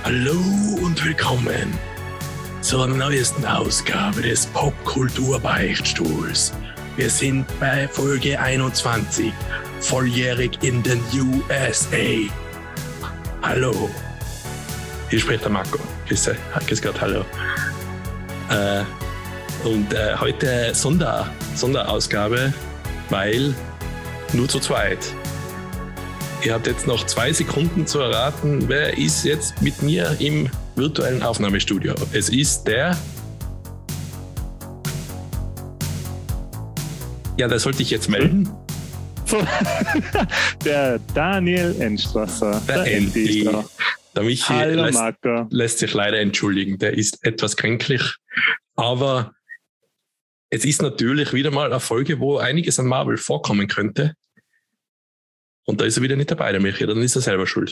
Hallo und willkommen zur neuesten Ausgabe des Popkultur-Beichtstuhls. Wir sind bei Folge 21, volljährig in den USA. Hallo, hier spricht der Marco. Grüß Gott, hallo. Heute Sonderausgabe, weil nur zu zweit. Ihr habt jetzt noch 2 Sekunden zu erraten, wer ist jetzt mit mir im virtuellen Aufnahmestudio. Es ist der... Ja, das sollte ich jetzt melden. So. Der Daniel Enstrasser. Der Endi. Der Michi Hallo, lässt sich leider entschuldigen. Der ist etwas kränklich. Aber es ist natürlich wieder mal eine Folge, wo einiges an Marvel vorkommen könnte. Und da ist er wieder nicht dabei, der Michi. Dann ist er selber schuld.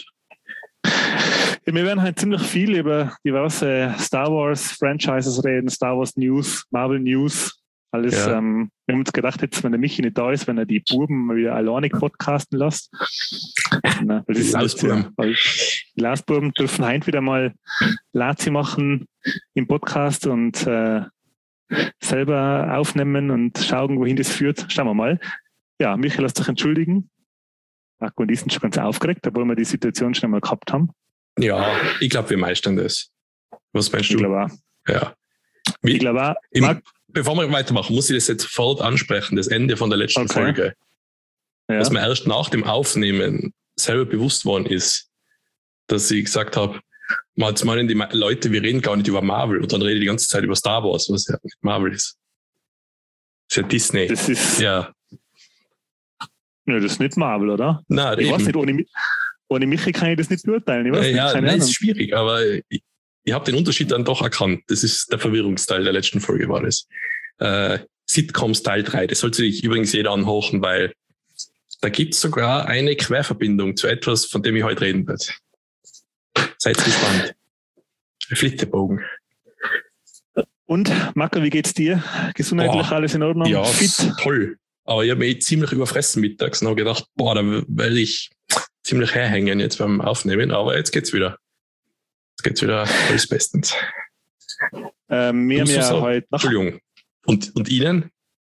Ja, wir werden halt ziemlich viel über diverse Star Wars Franchises reden, Star Wars News, Marvel News, alles. Ja. Wir haben uns gedacht, jetzt, wenn der Michi nicht da ist, wenn er die Buben mal wieder alleine podcasten lässt. Die Lausbuben dürfen heute wieder mal Lazi machen im Podcast und selber aufnehmen und schauen, wohin das führt. Schauen wir mal. Ja, Michi, lass dich entschuldigen. Marco und ich sind schon ganz aufgeregt, obwohl wir die Situation schon einmal gehabt haben. Ja, ich glaube, wir meistern das. Was meinst du? Ich glaube auch. Ja. Ich glaube auch. Bevor wir weitermachen, muss ich das jetzt sofort ansprechen, das Ende von der letzten Folge. Ja. Was mir erst nach dem Aufnehmen selber bewusst worden ist, dass ich gesagt habe, jetzt meinen die Leute, wir reden gar nicht über Marvel und dann rede ich die ganze Zeit über Star Wars, was ja nicht Marvel ist. Das ist ja Disney. Das ist... Ja. Ja, das ist nicht Marvel, oder? Nein, ich weiß nicht, ohne Michi kann ich das nicht beurteilen. Ich weiß nicht, nein, ist schwierig, aber ich habe den Unterschied dann doch erkannt. Das ist der Verwirrungsteil der letzten Folge, war das. Sitcoms Teil 3, das sollte sich übrigens jeder anhören, weil da gibt es sogar eine Querverbindung zu etwas, von dem ich heute reden werde. Seid gespannt. Flittebogen. Und, Marco, wie geht's dir? Gesundheitlich alles in Ordnung? Ja, fit? Toll. Aber ich habe mich ziemlich überfressen mittags und habe gedacht, da werde ich ziemlich herhängen jetzt beim Aufnehmen, aber jetzt geht's wieder. Jetzt geht's wieder alles bestens. Wir haben ja heute... Entschuldigung. Und Ihnen?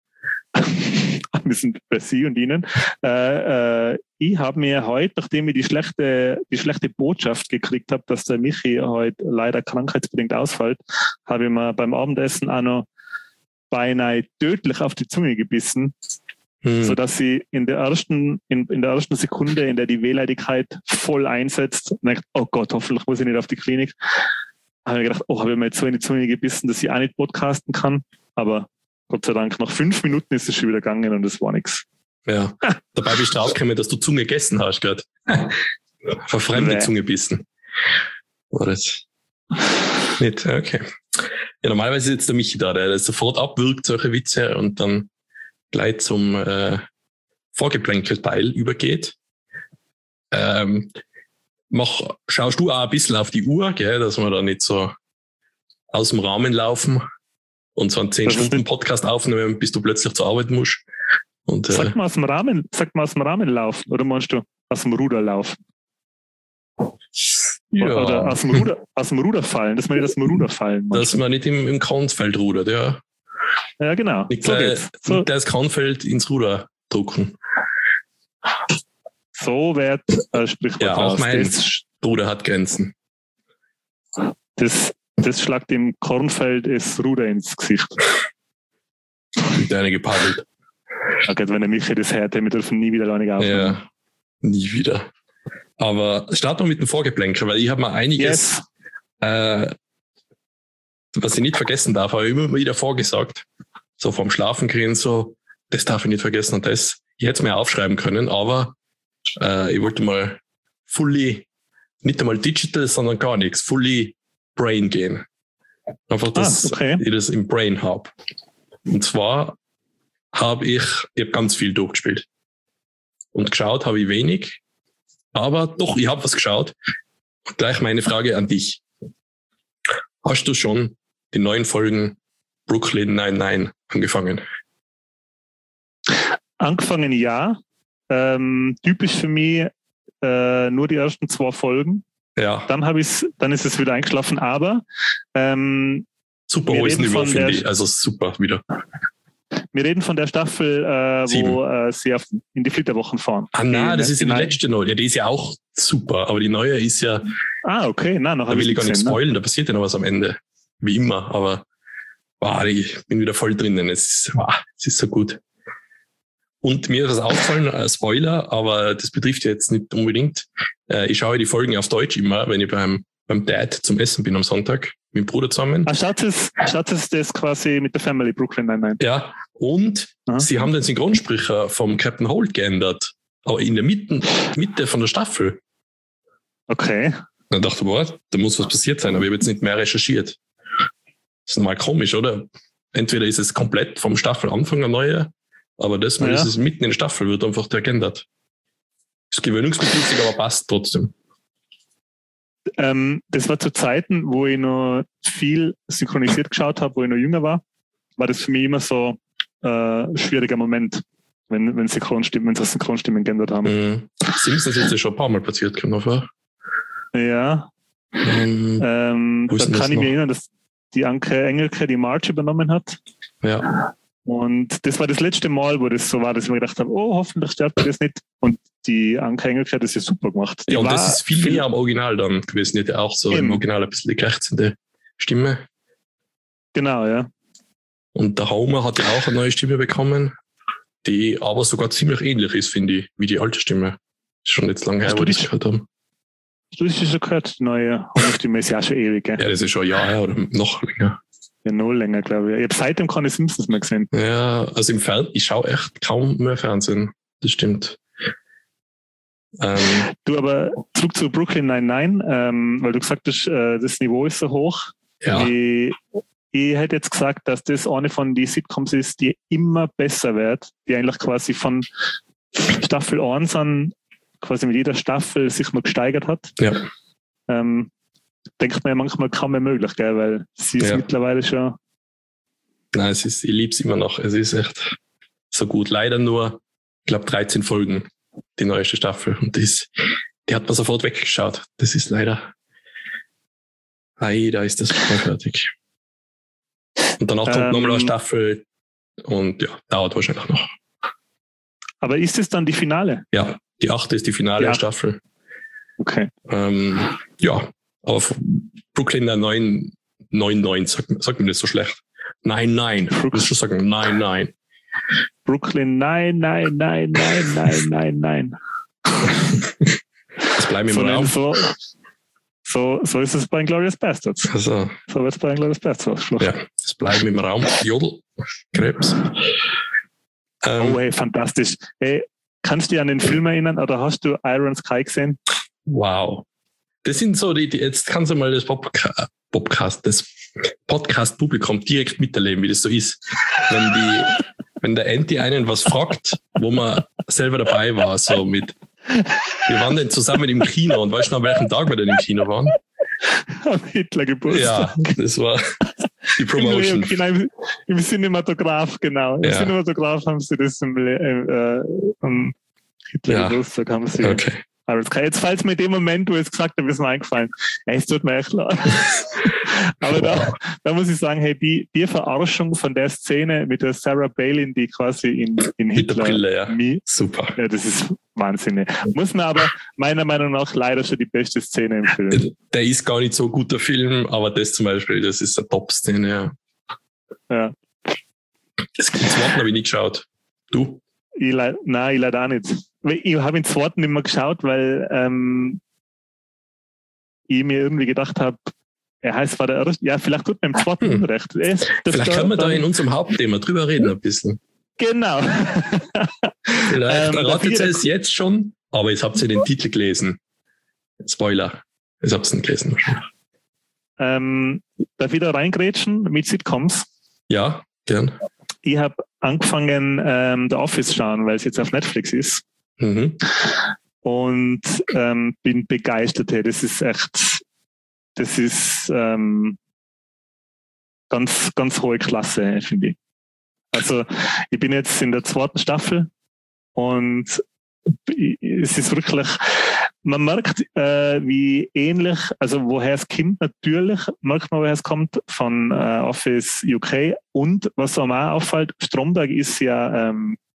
Wir sind bei Sie und Ihnen. Ich habe mir heute, nachdem ich die schlechte Botschaft gekriegt habe, dass der Michi heute leider krankheitsbedingt ausfällt, habe ich mir beim Abendessen auch noch beinahe tödlich auf die Zunge gebissen, sodass sie in der ersten Sekunde, in der die Wehleidigkeit voll einsetzt, und denkt, oh Gott, hoffentlich muss ich nicht auf die Klinik. Habe ich gedacht, habe ich mir jetzt so in die Zunge gebissen, dass ich auch nicht podcasten kann. Aber Gott sei Dank, nach 5 Minuten ist es schon wieder gegangen und es war nichts. Ja, dabei bist du rausgekommen, dass du Zunge gegessen hast gerade. Verfremde Zunge bissen. War das nicht? Okay. Ja, normalerweise ist jetzt der Michi da, der sofort abwirkt, solche Witze und dann gleich zum Vorgeplänkelteil übergeht. Schaust du auch ein bisschen auf die Uhr, gell, dass wir da nicht so aus dem Rahmen laufen und so einen 10-Stunden-Podcast aufnehmen, bis du plötzlich zur Arbeit musst. Und, sag mal aus dem Rahmen laufen, oder meinst du aus dem Ruder laufen? Ja. Oder aus dem Ruder fallen, dass man nicht aus dem Ruder fallen. Dass man nicht im Kornfeld rudert, ja. Ja, genau. Nicht das Kornfeld ins Ruder drucken. So wird Sprichwort ja, auch raus. mein Ruder hat Grenzen. Das schlagt dem Kornfeld das Ruder ins Gesicht. Mit einer gepaddelt. Okay, wenn er Michi das hört, wir dürfen nie wieder alleine aufnehmen. Ja, nie wieder. Aber starten wir mit dem Vorgeplänkel, weil ich habe mal einiges, was ich nicht vergessen darf, habe ich immer wieder vorgesagt. So vom Schlafen gehen, so, das darf ich nicht vergessen und das. Ich hätte es mir aufschreiben können, aber ich wollte mal nicht einmal digital, sondern gar nichts, fully brain gehen. Einfach, dass ich das im Brain habe. Und zwar habe ich ganz viel durchgespielt. Und geschaut habe ich wenig. Aber doch, ich habe was geschaut. Und gleich meine Frage an dich. Hast du schon die neuen Folgen Brooklyn Nine-Nine angefangen? Angefangen, ja. Typisch für mich nur die ersten 2 Folgen. Ja. Dann ist es wieder eingeschlafen, aber super hohes Niveau, finde ich. Also super wieder. Wir reden von der Staffel, wo sie in die Flitterwochen fahren. Nein, das ist ja die letzte noch. Ja, die ist ja auch super, aber die neue ist ja... okay. Nein, noch da will ich gar nicht spoilen, da passiert ja noch was am Ende. Wie immer, aber ich bin wieder voll drinnen. Es ist so gut. Und mir ist das aufgefallen, Spoiler, aber das betrifft ja jetzt nicht unbedingt. Ich schaue die Folgen auf Deutsch immer, wenn ich beim Dad zum Essen bin am Sonntag, mit dem Bruder zusammen. Schaut es das quasi mit der Family Brooklyn Nine-Nine? Ja, und sie haben den Synchronsprecher vom Captain Holt geändert, aber in der Mitte von der Staffel. Okay. Dann dachte ich, da muss was passiert sein, aber ich habe jetzt nicht mehr recherchiert. Das ist normal komisch, oder? Entweder ist es komplett vom Staffelanfang eine neue, aber das Mal ist es mitten in der Staffel, wird einfach ergänzt. Ist gewöhnungsbedürftig, aber passt trotzdem. Das war zu Zeiten, wo ich noch viel synchronisiert geschaut habe, wo ich noch jünger war das für mich immer so ein schwieriger Moment, wenn das Synchronstimmen geändert haben. Simpsons ist ja schon ein paar Mal passiert, kann man vor. Ja. Da kann ich mich erinnern, dass die Anke Engelke die Marge übernommen hat. Ja. Und das war das letzte Mal, wo das so war, dass ich mir gedacht habe, hoffentlich stirbt das nicht. Und die Anke Engelke hat das ja super gemacht. Ja, und das ist viel näher am Original dann gewesen. Die hat ja auch so im Original ein bisschen die krächzende Stimme. Genau, ja. Und der Homer hat ja auch eine neue Stimme bekommen, die aber sogar ziemlich ähnlich ist, finde ich, wie die alte Stimme. Ist schon jetzt lange her, wo die es gehört haben. Du hast schon gehört, die neue Homer-Stimme ist ja schon ewig. Ja, das ist schon ein Jahr her oder noch länger. Ja, noch länger, glaube ich. Ich habe seitdem keine Simpsons mehr gesehen. Ja, also ich schaue echt kaum mehr Fernsehen. Das stimmt. Du, aber zurück zu Brooklyn Nine-Nine, weil du gesagt hast, das Niveau ist so hoch. Ja. Ich hätte jetzt gesagt, dass das eine von den Sitcoms ist, die immer besser wird, die eigentlich quasi von Staffel 1 an quasi mit jeder Staffel sich mal gesteigert hat. Ja. Denkt man ja manchmal kaum mehr möglich, gell? Weil sie ist mittlerweile schon... Nein, ich liebe es immer noch. Es ist echt so gut. Leider nur, ich glaube, 13 Folgen, die neueste Staffel. Und die hat man sofort weggeschaut. Das ist leider ist das fertig. Und danach kommt nochmal eine Staffel und dauert wahrscheinlich noch. Aber ist es dann die Finale? Ja, die 8. ist die Finale Staffel. Okay. Aber Brooklyn Nine-Nine, 9-9, sagt mir das so schlecht. Nein. Du musst schon sagen, nein. Brooklyn Nein. Das bleiben im Raum. So ist es bei Inglourious Basterds. Also, so wird es bei Inglourious Basterds. Ja, das bleiben im Raum. Jodel, Krebs. Hey, fantastisch. Hey, kannst du dich an den Film erinnern oder hast du Iron Sky gesehen? Wow. Das sind so die jetzt kannst du mal das Podcast-Publikum direkt miterleben, wie das so ist. Wenn der Anti einen was fragt, wo man selber dabei war, so mit, wir waren denn zusammen im Kino und weißt du noch, an welchem Tag wir denn im Kino waren? Am Hitler-Geburtstag. Ja, das war die Promotion. Im Cinematograph, genau. Im Cinematograph haben sie das am Hitler-Geburtstag haben sie. Okay. Jetzt fällt es mir in dem Moment, wo ich es gesagt habe, ist mir eingefallen. Ja, es tut mir echt leid. Aber da muss ich sagen, hey, die Verarschung von der Szene mit der Sarah Palin, die quasi in Hitler... Brille, super. Ja, das ist Wahnsinn. Muss man aber meiner Meinung nach leider schon die beste Szene im Film. Der ist gar nicht so ein guter Film, aber das zum Beispiel, das ist eine Top-Szene, ja. Das Wort habe ich nicht geschaut. Du? Nein, ich leider auch nicht. Ich habe den zweiten nicht mehr geschaut, weil ich mir irgendwie gedacht habe, es war der erste. Ja, vielleicht tut mir im zweiten Unrecht. Vielleicht können wir da in unserem Hauptthema drüber reden ein bisschen. Genau. Vielleicht erratet ihr es jetzt schon, aber jetzt habt ihr den Titel gelesen. Spoiler. Jetzt habt ihr ihn gelesen. Darf ich da reingrätschen mit Sitcoms? Ja, gern. Ich habe angefangen, The Office schauen, weil es jetzt auf Netflix ist. Mhm. Und bin begeistert. Das ist ganz, ganz hohe Klasse, finde ich. Also ich bin jetzt in der 2. Staffel und es ist wirklich, man merkt, wie ähnlich, also woher es kommt, natürlich merkt man, woher es kommt, von Office UK. Und was einem auch auffällt, Stromberg ist ja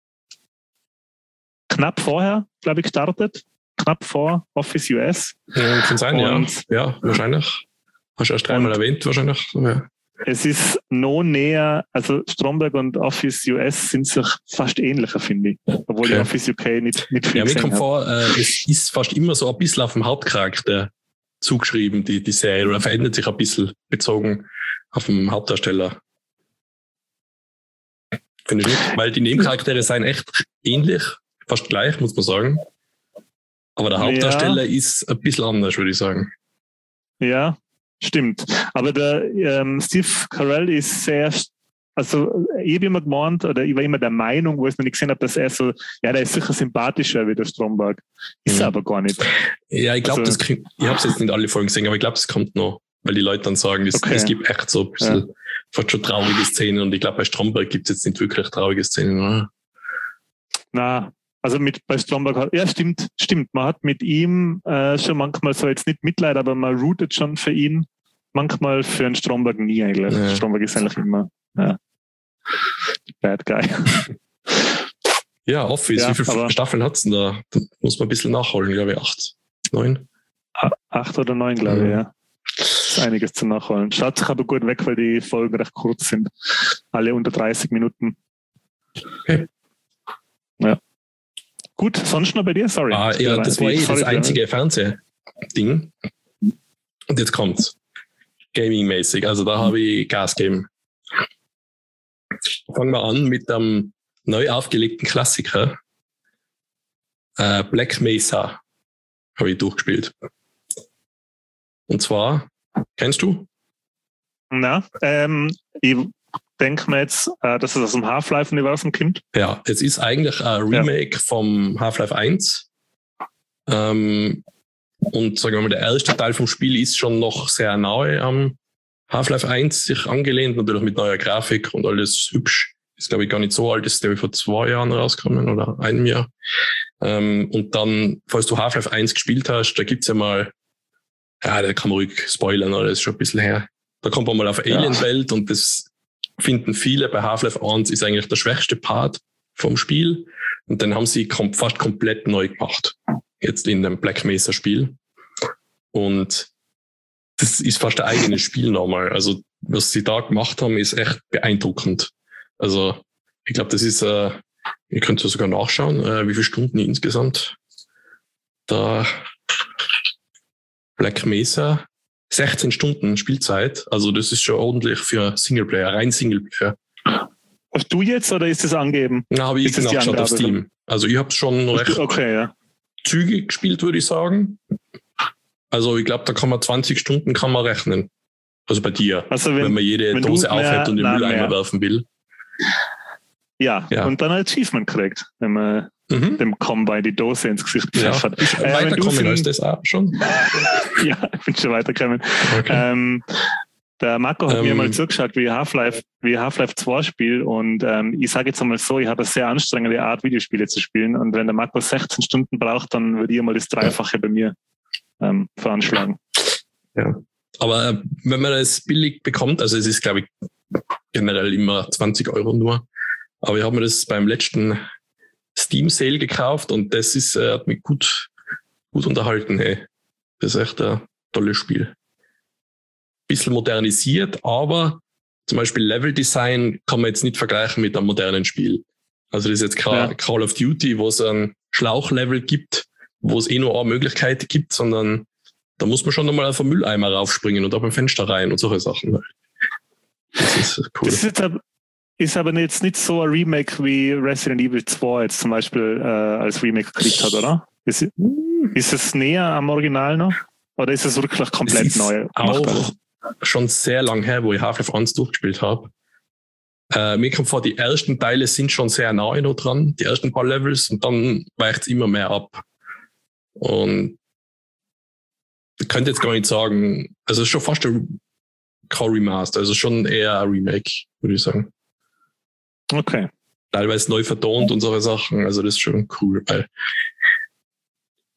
knapp vorher, glaube ich, gestartet. Knapp vor Office US. Ja, kann sein, ja, wahrscheinlich. Hast du erst dreimal erwähnt, wahrscheinlich. Ja. Es ist noch näher, also Stromberg und Office US sind sich fast ähnlicher, finde ich. Obwohl die Office UK nicht viel ja, mir kommt vor, es ist fast immer so ein bisschen auf den Hauptcharakter zugeschrieben, die Serie, oder verändert sich ein bisschen bezogen auf den Hauptdarsteller. Finde ich nicht, weil die Nebencharaktere seien echt ähnlich, fast gleich, muss man sagen. Aber der Hauptdarsteller ist ein bisschen anders, würde ich sagen. Ja, stimmt. Aber der Steve Carell ist sehr, also ich habe immer gemeint, oder ich war immer der Meinung, wo ich es noch nicht gesehen habe, dass er so, ja, der ist sicher sympathischer wie der Stromberg. Ist er aber gar nicht. Ja, ich glaube, ich habe es jetzt nicht alle Folgen gesehen, aber ich glaube, es kommt noch, weil die Leute dann sagen, es gibt echt so ein bisschen fast schon traurige Szenen und ich glaube, bei Stromberg gibt es jetzt nicht wirklich traurige Szenen, oder? Na, also bei Stromberg, ja, stimmt. Man hat mit ihm schon manchmal so jetzt nicht Mitleid, aber man rootet schon für ihn. Manchmal für einen Stromberg nie eigentlich. Ja. Stromberg ist eigentlich immer Bad Guy. Ja, Office. Wie viele Staffeln hat es denn da? Da muss man ein bisschen nachholen, glaube ich. 8, 9? 8 oder 9, glaube ich, ja. Das ist einiges zu nachholen. Schaut sich aber gut weg, weil die Folgen recht kurz sind. Alle unter 30 Minuten. Okay. Ja. Gut, sonst noch bei dir? Sorry. Ja, das war das einzige Fernsehding. Und jetzt kommt's. Gaming-mäßig. Also da habe ich Gas gegeben. Fangen wir an mit dem neu aufgelegten Klassiker. Black Mesa habe ich durchgespielt. Und zwar, kennst du? Na, ich denke mir jetzt, dass es aus dem Half-Life-Universum kommt. Ja, es ist eigentlich ein Remake vom Half-Life 1. Und sagen wir mal, der erste Teil vom Spiel ist schon noch sehr nahe am Half-Life 1 sich angelehnt, natürlich mit neuer Grafik und alles hübsch. Ist, glaube ich, gar nicht so alt, ist, glaube ich, vor 2 Jahren rausgekommen oder einem Jahr. Und dann, falls du Half-Life 1 gespielt hast, da gibt's ja mal, da kann man ruhig spoilern, oder das ist schon ein bisschen her. Da kommt man mal auf Alien-Welt und das finden viele bei Half-Life 1 ist eigentlich der schwächste Part vom Spiel. Und dann haben sie fast komplett neu gemacht. Jetzt in dem Black Mesa Spiel. Und das ist fast ein eigenes Spiel nochmal. Also, was sie da gemacht haben, ist echt beeindruckend. Also, ich glaube, das ist, ihr könnt ja sogar nachschauen, wie viele Stunden insgesamt da Black Mesa, 16 Stunden Spielzeit. Also, das ist schon ordentlich für Singleplayer, rein Singleplayer. Hast du jetzt oder ist das angegeben? Na, habe ich nachgeschaut auf Steam. Also, ich habe es schon recht zügig gespielt, würde ich sagen. Also ich glaube, da kann man 20 Stunden kann man rechnen. Also bei dir, also wenn man jede Dose aufhält und den Mülleimer werfen will. Ja, und dann ein Achievement kriegt, wenn man dem Combine die Dose ins Gesicht pfeffert. Ja, weiterkommen als das auch schon? Ja, ich bin schon weitergekommen. Okay. Der Marco hat mir mal zugeschaut, wie Half-Life 2 spielt und ich sage jetzt einmal so, ich habe eine sehr anstrengende Art, Videospiele zu spielen und wenn der Marco 16 Stunden braucht, dann würde ich mal das Dreifache bei mir veranschlagen. Ja, aber wenn man das billig bekommt, also es ist, glaube ich, generell immer 20 € nur, aber ich habe mir das beim letzten Steam-Sale gekauft und das ist, hat mich gut unterhalten. Hey. Das ist echt ein tolles Spiel. Bisschen modernisiert, aber zum Beispiel Level-Design kann man jetzt nicht vergleichen mit einem modernen Spiel. Also das ist jetzt kein Call of Duty, wo es ein Schlauchlevel gibt, wo es nur eine Möglichkeit gibt, sondern da muss man schon nochmal auf den Mülleimer raufspringen und auf ein Fenster rein und solche Sachen. Das ist cool. Das ist aber jetzt nicht so ein Remake wie Resident Evil 2 jetzt zum Beispiel als Remake gekriegt hat, oder? Ist es näher am Original noch? Oder ist es wirklich komplett neu? Auch schon sehr lang her, wo ich Half-Life 1 durchgespielt habe. Mir kommt vor, die ersten Teile sind schon sehr nahe noch dran, die ersten paar Levels, und dann weicht es immer mehr ab. Und ich könnte jetzt gar nicht sagen, also es ist schon fast ein Remaster, also schon eher ein Remake, würde ich sagen. Okay. Teilweise neu vertont und solche Sachen, also das ist schon cool, weil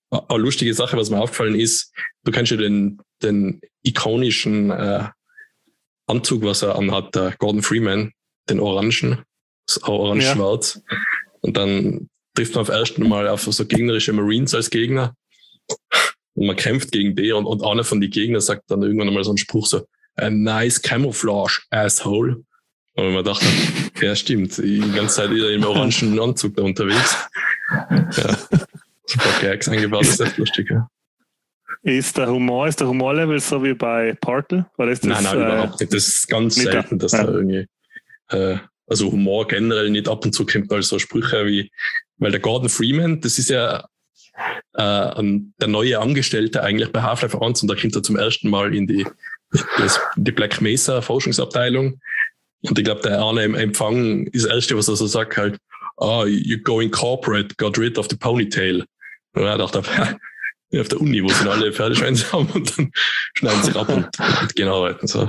eine lustige Sache, was mir aufgefallen ist, du kennst ja den ikonischen Anzug, was er anhat, der Gordon Freeman, den orangen, orange-schwarz. Ja. Und dann trifft man auf ersten Mal auf so gegnerische Marines als Gegner. Und man kämpft gegen die und einer von den Gegnern sagt dann irgendwann einmal so einen Spruch so, a nice camouflage, asshole. Und man dachte, ja stimmt, die ganze Zeit wieder im orangen Anzug da unterwegs. Ja, super Gags eingebaut, das ist echt lustig, ja. Ist der Humorlevel so wie bei Portal? Oder ist das, nein, überhaupt nicht. Das ist ganz selten, dass da irgendwie, also Humor generell nicht ab und zu kommt, als so Sprüche wie, weil der Gordon Freeman, das ist ja der neue Angestellte eigentlich bei Half-Life 1 und da kommt er zum ersten Mal in die Black Mesa Forschungsabteilung und ich glaube, der eine im Empfang ist das Erste, was er so sagt, halt, you're going corporate, got rid of the ponytail. Und er dachte, auf der Uni, wo sie alle Pferdeschwänze haben und dann schneiden sie ab und gehen arbeiten. So.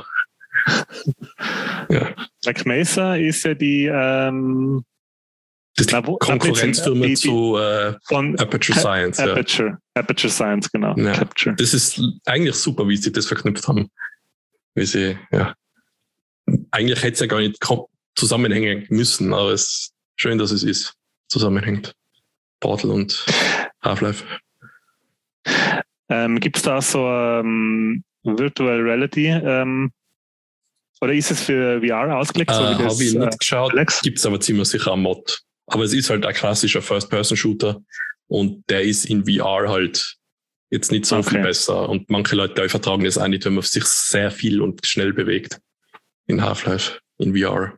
Ja. Black Mesa ist ja die das ist die Konkurrenzfirma zu Aperture Science. Aperture Science, genau. Ja. Das ist eigentlich super, wie sie das verknüpft haben. Wie sie, ja. Eigentlich hätte es ja gar nicht zusammenhängen müssen, aber es ist schön, dass es ist. Zusammenhängt. Portal und Half-Life. Gibt es da so Virtual Reality oder ist es für VR ausgelegt? So habe ich nicht geschaut, gibt es aber ziemlich sicher am Mod. Aber es ist halt ein klassischer First-Person-Shooter und der ist in VR halt jetzt nicht so viel besser. Und manche Leute vertragen das auch nicht, wenn man sich sehr viel und schnell bewegt in Half-Life, in VR.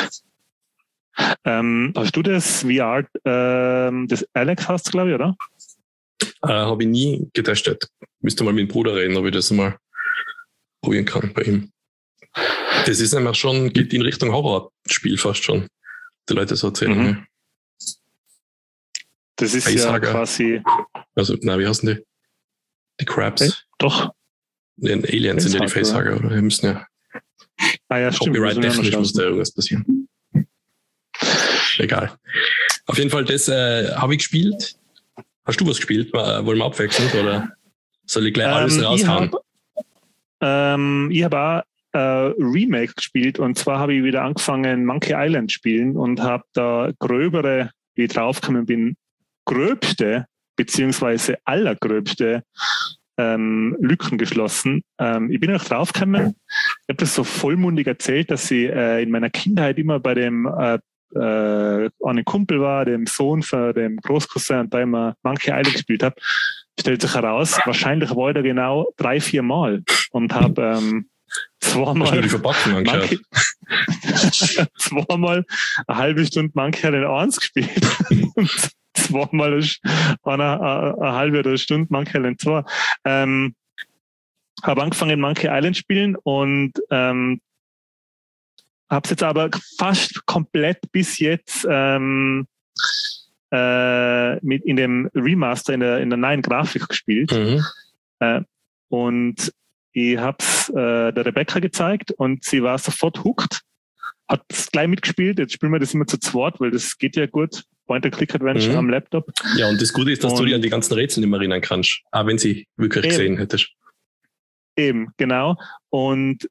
Hast du das VR, das Alex hast du, glaube ich, oder? Habe ich nie getestet. Müsste mal mit dem Bruder reden, ob ich das mal probieren kann bei ihm. Das ist nämlich schon, geht in Richtung Horrorspiel fast schon. Die Leute so erzählen. Mhm. Das ist Facehager. Ja quasi... Also, wie heißen die? Die Crabs. Okay, doch. Die Aliens sind ja die Facehager, oder? Wir müssen ja... ja, stimmt. Copyright-technisch muss da irgendwas passieren. Egal. Auf jeden Fall, das habe ich gespielt. Hast du was gespielt? Wollen wir abwechseln, oder soll ich gleich alles raushauen? Ich habe auch Remake gespielt und zwar habe ich wieder angefangen Monkey Island spielen und habe da gröbere, wie ich draufgekommen bin, gröbste beziehungsweise allergröbste Lücken geschlossen. Ich bin auch draufgekommen, ich habe das so vollmundig erzählt, dass ich in meiner Kindheit immer bei dem einem Kumpel war, dem Sohn von dem Großcousin und da immer Monkey Island gespielt habe. Stellt sich heraus, wahrscheinlich war ich da genau 3-4 Mal und habe zweimal eine halbe Stunde Monkey Island 1 gespielt und zweimal eine halbe Stunde Monkey Island 2. Habe angefangen Monkey Island spielen und habe es jetzt aber fast komplett bis jetzt mit in dem Remaster in der neuen Grafik gespielt. Und ich habe es der Rebecca gezeigt und sie war sofort hooked, hat es gleich mitgespielt. Jetzt spielen wir das immer zu zweit, weil das geht ja gut. Point-and-Click-Adventure am Laptop. Ja, und das Gute ist, dass du dich an die ganzen Rätsel nicht mehr erinnern kannst, auch wenn sie wirklich gesehen hättest. Eben, genau. Und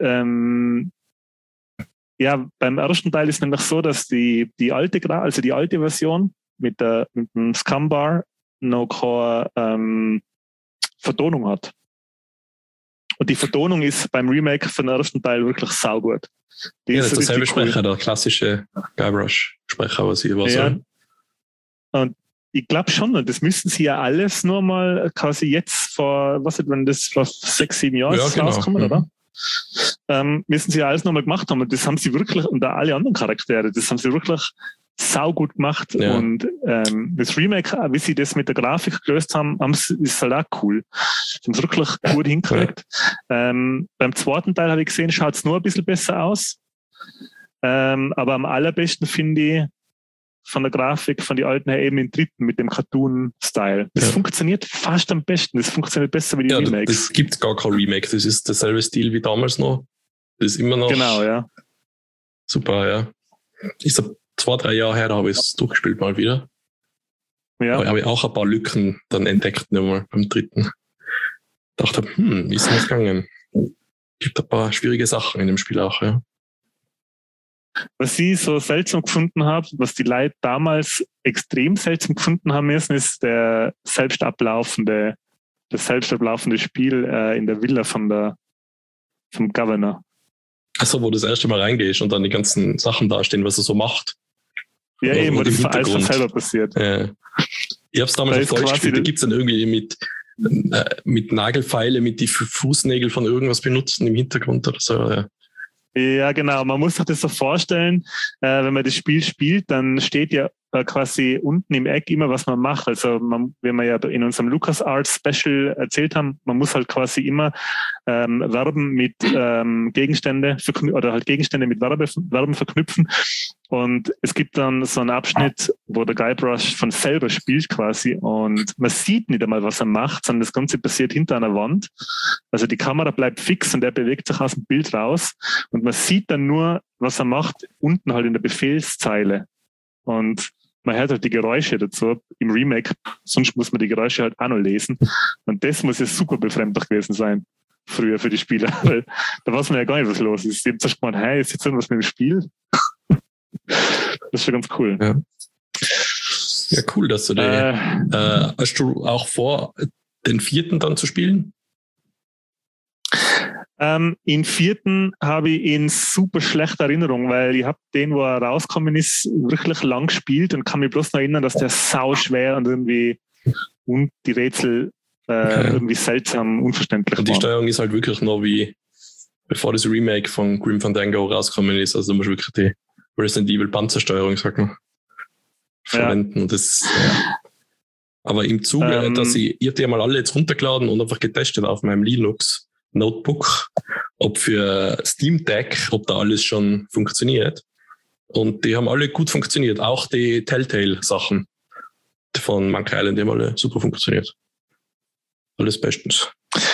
ja, beim ersten Teil ist nämlich so, dass die alte Version mit dem Scumbar noch keine Vertonung hat. Und die Vertonung ist beim Remake von dem ersten Teil wirklich saugut. Ja, das ist derselbe Sprecher, der klassische Guybrush-Sprecher, was hier war. Ja. Und ich glaube schon, und das müssen sie ja alles nur mal quasi jetzt wenn das vor 6-7 Jahren rauskommen, oder? Müssen sie ja alles nochmal gemacht haben und das haben sie wirklich, und auch alle anderen Charaktere, das haben sie wirklich saugut gemacht und das Remake, wie sie das mit der Grafik gelöst haben, ist halt auch cool. Sie haben es wirklich gut hingekriegt. Beim zweiten Teil habe ich gesehen, schaut es nur ein bisschen besser aus, aber am allerbesten finde ich von der Grafik von den alten her eben im dritten mit dem Cartoon-Style. Das funktioniert fast am besten. Das funktioniert besser wie die Remakes. Das gibt gar kein Remake. Das ist derselbe Stil wie damals noch. Das ist immer noch super, ja. Ist 2-3 Jahre her, da habe ich es durchgespielt mal wieder. Ja. Aber habe ich auch ein paar Lücken dann entdeckt, nochmal beim dritten. Dachte, wie ist denn das gegangen? Gibt ein paar schwierige Sachen in dem Spiel auch, ja. Was ich so seltsam gefunden habe, was die Leute damals extrem seltsam gefunden haben müssen, ist das selbst ablaufende Spiel in der Villa vom Governor. Achso, wo du das erste Mal reingehst und dann die ganzen Sachen dastehen, was er so macht. Ja, und eben, wo das alles von selber passiert. Ich habe es damals auf Deutsch gespielt, da gibt es dann irgendwie mit Nagelfeile, mit die Fußnägel von irgendwas benutzen im Hintergrund oder so. Ja. Ja, genau. Man muss sich das so vorstellen, wenn man das Spiel spielt, dann steht ja quasi unten im Eck immer, was man macht. Also wie wir ja in unserem LucasArts Special erzählt haben, man muss halt quasi immer Verben mit Gegenstände oder halt Gegenstände mit Verben verknüpfen. Und es gibt dann so einen Abschnitt, wo der Guybrush von selber spielt quasi und man sieht nicht einmal, was er macht, sondern das Ganze passiert hinter einer Wand. Also die Kamera bleibt fix und er bewegt sich aus dem Bild raus und man sieht dann nur, was er macht, unten halt in der Befehlszeile. Und man hört halt die Geräusche dazu im Remake, sonst muss man die Geräusche halt auch noch lesen. Und das muss ja super befremdlich gewesen sein, früher für die Spieler, weil da weiß man ja gar nicht, was los ist. Die haben zuerst gemeint, hey, ist jetzt irgendwas mit dem Spiel? Das ist schon ganz cool. Ja, cool, dass du hast du auch vor, den 4. dann zu spielen? In 4. habe ich in super schlechter Erinnerung, weil ich habe den, wo er rausgekommen ist, wirklich lang gespielt und kann mich bloß noch erinnern, dass der sau schwer und irgendwie und die Rätsel irgendwie seltsam unverständlich waren. Und die Steuerung ist halt wirklich noch wie bevor das Remake von Grim Fandango rausgekommen ist. Also du musst wirklich die Resident Evil Panzersteuerung, sag mal, verwenden. Und das, aber im Zuge, dass ich habt ja mal alle jetzt runtergeladen und einfach getestet auf meinem Linux Notebook, ob für Steam Deck, ob da alles schon funktioniert. Und die haben alle gut funktioniert. Auch die Telltale-Sachen von Monkey Island, die haben alle super funktioniert. Alles bestens.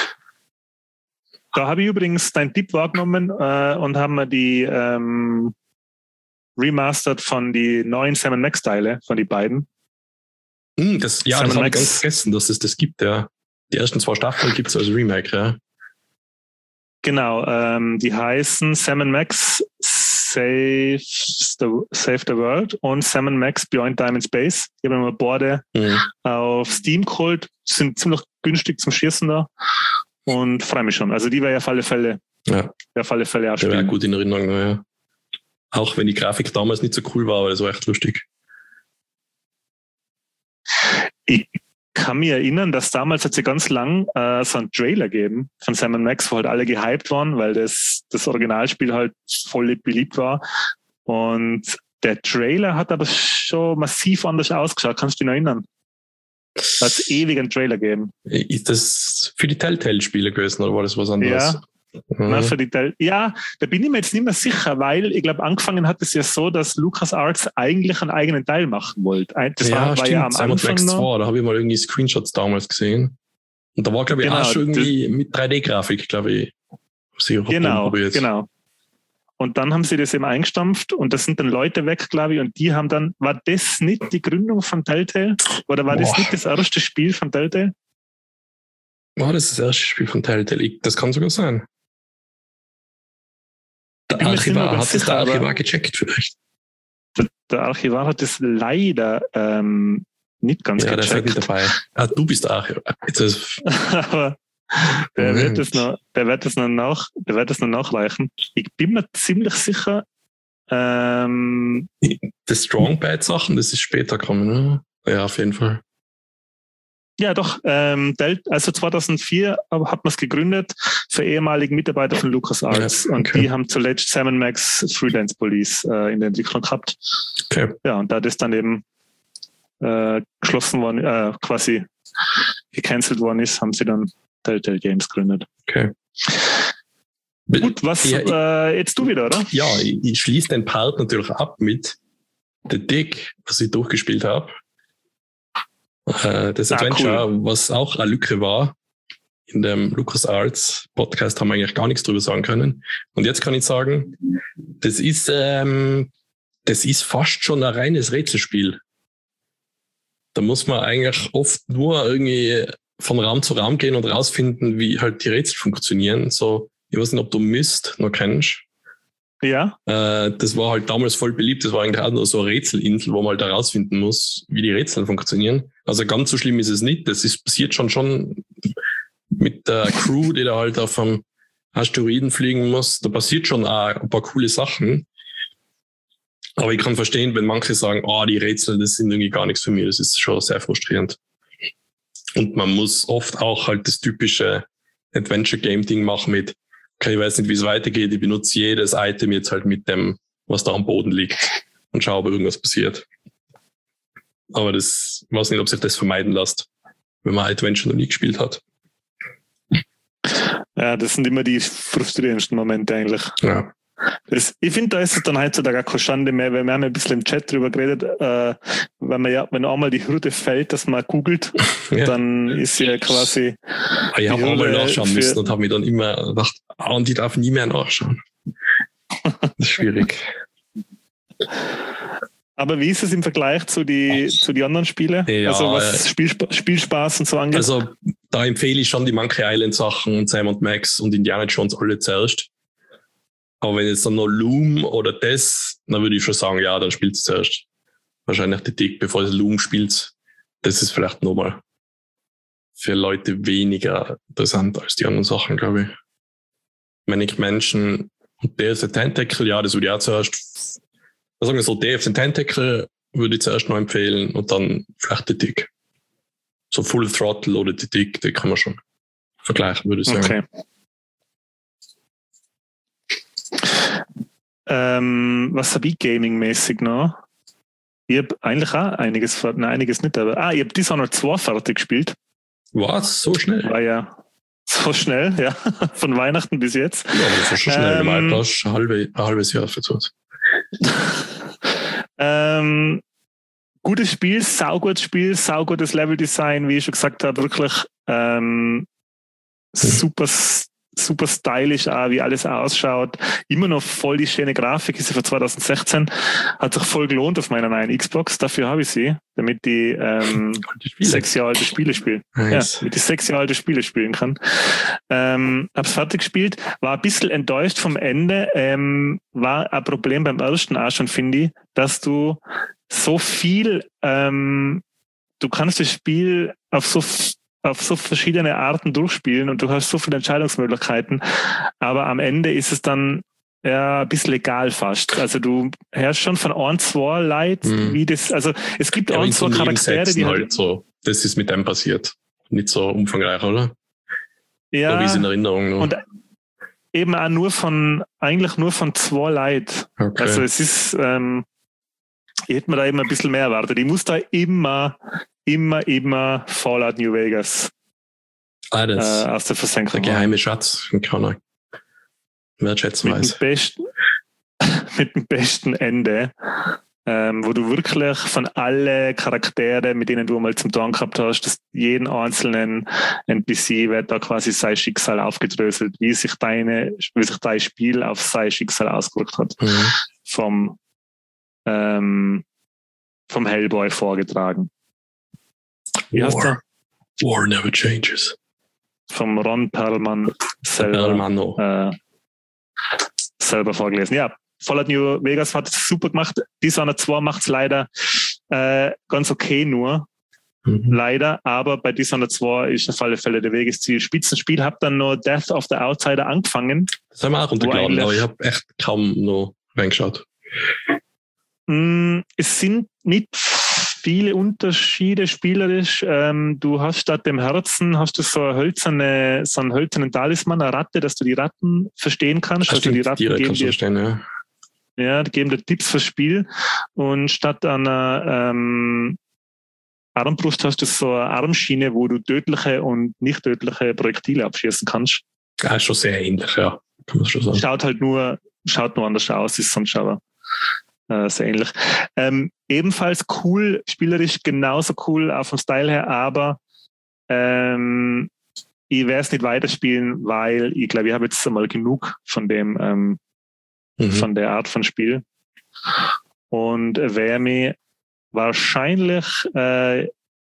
Da habe ich übrigens deinen Tipp wahrgenommen und haben wir die remastered von die neuen Sam & Max Teile von die beiden. Das habe ich ganz vergessen, dass es das gibt, ja. Die ersten 2 Staffeln gibt es als Remake, ja. Genau, die heißen Sam & Max Save the World und Sam & Max Beyond Time and Space. Ich habe mir beide auf Steam geholt, sind ziemlich günstig zum Schießen da und freue mich schon. Also die wäre ja auf alle Fälle auch spielen. Wäre gut in Erinnerung, ja. Auch wenn die Grafik damals nicht so cool war, aber das war echt lustig. Ich kann mich erinnern, dass damals hat es ja ganz lang so einen Trailer gegeben von Sam & Max, wo halt alle gehypt waren, weil das Originalspiel halt voll beliebt war. Und der Trailer hat aber schon massiv anders ausgeschaut. Kannst du dich noch erinnern? Da hat es ewig einen Trailer gegeben. Ist das für die Telltale-Spiele gewesen oder war das was anderes? Ja. Da bin ich mir jetzt nicht mehr sicher, weil ich glaube, angefangen hat es ja so, dass LucasArts eigentlich einen eigenen Teil machen wollte. Das war ja am Anfang Max 2, da habe ich mal irgendwie Screenshots damals gesehen. Und da war, glaube ich, auch schon irgendwie mit 3D-Grafik, glaube ich. Genau. Und dann haben sie das eben eingestampft und das sind dann Leute weg, glaube ich, und die haben dann, war das nicht die Gründung von Telltale? Oder war das nicht das erste Spiel von Telltale? War das erste Spiel von Telltale? Das kann sogar sein. Der Archivar hat es der Archivar gecheckt vielleicht. Der Archivar hat es leider nicht ganz gecheckt. Der ist halt nicht dabei. Du bist der Archivar. Aber der wird es noch nachreichen. Ich bin mir ziemlich sicher. Die Strong Bad Sachen, das ist später gekommen, ne? Ja, auf jeden Fall. Ja, doch. Also 2004 hat man es gegründet für ehemalige Mitarbeiter von LucasArts. Ja, okay. Und die haben zuletzt Sam & Max Freelance Police in der Entwicklung gehabt. Okay. Ja, und da das dann eben geschlossen worden, quasi gecancelt worden ist, haben sie dann Telltale Games gegründet. Okay. Gut, was jetzt du wieder, oder? Ja, ich schließe den Part natürlich ab mit The Dig, was ich durchgespielt habe. Das Adventure, cool. Was auch eine Lücke war. In dem LucasArts Podcast haben wir eigentlich gar nichts drüber sagen können. Und jetzt kann ich sagen, das ist fast schon ein reines Rätselspiel. Da muss man eigentlich oft nur irgendwie von Raum zu Raum gehen und rausfinden, wie halt die Rätsel funktionieren. So, ich weiß nicht, ob du Myst noch kennst. Ja. Das war halt damals voll beliebt. Das war eigentlich auch nur so eine Rätselinsel, wo man halt herausfinden muss, wie die Rätsel funktionieren. Also ganz so schlimm ist es nicht. Das ist passiert schon mit der Crew, die da halt auf einem Asteroiden fliegen muss. Da passiert schon auch ein paar coole Sachen. Aber ich kann verstehen, wenn manche sagen, die Rätsel, das sind irgendwie gar nichts für mich. Das ist schon sehr frustrierend. Und man muss oft auch halt das typische Adventure-Game-Ding machen mit, okay, ich weiß nicht, wie es weitergeht, ich benutze jedes Item jetzt halt mit dem, was da am Boden liegt und schaue, ob irgendwas passiert. Aber das, ich weiß nicht, ob sich das vermeiden lässt, wenn man Adventure noch nie gespielt hat. Ja, das sind immer die frustrierendsten Momente eigentlich. Ja. Ich finde, da ist es dann heutzutage gar keine Schande mehr, weil wir haben ein bisschen im Chat drüber geredet, wenn einmal die Hürde fällt, dass man googelt, dann ist ja quasi. Ich habe auch mal nachschauen müssen und habe mir dann immer gedacht, und ich darf nie mehr nachschauen. Das ist schwierig. Aber wie ist es im Vergleich zu die anderen Spiele? Ja, also was Spielspaß und so angeht? Also da empfehle ich schon die Monkey Island Sachen und Sam & Max und Indiana Jones alle zuerst. Aber wenn jetzt dann noch Loom oder das, dann würde ich schon sagen, ja, dann spielt es zuerst. Wahrscheinlich die Tick, bevor es Loom spielt. Das ist vielleicht nochmal für Leute weniger interessant als die anderen Sachen, glaube ich. Manic Mansion und Day of the Tentacle, ja, das würde ich auch zuerst. Sagen wir so, Day of the Tentacle würde ich zuerst noch empfehlen und dann vielleicht die Tick. So Full Throttle oder die Tick, die kann man schon vergleichen, würde ich sagen. Okay. Was habe ich gaming-mäßig noch? Ich habe eigentlich auch einiges nicht, aber ich habe Dishonored 2 fertig gespielt. Was? So schnell? War ja so schnell, ja. Von Weihnachten bis jetzt. Ja, aber das ist schon schnell. Du hast ein halbes Jahr verzögert. Gutes Spiel, saugutes Spiel, saugutes Leveldesign, wie ich schon gesagt habe, wirklich super stylisch auch, wie alles ausschaut. Immer noch voll die schöne Grafik, ist sie von 2016. Hat sich voll gelohnt auf meiner neuen Xbox. Dafür habe ich sie, damit die 6 Jahre alte Spiele spielen. Nice. Ja, damit ich 6 Jahre alte Spiele spielen kann. Hab's fertig gespielt, war ein bisschen enttäuscht vom Ende. War ein Problem beim ersten auch schon, finde ich, dass du so viel, du kannst das Spiel auf so verschiedene Arten durchspielen und du hast so viele Entscheidungsmöglichkeiten, aber am Ende ist es dann ein bisschen egal fast. Also du hörst schon von ein, zwei Leuten, wie das, also es gibt ein, zwei Charaktere, die halt so, das ist mit dem passiert. Nicht so umfangreich, oder? Ja. Oder wie es in Erinnerung noch. Und eben auch eigentlich nur von 2 Leuten. Okay. Also es ist, ich hätte mir da eben ein bisschen mehr erwartet. Ich muss da immer Fallout New Vegas aus der Versenkung. Der geheime Schatz von keiner wertschätzen weiß. Mit dem besten Ende, wo du wirklich von allen Charakteren, mit denen du mal zum Tun gehabt hast, dass jeden einzelnen NPC wird da quasi sein Schicksal aufgedröselt, wie sich dein Spiel auf sein Schicksal ausgewirkt hat. Vom Hellboy vorgetragen. Wie heißt der? War never changes. Vom Ron Perlman selber vorgelesen. Ja, Fallout New Vegas hat es super gemacht. Dishonored 2 macht es leider ganz okay nur. Leider, aber bei Dishonored 2 ist auf alle Fälle der Wegesziel. Spitzenspiel, habe dann noch Death of the Outsider angefangen. Das haben wir auch runtergeladen, aber ich habe echt kaum noch reingeschaut. Es sind nicht viele Unterschiede spielerisch. Du hast statt dem Herzen so einen hölzernen Talisman, eine Ratte, dass du die Ratten verstehen kannst. Also die Ratten geben dir, verstehen, ja, die geben dir Tipps fürs Spiel. Und statt einer Armbrust hast du so eine Armschiene, wo du tödliche und nicht tödliche Projektile abschießen kannst. Ja, ist schon sehr ähnlich, ja. Kann man schon sagen. Schaut nur anders aus, ist sonst aber sehr ähnlich. Ebenfalls cool, spielerisch genauso cool auch vom Style her, aber ich werde es nicht weiterspielen, weil ich glaube, ich habe jetzt einmal genug von dem von der Art von Spiel und werde mich wahrscheinlich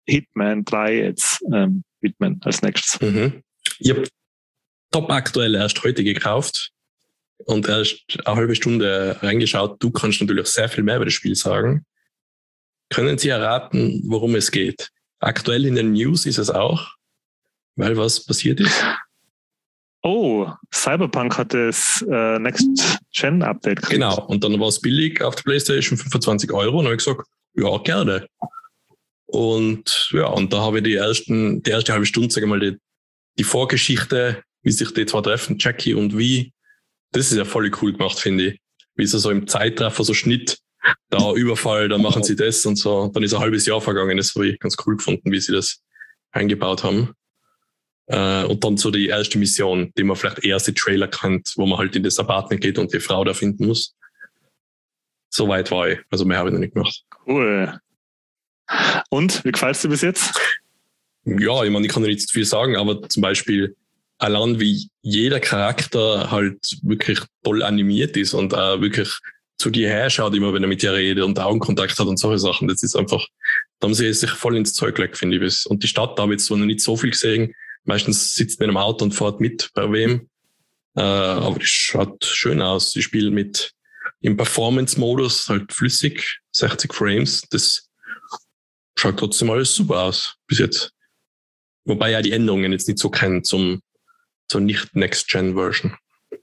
Hitman 3 jetzt widmen als nächstes. Ich habe top aktuell erst heute gekauft und erst eine halbe Stunde reingeschaut. Du kannst natürlich sehr viel mehr über das Spiel sagen. Können Sie erraten, worum es geht? Aktuell in den News ist es auch, weil was passiert ist. Oh, Cyberpunk hat das Next-Gen-Update gekriegt. Genau, und dann war es billig auf der PlayStation, 25 €. Und dann habe ich gesagt, ja, gerne. Und ja, und da habe ich die erste halbe Stunde, sage ich mal, die Vorgeschichte, wie sich die zwei treffen, Jackie und wie, das ist ja voll cool gemacht, finde ich. Wie sie so im Zeitraffer, so Schnitt, da Überfall, dann machen sie das und so. Dann ist ein halbes Jahr vergangen, das habe ich ganz cool gefunden, wie sie das eingebaut haben. Und dann so die erste Mission, die man vielleicht erst die Trailer kennt, wo man halt in das Apartment geht und die Frau da finden muss. So weit war ich. Also mehr habe ich noch nicht gemacht. Cool. Und, wie gefällt es dir bis jetzt? Ja, ich meine, ich kann nicht zu viel sagen, aber zum Beispiel allein wie jeder Charakter halt wirklich toll animiert ist und auch wirklich zu dir her schaut, immer wenn er mit dir redet und Augenkontakt hat und solche Sachen. Das ist einfach, da haben sie sich voll ins Zeug gelegt, finde ich. Und die Stadt, da habe ich jetzt noch nicht so viel gesehen. Meistens sitzt man im Auto und fährt mit bei wem. Aber das schaut schön aus. Die spielen mit im Performance-Modus halt flüssig, 60 Frames. Das schaut trotzdem alles super aus bis jetzt. Wobei ja die Änderungen jetzt nicht so kennen zur nicht Next-Gen-Version.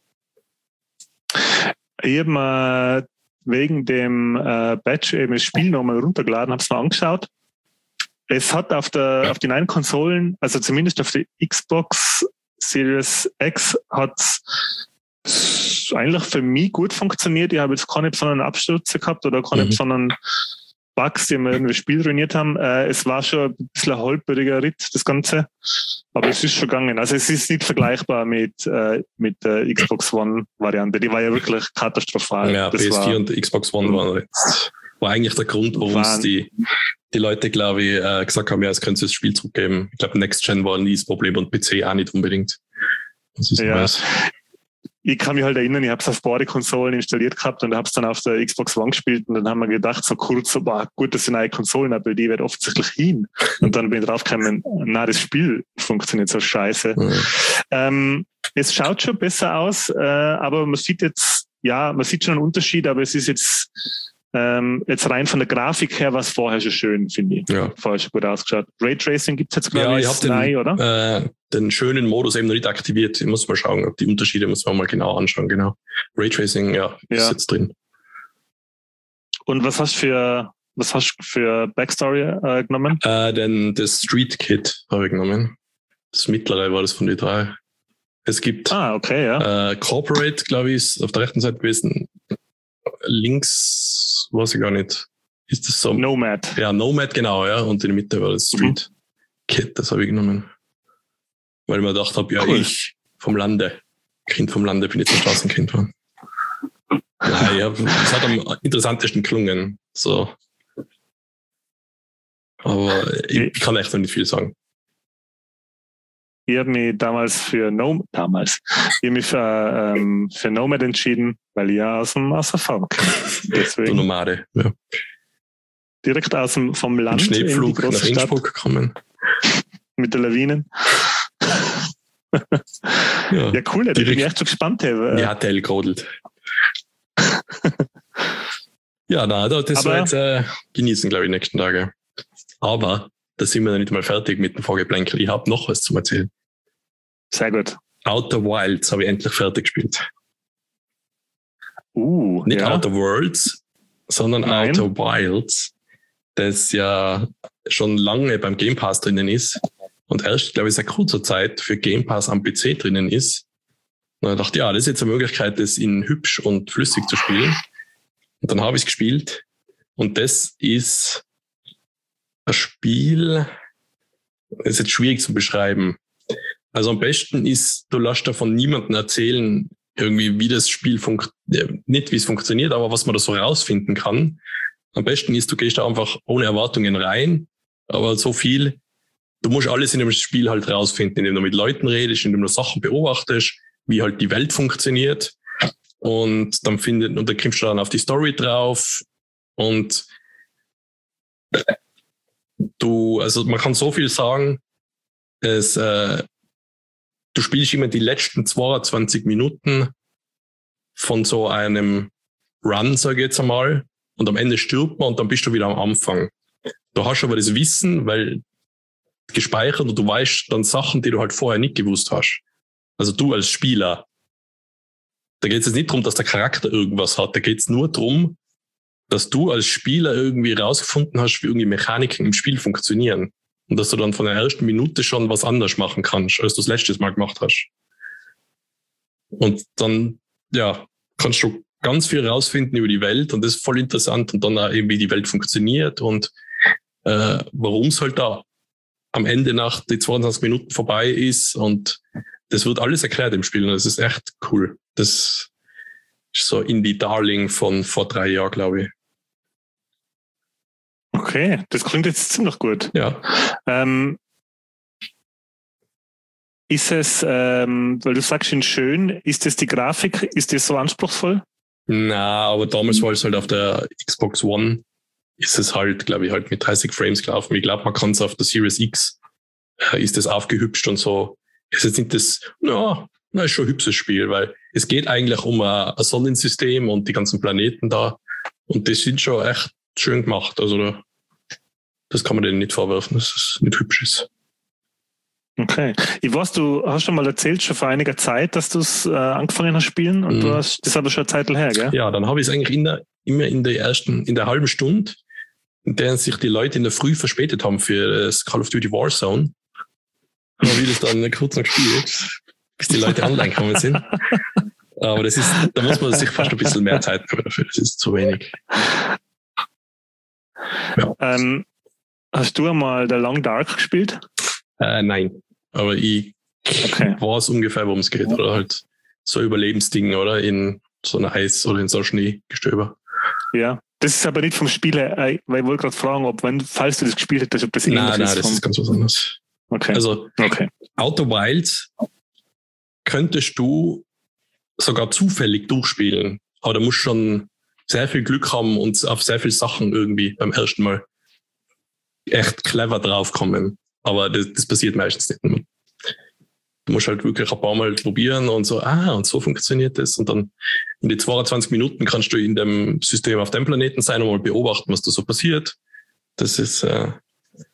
Ich habe mal wegen dem Batch eben das Spiel nochmal runtergeladen, habe es mal angeschaut. Es hat auf den neuen Konsolen, also zumindest auf der Xbox Series X, hat es eigentlich für mich gut funktioniert. Ich habe jetzt keine besonderen Abstürze gehabt oder keine besonderen Bugs, die mir irgendwie das Spiel ruiniert haben. Es war schon ein bisschen ein holpriger Ritt, das Ganze. Aber es ist schon gegangen. Also es ist nicht vergleichbar mit der Xbox One-Variante. Die war ja wirklich katastrophal. Ja, das PS4 und Xbox One war eigentlich der Grund, warum es die Leute, glaube ich, gesagt haben, ja, es können sie das Spiel zurückgeben. Ich glaube, Next Gen war nie das Problem und PC auch nicht unbedingt. Das ist ja. Ich kann mich halt erinnern, ich habe es auf beide Konsolen installiert gehabt und habe es dann auf der Xbox One gespielt und dann haben wir gedacht, so kurz, so, gut, das sind neue Konsolen, aber die wird offensichtlich hin. Und dann bin ich draufgekommen, na, das Spiel funktioniert so scheiße. Es schaut schon besser aus, aber man sieht schon einen Unterschied, aber es ist jetzt rein von der Grafik her war es vorher schon schön, finde ich. Ja. Vorher schon gut ausgeschaut. Raytracing gibt es jetzt, glaube ich, oder? Den schönen Modus eben noch nicht aktiviert. Ich muss mal schauen, ob die Unterschiede muss man mal genau anschauen. Genau. Raytracing, ist jetzt drin. Und was hast du für Backstory genommen? Das Street Kit habe ich genommen. Das mittlere war das von den 3. Es gibt Corporate, glaube ich, ist auf der rechten Seite gewesen. Links, weiß ich gar nicht. Ist das so? Nomad. Ja, Nomad, genau, ja. Und in der Mitte war das Street Kit, das habe ich genommen. Weil ich mir gedacht habe, ja, cool. Ich vom Lande, Kind vom Lande, bin jetzt ein Straßenkind geworden. Ja, das hat am interessantesten gelungen. So. Aber ich kann echt noch nicht viel sagen. Ich habe mich damals für Nomad entschieden, weil ich ja aus der Farm komme. Du Nomade, ja. Direkt vom Land. Ein Schneepflug nach Innsbruck gekommen. Mit der Lawinen. Ja, cool, da bin ich echt so gespannt. Ja, Teil gerodelt. Ja, das war jetzt genießen, glaube ich, die nächsten Tage. Aber da sind wir noch nicht mal fertig mit dem Vorgeplänkel. Ich habe noch was zu erzählen. Sehr gut. Outer Wilds habe ich endlich fertig gespielt. Nicht Outer Worlds, sondern Outer Wilds, das ja schon lange beim Game Pass drinnen ist und erst, glaube ich, seit kurzer Zeit für Game Pass am PC drinnen ist. Und dann dachte ich, das ist jetzt eine Möglichkeit, das in hübsch und flüssig zu spielen. Und dann habe ich es gespielt. Und das ist ein Spiel, das ist jetzt schwierig zu beschreiben. Also am besten ist, du lässt davon niemandem erzählen, irgendwie wie das Spiel nicht wie es funktioniert, aber was man da so rausfinden kann. Am besten ist, du gehst da einfach ohne Erwartungen rein, aber so viel, du musst alles in dem Spiel halt rausfinden, indem du mit Leuten redest, indem du Sachen beobachtest, wie halt die Welt funktioniert und dann kommst du dann auf die Story drauf und Also man kann so viel sagen, du spielst immer die letzten 22 Minuten von so einem Run, sage ich jetzt einmal, und am Ende stirbt man und dann bist du wieder am Anfang. Du hast aber das Wissen, weil gespeichert und du weißt dann Sachen, die du halt vorher nicht gewusst hast. Also du als Spieler. Da geht es jetzt nicht darum, dass der Charakter irgendwas hat. Da geht es nur darum, dass du als Spieler irgendwie rausgefunden hast, wie irgendwie Mechaniken im Spiel funktionieren. Und dass du dann von der ersten Minute schon was anders machen kannst, als du das letztes Mal gemacht hast. Und dann, ja, kannst du ganz viel rausfinden über die Welt und das ist voll interessant und dann auch eben, wie die Welt funktioniert und warum es halt da am Ende nach die 22 Minuten vorbei ist und das wird alles erklärt im Spiel und das ist echt cool. Das ist so Indie-Darling von vor 3 Jahren, glaube ich. Okay, das klingt jetzt ziemlich gut. Ja. Ist es, weil du sagst ihn schön, ist das die Grafik, ist das so anspruchsvoll? Na, aber damals war es halt auf der Xbox One, ist es halt, glaube ich, halt mit 30 Frames gelaufen. Ich glaube, man kann es auf der Series X, ist das aufgehübscht und so. Ist jetzt nicht das, ist schon ein hübsches Spiel, weil es geht eigentlich um ein Sonnensystem und die ganzen Planeten da und das sind schon echt schön gemacht. Also das kann man denen nicht vorwerfen, dass es nicht hübsch ist. Okay. Ich weiß, du hast schon mal erzählt, schon vor einiger Zeit, dass du es angefangen hast zu spielen und du hast, das ist aber schon eine Zeit her, gell? Ja, dann habe ich es eigentlich immer in der halben Stunde, in der sich die Leute in der Früh verspätet haben für das Call of Duty Warzone, habe ich das dann kurz noch gespielt, bis die Leute online gekommen sind. Aber da muss man sich fast ein bisschen mehr Zeit nehmen dafür, das ist zu wenig. Ja. Hast du einmal The Long Dark gespielt? Nein, aber ich weiß ungefähr, worum es geht. Oder halt so ein Überlebensding, oder? In so einer Eis- oder in so einem Schneegestöber. Ja, das ist aber nicht vom Spiel her, weil ich wollte gerade fragen, falls du das gespielt hättest, ob das ähnlich ist. Nein, das ist ganz was anderes. Okay. Also, Outer Wilds könntest du sogar zufällig durchspielen, aber da musst du schon sehr viel Glück haben und auf sehr viele Sachen irgendwie beim ersten Mal echt clever draufkommen. Aber das passiert meistens nicht. Du musst halt wirklich ein paar Mal probieren und so, und so funktioniert das. Und dann in die 22 Minuten kannst du in dem System auf dem Planeten sein und mal beobachten, was da so passiert. Das ist sehr,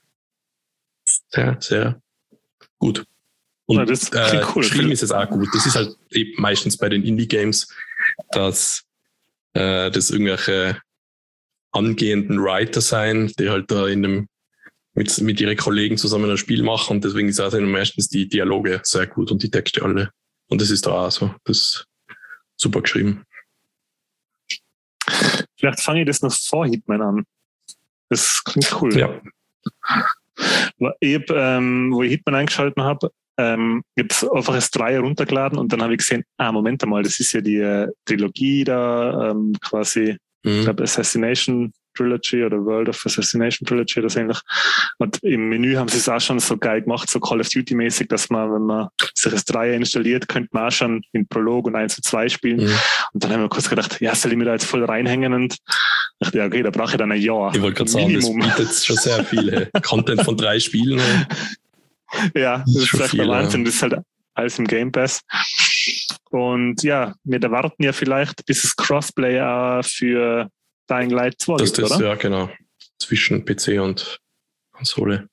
sehr gut. Und das klingt cool. Geschrieben ist es auch gut. Das ist halt eben meistens bei den Indie-Games, dass das irgendwelche angehenden Writer sein, die halt da mit ihren Kollegen zusammen ein Spiel machen und deswegen ist auch meistens die Dialoge sehr gut und die Texte alle. Und das ist da auch so. Das ist super geschrieben. Vielleicht fange ich das noch vor Hitman an. Das klingt cool. Ja. Ich hab, wo ich Hitman eingeschaltet habe, ich habe einfach das 3 runtergeladen und dann habe ich gesehen, Moment einmal, das ist ja die Trilogie da, quasi, ich glaube Assassination Trilogy oder World of Assassination Trilogy oder so ähnlich. Und im Menü haben sie es auch schon so geil gemacht, so Call of Duty mäßig, dass man, wenn man sich das 3 installiert, könnte man auch schon in Prolog und 1 und 2 spielen. Und dann haben wir kurz gedacht, soll ich mir da jetzt voll reinhängen? Und dachte, okay, da brauche ich dann ein Jahr. Ich wollte gerade sagen, das bietet schon sehr viel. Content von 3 Spielen. Ja, das ist echt der Wahnsinn. Das ist halt alles im Game Pass. Und ja, wir erwarten ja vielleicht, bis es Crossplay für Dying Light 2 das gibt, oder? Ja, genau. Zwischen PC und Konsole.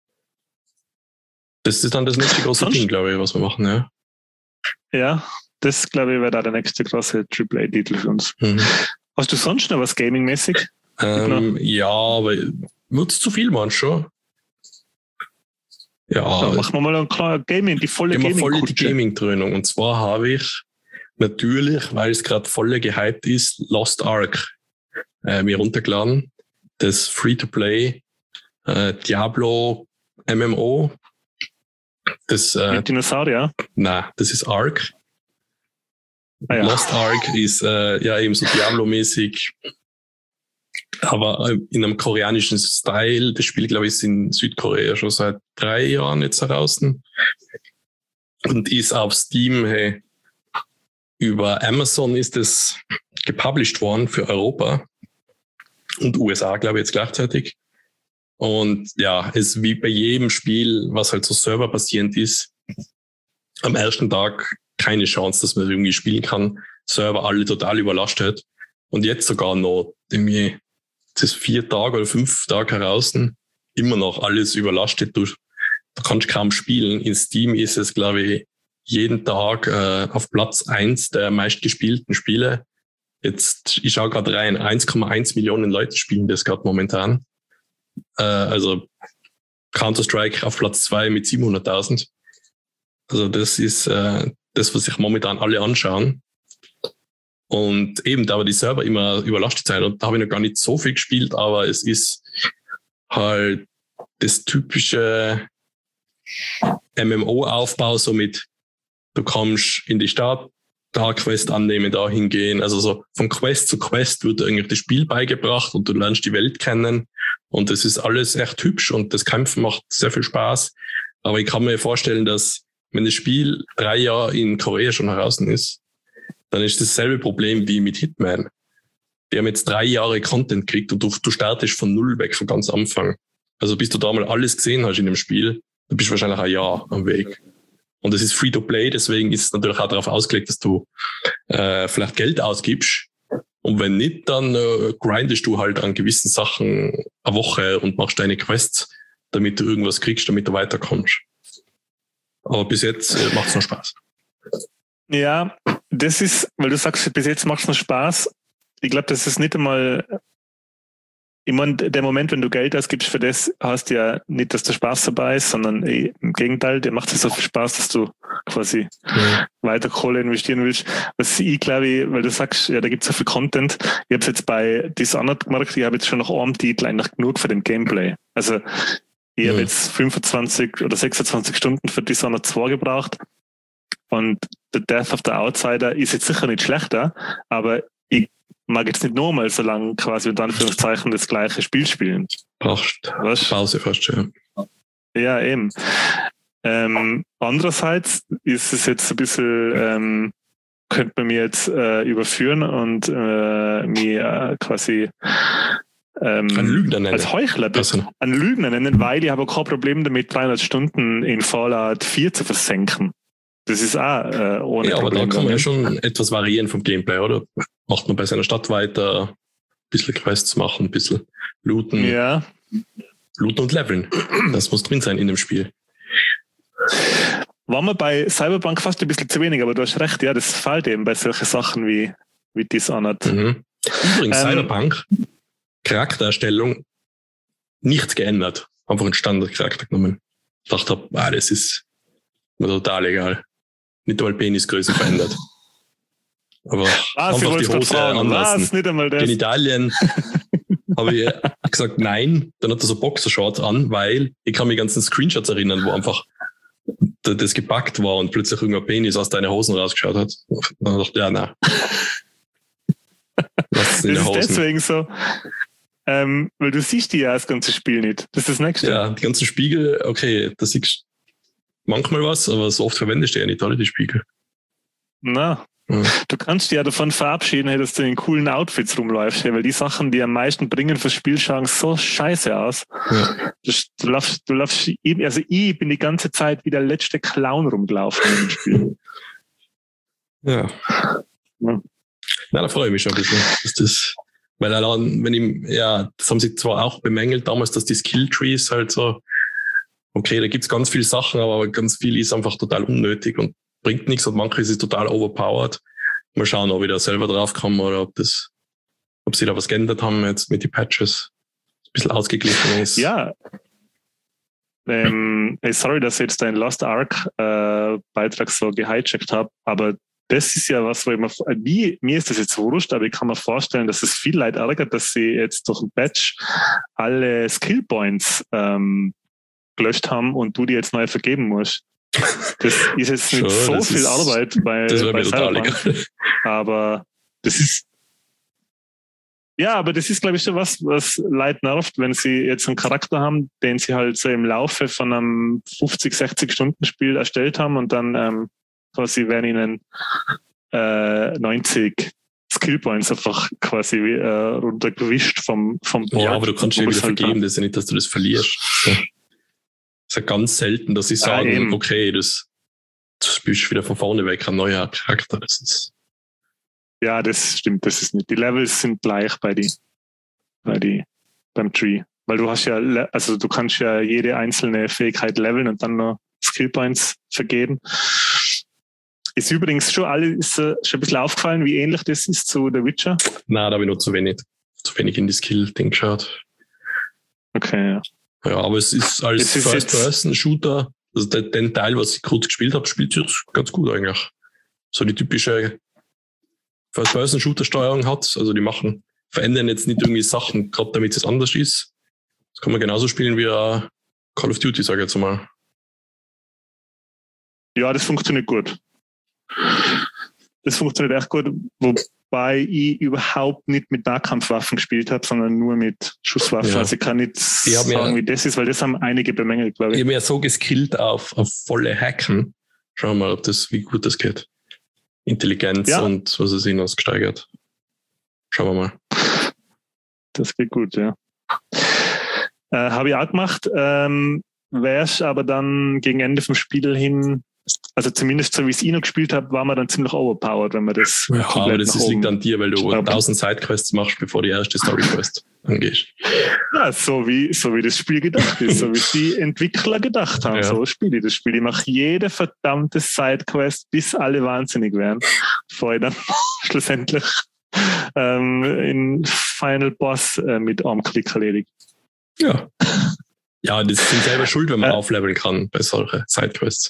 Das ist dann das nächste große Ding, glaube ich, was wir machen, ja. Ja, das, glaube ich, wäre da der nächste große AAA-Titel für uns. Hast du sonst noch was Gaming-mäßig? Ja, aber wird es zu viel, man schon. Ja, machen wir mal ein klar Gaming, die volle Gaming-Dröhnung. Und zwar habe ich natürlich, weil es gerade voll gehypt ist, Lost Ark mir runtergeladen. Das Free-to-Play Diablo MMO. Das mit Dinosaurier? Nein, das ist Ark. Ja. Lost Ark ist eben so Diablo-mäßig, aber in einem koreanischen Style. Das Spiel, glaube ich, ist in Südkorea schon seit 3 Jahren jetzt heraus und ist auf Steam, über Amazon ist es gepublished worden für Europa und USA, glaube ich, jetzt gleichzeitig. Und ja, es wie bei jedem Spiel, was halt so serverbasierend ist, am ersten Tag keine Chance, dass man irgendwie spielen kann. Server alle total überlastet. Und jetzt sogar noch irgendwie das 4 Tage oder 5 Tage heraus, immer noch alles überlastet. Du kannst kaum spielen. In Steam ist es, glaube ich, jeden Tag auf Platz 1 der meistgespielten Spiele. Jetzt, ich schaue gerade rein, 1,1 Millionen Leute spielen das gerade momentan. Also Counter-Strike auf Platz 2 mit 700.000. Also das ist das, was sich momentan alle anschauen. Und eben, da war die Server immer überlastet sein. Und da habe ich noch gar nicht so viel gespielt, aber es ist halt das typische MMO-Aufbau, so mit, du kommst in die Stadt, da Quest annehmen, da hingehen. Also so von Quest zu Quest wird eigentlich das Spiel beigebracht und du lernst die Welt kennen. Und das ist alles echt hübsch und das Kämpfen macht sehr viel Spaß. Aber ich kann mir vorstellen, dass wenn das Spiel 3 Jahre in Korea schon heraus ist, dann ist dasselbe Problem wie mit Hitman. Die haben jetzt 3 Jahre Content gekriegt und du startest von null weg, von ganz Anfang. Also bis du da mal alles gesehen hast in dem Spiel, dann bist du wahrscheinlich ein Jahr am Weg. Und es ist Free-to-Play, deswegen ist es natürlich auch darauf ausgelegt, dass du vielleicht Geld ausgibst. Und wenn nicht, dann grindest du halt an gewissen Sachen eine Woche und machst deine Quests, damit du irgendwas kriegst, damit du weiterkommst. Aber bis jetzt macht es noch Spaß. Ja, das ist, weil du sagst, bis jetzt macht es noch Spaß. Ich glaube, das ist nicht einmal, ich meine, der Moment, wenn du Geld ausgibst für das, hast du ja nicht, dass der Spaß dabei ist, sondern im Gegenteil, der macht dir so viel Spaß, dass du quasi weiter Kohle investieren willst. Was ich glaube, weil du sagst, ja, da gibt es so viel Content. Ich habe es jetzt bei Dishonored gemerkt, ich habe jetzt schon nach einem Titel eigentlich genug für den Gameplay. Also ich habe jetzt 25 oder 26 Stunden für Dishonored 2 gebraucht. Und The Death of the Outsider ist jetzt sicher nicht schlechter, aber ich mag jetzt nicht nochmal so lange quasi mit Anführungszeichen das gleiche Spiel spielen. Brauchst Pause fast schon. Ja, eben. Andererseits ist es jetzt ein bisschen, könnte man mir jetzt überführen und mich quasi ein Lügner nennen. Als Heuchler ein Lügner nennen, weil ich habe kein Problem damit, 300 Stunden in Fallout 4 zu versenken. Das ist auch ohne ja, aber Problem. da kann man ja schon etwas variieren vom Gameplay, oder? Macht man bei seiner Stadt weiter, ein bisschen Quests machen, ein bisschen looten. Ja. Looten und leveln. Das muss drin sein in dem Spiel. War mir bei Cyberpunk fast ein bisschen zu wenig, aber du hast recht, ja, das fällt eben bei solchen Sachen wie Dishonored. Mhm. Übrigens, Cyberpunk, Charaktererstellung, nichts geändert. Einfach einen Standardcharakter genommen. Ich dachte, das ist mir total egal. Nicht einmal Penisgröße verändert. Aber einfach die Hose anlassen. Nicht einmal das. Genitalien habe ich gesagt, nein. Dann hat er so Boxershorts an, weil ich kann mich ganzen Screenshots erinnern, wo einfach das gepackt war und plötzlich irgendein Penis aus deinen Hosen rausgeschaut hat. Dann dachte ich, ja, nein. Das ist deswegen so, weil du siehst die ja das ganze Spiel nicht. Das ist das Nächste. Ja, die ganzen Spiegel, okay, da siehst du manchmal was, aber so oft verwendest du ja nicht alle die Spiegel. Na, du kannst dich ja davon verabschieden, dass du in coolen Outfits rumläufst, weil die Sachen, die am meisten bringen fürs Spiel, schauen so scheiße aus. Ja. Du laufst, also ich bin die ganze Zeit wie der letzte Clown rumgelaufen im Spiel. Ja. Na, da freue ich mich schon ein bisschen, dass das, weil allein, das haben sie zwar auch bemängelt damals, dass die Skilltrees halt so, okay, da gibt's ganz viele Sachen, aber ganz viel ist einfach total unnötig und bringt nichts und manches ist total overpowered. Mal schauen, ob ich da selber drauf komme oder ob sie da was geändert haben jetzt mit den Patches. Ein bisschen ausgeglichen ist. Ja. Sorry, dass ich jetzt deinen Lost Ark Beitrag so gehijackt habe, aber das ist ja was, wo mir ist das jetzt wurscht, aber ich kann mir vorstellen, dass es viel Leute ärgert, dass sie jetzt durch ein Patch alle Skill Points gelöscht haben und du die jetzt neu vergeben musst. Das ist jetzt nicht so viel Arbeit bei Cyberpunk. Aber das ist aber das ist, glaube ich, schon was Leute nervt, wenn sie jetzt einen Charakter haben, den sie halt so im Laufe von einem 50-60-Stunden-Spiel erstellt haben und dann quasi werden ihnen 90 Skillpoints einfach quasi runtergewischt vom Board. Ja, aber du kannst ja wieder halt vergeben, das ist ja nicht, dass du das verlierst. So. Das ist ja ganz selten, dass sie sagen, okay, das spielst wieder von vorne weg, ein neuer Charakter. Das ist ja, das stimmt, das ist nicht. Die Levels sind gleich beim Tree. Weil du hast ja, also du kannst ja jede einzelne Fähigkeit leveln und dann noch Skillpoints vergeben. Ist übrigens schon ein bisschen aufgefallen, wie ähnlich das ist zu The Witcher? Nein, da habe ich noch zu wenig in die Skill-Ding geschaut. Okay, ja. Ja, aber es ist als First-Person-Shooter, also den Teil, was ich kurz gespielt habe, spielt sich ganz gut eigentlich. So die typische First-Person-Shooter-Steuerung hat, also die verändern jetzt nicht irgendwie Sachen, gerade damit es anders ist. Das kann man genauso spielen wie Call of Duty, sage ich jetzt mal. Ja, das funktioniert gut. Das funktioniert echt gut, wobei ich überhaupt nicht mit Nahkampfwaffen gespielt habe, sondern nur mit Schusswaffen. Ja. Also ich kann nicht sagen, wie das ist, weil das haben einige bemängelt, glaube ich. Ich habe ja so geskillt auf volle Hacken. Schauen wir mal, wie gut das geht. Intelligenz und was es hinaus gesteigert. Schauen wir mal. Das geht gut, ja. Habe ich auch gemacht. Wär's aber dann gegen Ende vom Spiel hin, also zumindest so wie ich es noch gespielt habe, war man dann ziemlich overpowered, wenn man das aber das liegt an dir, weil du 1000 Sidequests machst, bevor die erste Storyquest angehst. Ja, so wie das Spiel gedacht ist, so wie es die Entwickler gedacht haben. Ja. So spiele ich das Spiel. Ich mache jede verdammte Sidequest, bis alle wahnsinnig werden, bevor ich dann schlussendlich in Final Boss mit Armklick erledigt. Ja. Ja, das sind selber schuld, wenn man aufleveln kann bei solchen Sidequests.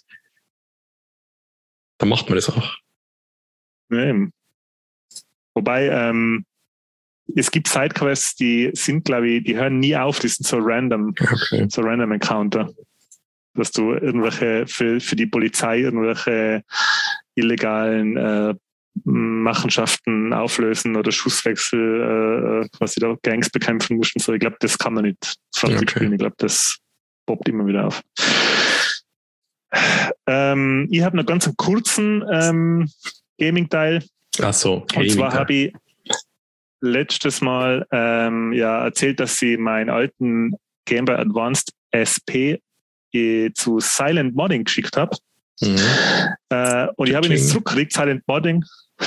Dann macht man das auch. Ja, wobei, es gibt Sidequests, die sind, glaube ich, die hören nie auf, die sind so random Encounter. Dass du irgendwelche, für die Polizei irgendwelche illegalen Machenschaften auflösen oder Schusswechsel, quasi da Gangs bekämpfen musst und so. Ich glaube, das kann man nicht fertig spielen. Ich glaube, das poppt immer wieder auf. Ich habe noch ganz einen kurzen Gaming-Teil. Ach so. Und zwar habe ich letztes Mal erzählt, dass ich meinen alten Game Boy Advanced SP zu Silent Modding geschickt habe. Mhm. Und ich habe ihn jetzt zurückgekriegt. Silent Modding.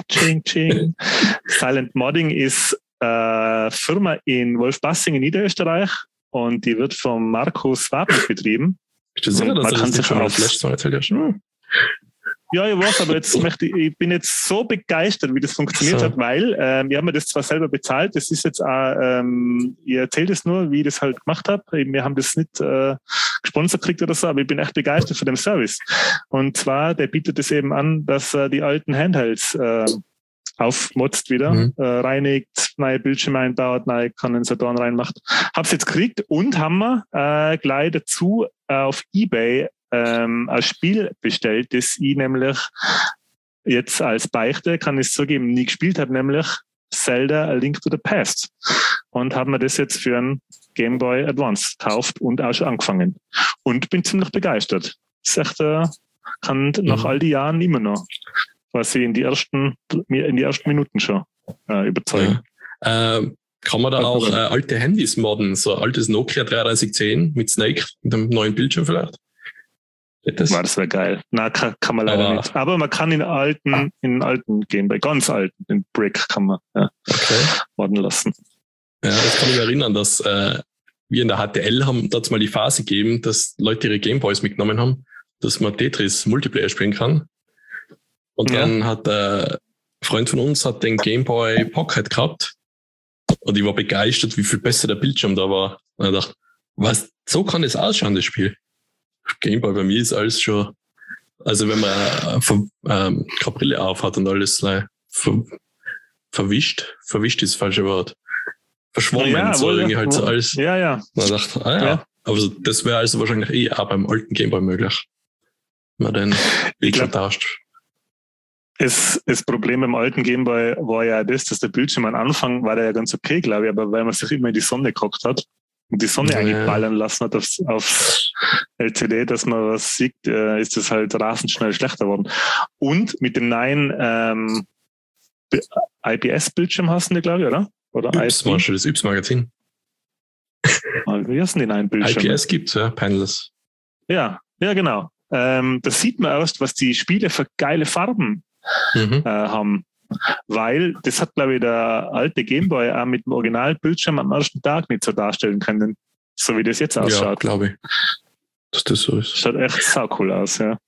Silent Modding ist eine Firma in Wolfbassing in Niederösterreich und die wird von Markus Wabner betrieben. Bist du sicher, dass du das schon als letztes Mal erzählt hast? Ja, ich weiß, aber ich bin jetzt so begeistert, wie das funktioniert hat, weil wir haben das zwar selber bezahlt, das ist jetzt auch, ich erzähle das nur, wie ich das halt gemacht habe. Wir haben das nicht gesponsert gekriegt oder so, aber ich bin echt begeistert von dem Service. Und zwar, der bietet es eben an, dass er die alten Handhelds aufmotzt wieder, reinigt, neue Bildschirme einbaut, neue Kondensatoren reinmacht. Hab's jetzt gekriegt und haben wir gleich dazu auf eBay ein Spiel bestellt, das ich nämlich jetzt als Beichte, kann ich zugeben, nie gespielt habe, nämlich Zelda A Link to the Past. Und haben wir das jetzt für einen Game Boy Advance gekauft und auch schon angefangen. Und bin ziemlich begeistert. Das ist echt, kann nach all die Jahren immer noch, was ich in die ersten Minuten schon überzeugen. Ja. Kann man da auch alte Handys modden? So ein altes Nokia 3310 mit Snake, mit einem neuen Bildschirm vielleicht? Das wäre geil. Nein, kann man leider nicht. Aber man kann in alten gehen, bei ganz alten, in Brick kann man modden lassen. Ja, das kann ich mich erinnern, dass wir in der HTL haben dort mal die Phase gegeben, dass Leute ihre Gameboys mitgenommen haben, dass man Tetris Multiplayer spielen kann. Und dann hat ein Freund von uns den Gameboy Pocket gehabt und ich war begeistert, wie viel besser der Bildschirm da war. Und ich dachte, was, so kann das ausschauen, das Spiel. Gameboy bei mir ist alles schon, also wenn man keine Brille auf hat und alles verwischt ist das falsche Wort. Verschwommen, so irgendwie halt so alles. Ja. Und ich dachte, aber so, das wäre also wahrscheinlich auch beim alten Gameboy möglich. Wenn man den Bildschirm tauscht. Das Problem beim alten Gameboy war ja das, dass der Bildschirm am Anfang war der ja ganz okay, glaube ich, aber weil man sich immer in die Sonne gehockt hat und die Sonne eigentlich ballern lassen hat aufs LCD, dass man was sieht, ist das halt rasend schnell schlechter geworden. Und mit dem neuen IPS-Bildschirm hast du, glaube ich, oder? Oder Yps, meinst du das Yps-Magazin? Wie hast du denn einen Bildschirm? IPS gibt's, ja, Panels. Ja, genau. Da sieht man erst, was die Spiele für geile Farben haben. Weil das hat, glaube ich, der alte Gameboy auch mit dem Originalbildschirm am ersten Tag nicht so darstellen können. So wie das jetzt ausschaut. Ja, glaube ich. Dass das so ist. Schaut echt sau cool aus, ja.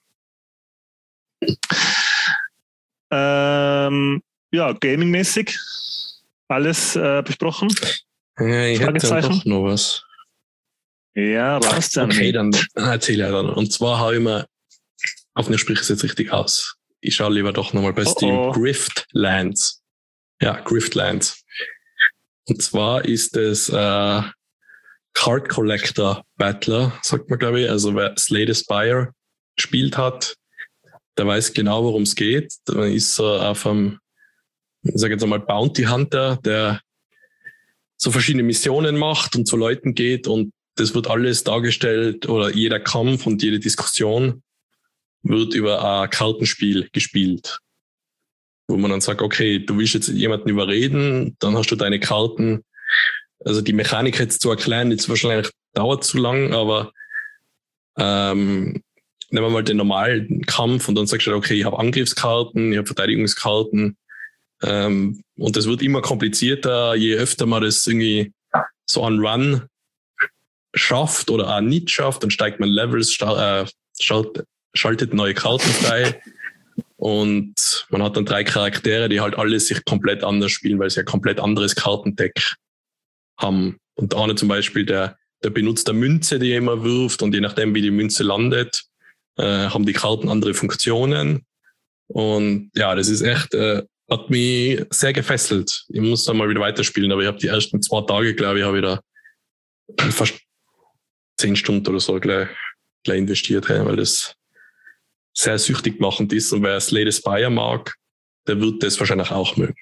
Ja, gamingmäßig alles besprochen. Ja, ich hätte dann doch noch was. Ja, raus dann. Okay, dann erzähle ich dann. Und zwar habe ich mir, hoffentlich spreche ich es jetzt richtig aus. Ich schaue lieber doch nochmal bei Steam. Griftlands. Ja, Griftlands. Und zwar ist es Card Collector Battler, sagt man, glaube ich. Also wer Slay the Spire gespielt hat, der weiß genau, worum es geht. Da ist so auf einem, ich sage jetzt einmal, Bounty Hunter, der so verschiedene Missionen macht und zu Leuten geht, und das wird alles dargestellt, oder jeder Kampf und jede Diskussion wird über ein Kartenspiel gespielt, wo man dann sagt, okay, du willst jetzt jemanden überreden, dann hast du deine Karten. Also die Mechanik jetzt zu erklären, jetzt wahrscheinlich dauert zu lang, aber nehmen wir mal den normalen Kampf und dann sagst du, okay, ich habe Angriffskarten, ich habe Verteidigungskarten, und das wird immer komplizierter, je öfter man das irgendwie so an Run schafft oder auch nicht schafft, dann steigt man Levels, schaltet neue Karten frei und man hat dann 3 Charaktere, die halt alle sich komplett anders spielen, weil sie ein komplett anderes Kartendeck haben. Und der eine zum Beispiel, der benutzt eine Münze, die er immer wirft, und je nachdem, wie die Münze landet, haben die Karten andere Funktionen. Und ja, das ist echt, hat mich sehr gefesselt. Ich muss da mal wieder weiterspielen, aber ich habe die ersten 2 Tage, glaube ich, habe ich da fast 10 Stunden oder so gleich investiert, weil das sehr süchtig machend ist, und wer Slay the Spire mag, der wird das wahrscheinlich auch mögen.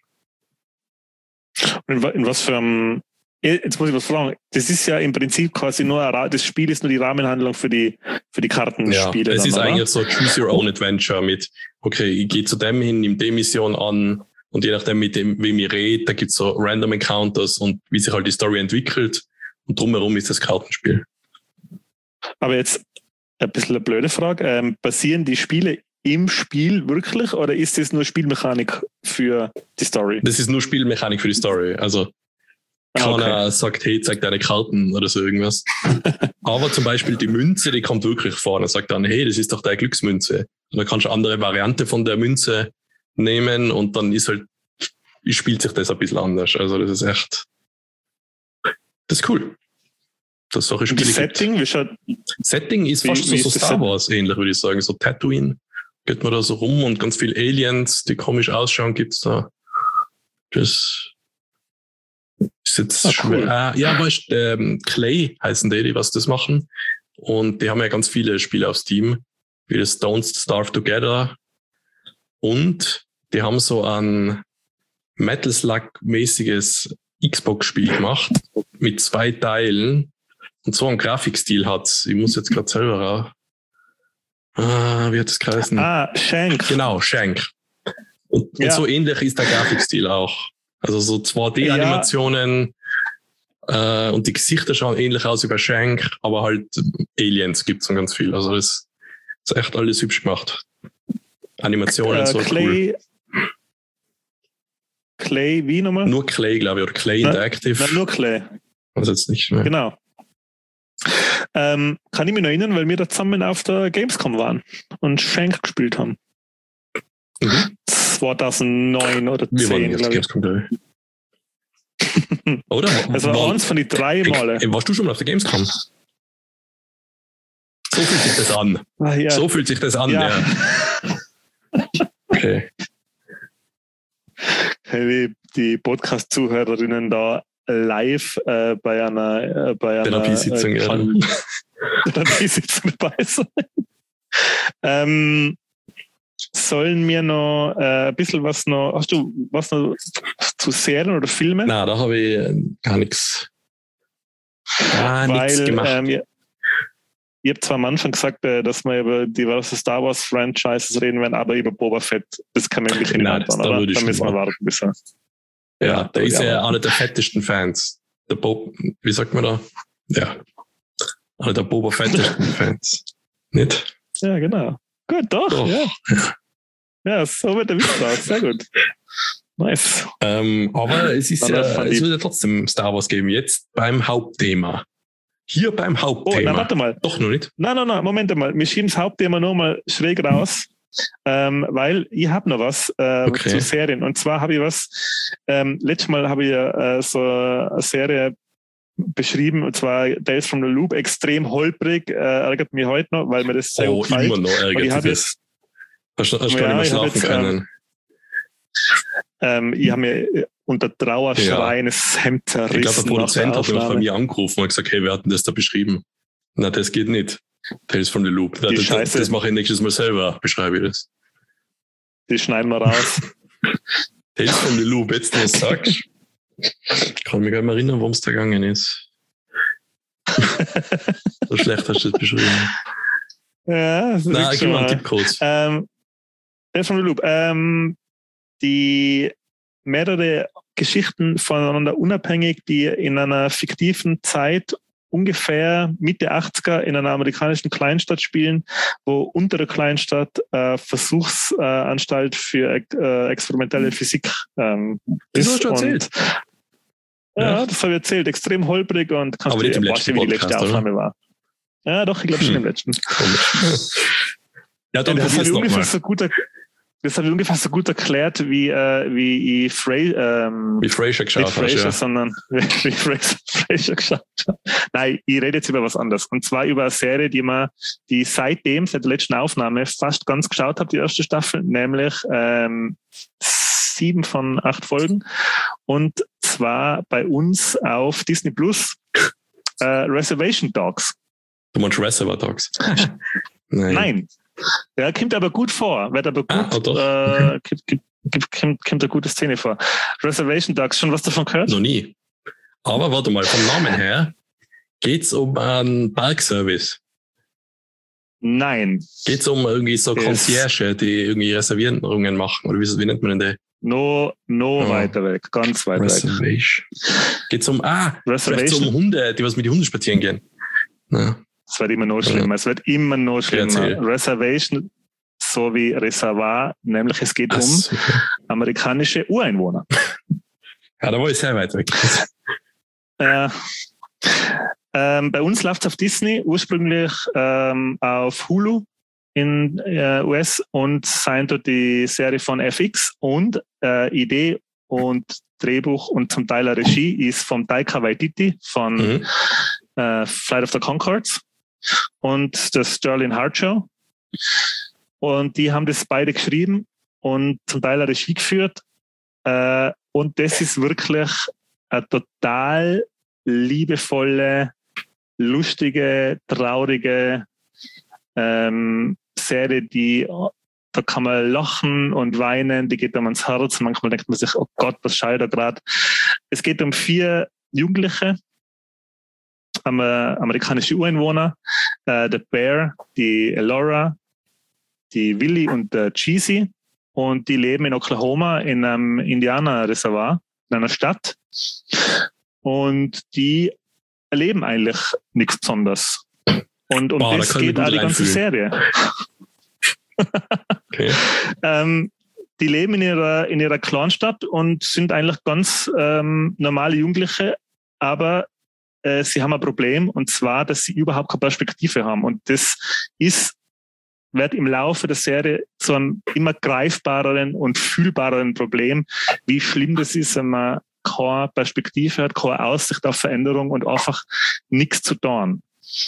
Und in was für einem, jetzt muss ich was fragen, das ist ja im Prinzip quasi nur, das Spiel ist nur die Rahmenhandlung für die Kartenspiele. Ja, es ist oder? eigentlich so Choose Your Own Adventure mit, okay, ich gehe zu dem hin, nehme die Mission an, und je nachdem, mit dem, wem ich rede, da gibt es so Random Encounters und wie sich halt die Story entwickelt, und drumherum ist das Kartenspiel. Aber jetzt ein bisschen eine blöde Frage. Basieren die Spiele im Spiel wirklich, oder ist das nur Spielmechanik für die Story? Das ist nur Spielmechanik für die Story. Also keiner sagt, hey, zeig deine Karten oder so irgendwas. Aber zum Beispiel die Münze, die kommt wirklich vorne und sagt dann, hey, das ist doch deine Glücksmünze. Und dann kannst du eine andere Variante von der Münze nehmen, und dann ist halt, spielt sich das ein bisschen anders. Also das ist echt, das ist cool. Das solche Spiele Setting, Setting ist fast so Star Wars ähnlich, würde ich sagen. So Tatooine geht man da so rum, und ganz viele Aliens, die komisch ausschauen, gibt's da. Das ist jetzt schwer. Cool. Ja, weißt du, Clay heißen die was das machen. Und die haben ja ganz viele Spiele auf Steam, wie das Don't Starve Together. Und die haben so ein Metal Slug-mäßiges Xbox-Spiel gemacht mit 2 Teilen. Und so einen Grafikstil hat's. Ich muss jetzt gerade selber wie hat das geheißen? Shank. Genau, Shank. Und so ähnlich ist der Grafikstil auch. Also so 2D-Animationen, und die Gesichter schauen ähnlich aus wie bei Shank, aber halt Aliens gibt's dann ganz viel. Also das ist echt alles hübsch gemacht. Animationen so Clay, cool. Clay, wie nochmal? Nur Clay, glaube ich, oder Clay Interactive. Nein, nur Clay. Also jetzt nicht mehr. Genau. Kann ich mich noch erinnern, weil wir da zusammen auf der Gamescom waren und Shank gespielt haben. 2009 oder 10, wir waren glaube ich. Gamescom, glaube ich. Oder? Das war eins von den 3 Male. Warst du schon mal auf der Gamescom? So fühlt sich das an. Ja. So fühlt sich das an, ja. Okay. Die Podcast-Zuhörerinnen da live bei einer Therapiesitzung Therapiesitzung dabei sein. Sollen wir noch ein bisschen was noch, hast du was noch zu Serien oder Filmen? Nein, da habe ich gar nichts. Nichts gemacht. ich habe zwar am Anfang gesagt, dass wir über diverse Star Wars Franchises reden werden, aber über Boba Fett, das kann man wirklich nicht Nein, antworten, oder? Da müssen wir warten bis er. Ja, der ist ja einer der fettesten Fans. Wie sagt man da? Ja. Einer der Boba fettesten Fans. Nicht? Ja, genau. Gut, doch. Ja. Ja, so wird der Witz raus. Sehr gut. Nice. Aber es ist es wird ja trotzdem Star Wars geben. Jetzt beim Hauptthema. Hier beim Hauptthema. Oh, na, warte mal. Doch noch nicht? Nein, Moment mal. Wir schieben das Hauptthema nur mal schräg raus, weil ich habe noch was zu Serien. Und zwar habe ich was, letztes Mal habe ich so eine Serie beschrieben, und zwar Tales from the Loop, extrem holprig, ärgert mich heute noch, weil mir das sehr gut gefällt. Immer noch ärgert mich das. Hast du gar nicht mehr schlafen können? Ich habe mir unter Trauerschreien das Hemd zerrissen. Ich glaube, der Produzent hat mich bei mir angerufen und gesagt, hey, wir hatten das da beschrieben. Na, das geht nicht. Tales from the Loop. Das mache ich nächstes Mal selber, beschreibe ich das. Die schneiden wir raus. Tales from the Loop, jetzt du das sagst. Ich kann mich gar nicht mehr erinnern, worum es da gegangen ist. So schlecht hast du das beschrieben. Ja, das ist nein, gib mal einen Tipp kurz. Tales from the Loop. Die mehrere Geschichten voneinander unabhängig, die in einer fiktiven Zeit ungefähr Mitte 80er in einer amerikanischen Kleinstadt spielen, wo unter der Kleinstadt Versuchsanstalt für experimentelle Physik das hast du erzählt. Ja, das habe ich erzählt. Extrem holprig und kannst aber nicht im letzten Podcast, wie die letzte Aufnahme war. Ja, doch, ich glaube schon im letzten. Ja, dann das habe ich ungefähr ungefähr so gut erklärt, wie ich Frasier geschaut hast, sondern wie Frasier geschaut habe. Nein, ich rede jetzt über was anderes. Und zwar über eine Serie, die seit der letzten Aufnahme fast ganz geschaut habe, die erste Staffel, nämlich 7 von 8 Folgen. Und zwar bei uns auf Disney Plus Reservation Dogs. Du meinst Reservoir Dogs? Nein. Ja, kommt aber gut vor. Wird aber gut. Kommt eine gute Szene vor. Reservation Dogs, schon was davon gehört? Noch nie. Aber warte mal, vom Namen her geht's um einen Parkservice. Nein. Geht's um irgendwie so Concierge, die irgendwie Reservierungen machen? Oder wie nennt man denn die? Weiter weg, ganz weit weg. Geht's um, vielleicht so um Hunde, die was mit den Hunden spazieren gehen. Ja. Es wird immer noch schlimmer. Es wird immer noch schlimmer. Reservation, so wie Reservoir, nämlich es geht um amerikanische Ureinwohner. Ja, da war ich sehr weit weg. Bei uns läuft es auf Disney, ursprünglich auf Hulu in US und sein dort die Serie von FX und Idee und Drehbuch und zum Teil Regie ist von Taika Waititi von Flight of the Conchords und das Sterling Harjo. Und die haben das beide geschrieben und zum Teil Regie geführt. Und das ist wirklich eine total liebevolle, lustige, traurige Serie, da kann man lachen und weinen, die geht einem ans Herz. Manchmal denkt man sich, oh Gott, was schaut da gerade? Es geht um 4 Jugendliche, amerikanische Ureinwohner, der Bear, die Elora, die Willy und der Cheesy, und die leben in Oklahoma in einem Indianerreservat, in einer Stadt, und die erleben eigentlich nichts Besonderes. Und um das geht auch die ganze Serie. Okay. Die leben in ihrer Clanstadt und sind eigentlich ganz normale Jugendliche, aber sie haben ein Problem, und zwar, dass sie überhaupt keine Perspektive haben. Und das wird im Laufe der Serie zu einem immer greifbareren und fühlbareren Problem, wie schlimm das ist, wenn man keine Perspektive hat, keine Aussicht auf Veränderung und einfach nichts zu tun.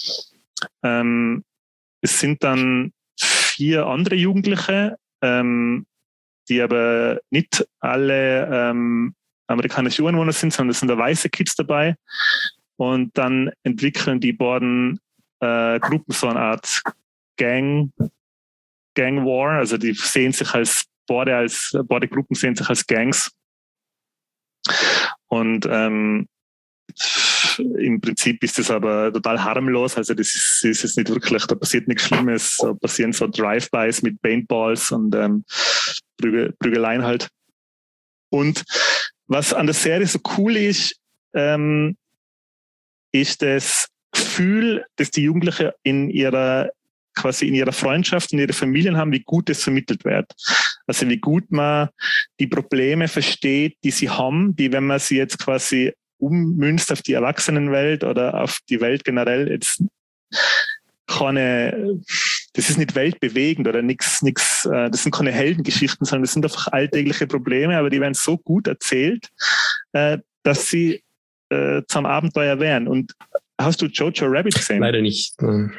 Es sind dann 4 andere Jugendliche, die aber nicht alle amerikanische Ureinwohner sind, sondern es sind da weiße Kids dabei. Und dann entwickeln die beiden Gruppen so eine Art Gang War. Also die sehen sich beide Gruppen sehen sich als Gangs. Und im Prinzip ist das aber total harmlos. Also das ist jetzt nicht wirklich, da passiert nichts Schlimmes. Da passieren so Drive-Bys mit Paintballs und Prügeleien halt. Und was an der Serie so cool ist das Gefühl, dass die Jugendlichen in ihrer Freundschaft und ihre Familien haben, wie gut das vermittelt wird. Also wie gut man die Probleme versteht, die sie haben, die, wenn man sie jetzt quasi ummünzt auf die Erwachsenenwelt oder auf die Welt generell, jetzt das ist nicht weltbewegend oder nichts, das sind keine Heldengeschichten, sondern das sind einfach alltägliche Probleme, aber die werden so gut erzählt, dass sie zum Abenteuer werden. Und hast du Jojo Rabbit gesehen? Leider nicht.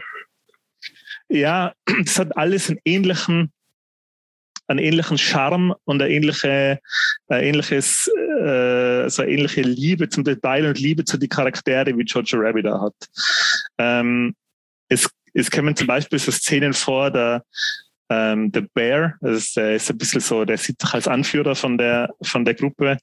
Ja, das hat alles einen ähnlichen Charme und eine ähnliche Liebe zum Detail und Liebe zu den Charakteren, wie Jojo Rabbit da hat. Es kommen zum Beispiel so Szenen vor, der Bear, das ist ein bisschen so, der sieht sich als Anführer von der Gruppe,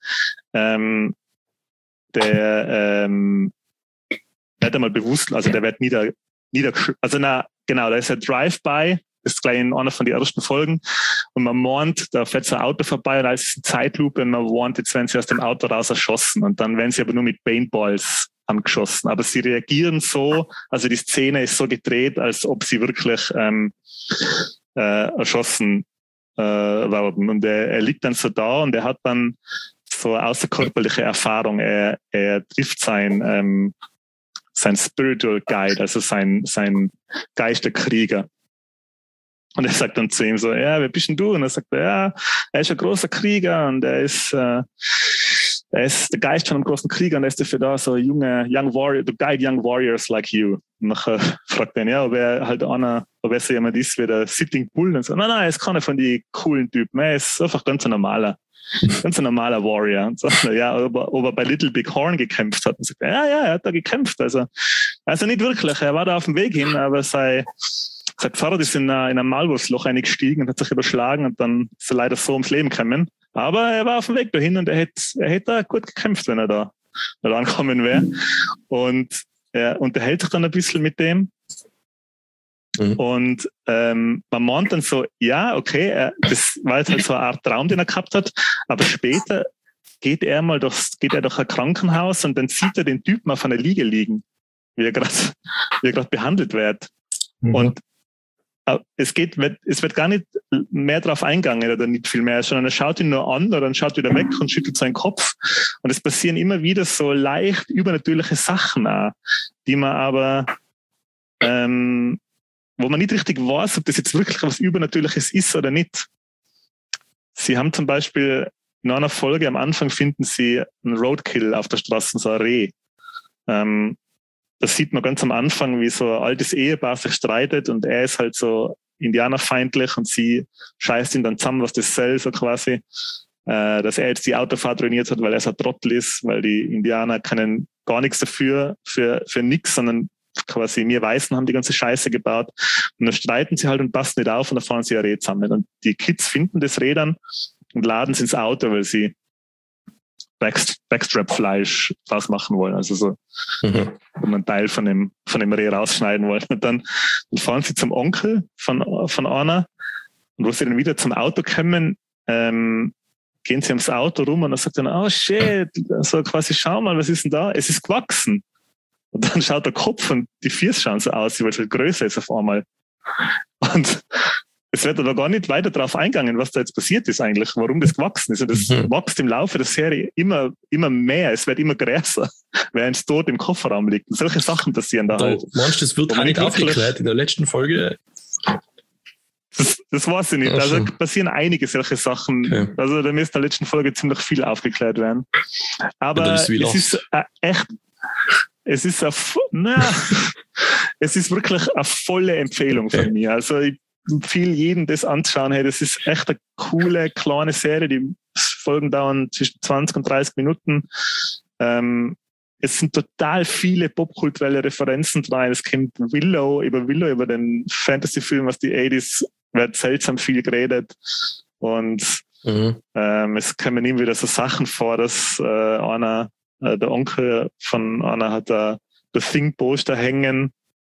der wird einmal bewusst, also der wird genau, da ist ein Drive-by, das ist gleich in einer von den ersten Folgen, und man warnt, da fährt so ein Auto vorbei und als ist eine Zeitlupe und man warnt, jetzt werden sie aus dem Auto raus erschossen und dann werden sie aber nur mit Paintballs angeschossen. Aber sie reagieren so, also die Szene ist so gedreht, als ob sie wirklich erschossen werden. Und er liegt dann so da und er hat dann so außerkörperliche Erfahrung. Er trifft sein Spiritual Guide, also sein Geisterkrieger. Und er sagt dann zu ihm so, ja, wer bist denn du? Und er sagt, ja, er ist ein großer Krieger und er ist der Geist von einem großen Krieger und er ist dafür da, so young warrior, to guide young warriors like you. Und nachher fragt er ihn, ja, ob er so jemand ist wie der Sitting Bull und so. Nein, er ist keiner von den coolen Typen, er ist einfach ganz ein normaler Warrior. Und so, ja, ob er bei Little Big Horn gekämpft hat. Und sagt, ja, er hat da gekämpft. Also nicht wirklich, er war da auf dem Weg hin, aber sein Pferd ist in ein Maulwurfsloch eingestiegen und hat sich überschlagen und dann ist er leider so ums Leben gekommen. Aber er war auf dem Weg dahin und er hätte da gut gekämpft, wenn er da angekommen wäre. Und er unterhält sich dann ein bisschen mit dem. Mhm. Und man meint dann so, ja, okay, das war jetzt halt so eine Art Traum, den er gehabt hat, aber später geht er durch ein Krankenhaus und dann sieht er den Typen auf einer Liege liegen, wie er gerade behandelt wird. Mhm. Und es wird gar nicht mehr drauf eingegangen oder nicht viel mehr, sondern er schaut ihn nur an oder dann schaut wieder weg und schüttelt seinen Kopf. Und es passieren immer wieder so leicht übernatürliche Sachen auch, die man aber, wo man nicht richtig weiß, ob das jetzt wirklich was Übernatürliches ist oder nicht. Sie haben zum Beispiel in einer Folge am Anfang finden sie einen Roadkill auf der Straße, so ein Reh. Das sieht man ganz am Anfang, wie so ein altes Ehepaar sich streitet und er ist halt so indianerfeindlich und sie scheißt ihn dann zusammen, was das soll, so quasi, dass er jetzt die Autofahrt ruiniert hat, weil er so ein Trottel ist, weil die Indianer können gar nichts dafür, für nichts, sondern quasi wir Weißen haben die ganze Scheiße gebaut und dann streiten sie halt und passen nicht auf und dann fahren sie ein Reh zusammen und die Kids finden das Reh dann und laden es ins Auto, weil sie Backstrap-Fleisch draus machen wollen, also so einen Teil von dem Reh rausschneiden wollen. Und dann fahren sie zum Onkel von Anna und wo sie dann wieder zum Auto kommen, gehen sie ums Auto rum und dann sagt er, oh shit, so quasi, schau mal, was ist denn da? Es ist gewachsen. Und dann schaut der Kopf und die Füße schauen so aus, weil es halt größer ist auf einmal. Und es wird aber gar nicht weiter darauf eingegangen, was da jetzt passiert ist eigentlich, warum das gewachsen ist. Und das wächst im Laufe der Serie immer mehr, es wird immer größer, während es dort im Kofferraum liegt. Und solche Sachen passieren da halt. Meinst du, das wird auch nicht aufgeklärt in der letzten Folge? Das weiß ich nicht. Also passieren einige solche Sachen. Okay. Also da müsste in der letzten Folge ziemlich viel aufgeklärt werden. Aber es ist echt... Es ist wirklich eine volle Empfehlung von mir. Also ich empfehle jedem, das anzuschauen. Hey, das ist echt eine coole, kleine Serie. Die Folgen dauern zwischen 20 und 30 Minuten. Es sind total viele popkulturelle Referenzen drin. Es kommt Willow, über den Fantasy-Film aus den 80s, wird seltsam viel geredet. Und es kommen immer wieder so Sachen vor, dass einer der Onkel von einer hat da The Thing-Poster hängen.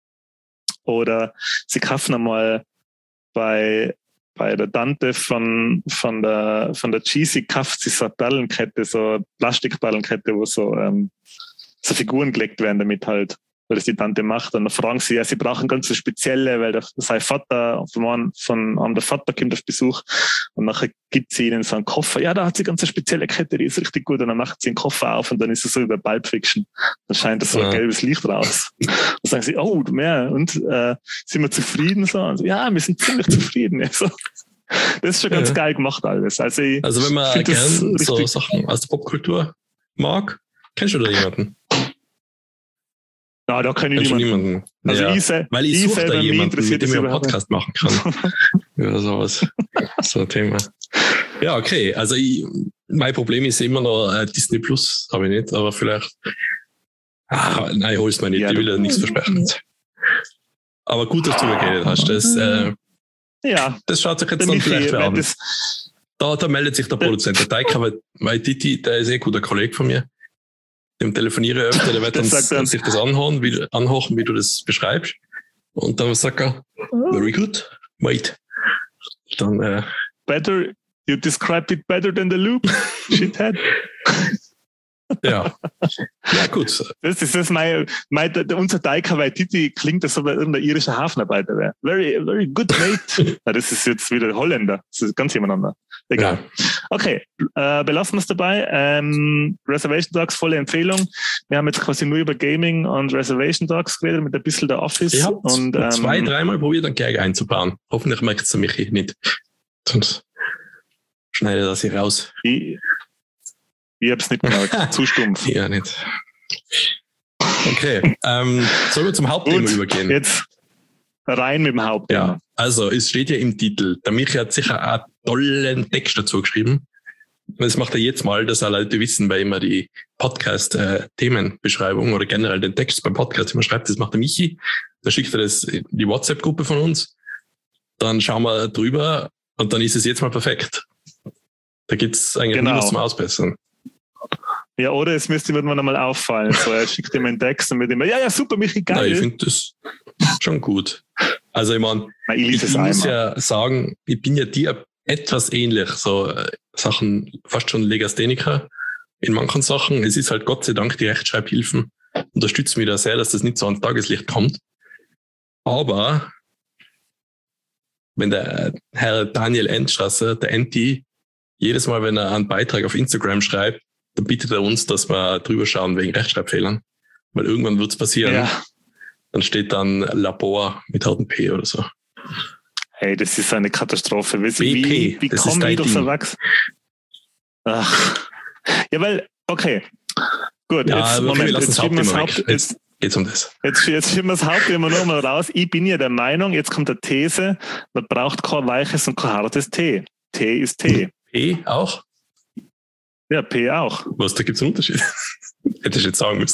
Oder sie kaufen einmal bei der Tante von der Cheesy kauft sie so eine Perlenkette, so eine Plastikperlenkette, wo so Figuren gelegt werden damit halt, weil das die Tante macht. Und dann fragen sie, ja, sie brauchen ganz so spezielle, weil sein Vater, von einem der Vater kommt auf Besuch und nachher gibt sie ihnen so einen Koffer. Ja, da hat sie ganz eine spezielle Kette, die ist richtig gut. Und dann macht sie den Koffer auf und dann ist es so wie bei Pulp Fiction. Dann scheint das so ein gelbes Licht raus. Dann sagen sie, oh, mehr. Und sind wir zufrieden? So? Und so, ja, wir sind ziemlich zufrieden. Also, das ist schon ganz geil gemacht alles. Also wenn man gern so Sachen aus der Popkultur mag, kennst du da jemanden? Ja, da kenne ich niemanden. Also weil ich suche da jemanden, mit dem ich einen Podcast machen kann. Oder sowas. So ein Thema. Ja, okay. Also mein Problem ist immer noch Disney Plus, habe ich nicht, aber vielleicht nein, hol's mir nicht. Ich will ja nichts versprechen. Aber gut, dass du mir geredet hast. Das schaut sich jetzt dann vielleicht an. Da meldet sich der Produzent, der Taika, weil Titi, der ist ein guter Kollege von mir. Dem telefoniere ich öfter, der wird sich das anhören, wie du das beschreibst. Und dann sagt er, very good, wait. Dann, better, you described it better than the loop, shithead. Ja. Ja, gut. Das ist unser Taika Waititi klingt, als ob er irgendein irischer Hafenarbeiter wäre. Very, very good, mate. Das ist jetzt wieder Holländer. Das ist ganz jemand anderes. Egal. Ja. Okay, belassen wir es dabei. Reservation Dogs, volle Empfehlung. Wir haben jetzt quasi nur über Gaming und Reservation Dogs geredet, mit ein bisschen der Office. Ich habe 2-3 Mal probiert, einen Gag einzubauen. Hoffentlich merkt es mich nicht. Sonst schneide das hier raus. Ich habe es nicht gemerkt. Zu stumpf. Ja, nicht. Okay. Sollen wir zum Hauptthema übergehen? Jetzt rein mit dem Hauptthema. Ja, also es steht ja im Titel. Der Michi hat sicher einen tollen Text dazu geschrieben. Das macht er jetzt mal, dass alle Leute wissen, weil immer die Podcast-Themenbeschreibung oder generell den Text beim Podcast immer schreibt, das macht der Michi. Da schickt er das in die WhatsApp-Gruppe von uns. Dann schauen wir drüber und dann ist es jetzt mal perfekt. Da gibt's eigentlich nie was zum Ausbessern. Ja, oder es müsste mir nochmal auffallen. So, er schickt ihm einen Text und mit ihm, ja, super, Michi, geil. Ja, ich finde das schon gut. Also, ich meine, ich muss ja sagen, ich bin ja dir etwas ähnlich. So Sachen, fast schon Legastheniker in manchen Sachen. Es ist halt Gott sei Dank, die Rechtschreibhilfen unterstützen mich da sehr, dass das nicht so ans Tageslicht kommt. Aber wenn der Herr Daniel Endstrasser, der Enti, jedes Mal, wenn er einen Beitrag auf Instagram schreibt, dann bittet er uns, dass wir drüber schauen wegen Rechtschreibfehlern. Weil irgendwann wird's passieren. Ja. Dann steht dann Labor mit harten P oder so. Hey, das ist eine Katastrophe. Wie kommen die durchs Erwachsenen? Ach. Ja, weil, okay. Gut, ja, jetzt, Moment, jetzt schieben wir das Hauptthema. Jetzt geht's um das. Jetzt schieben wir das Hauptthema nochmal raus. Ich bin ja der Meinung, jetzt kommt der These, man braucht kein weiches und kein hartes T. T ist T. P auch? Ja, P auch. Was, da gibt's einen Unterschied? Hätte ich jetzt sagen müssen.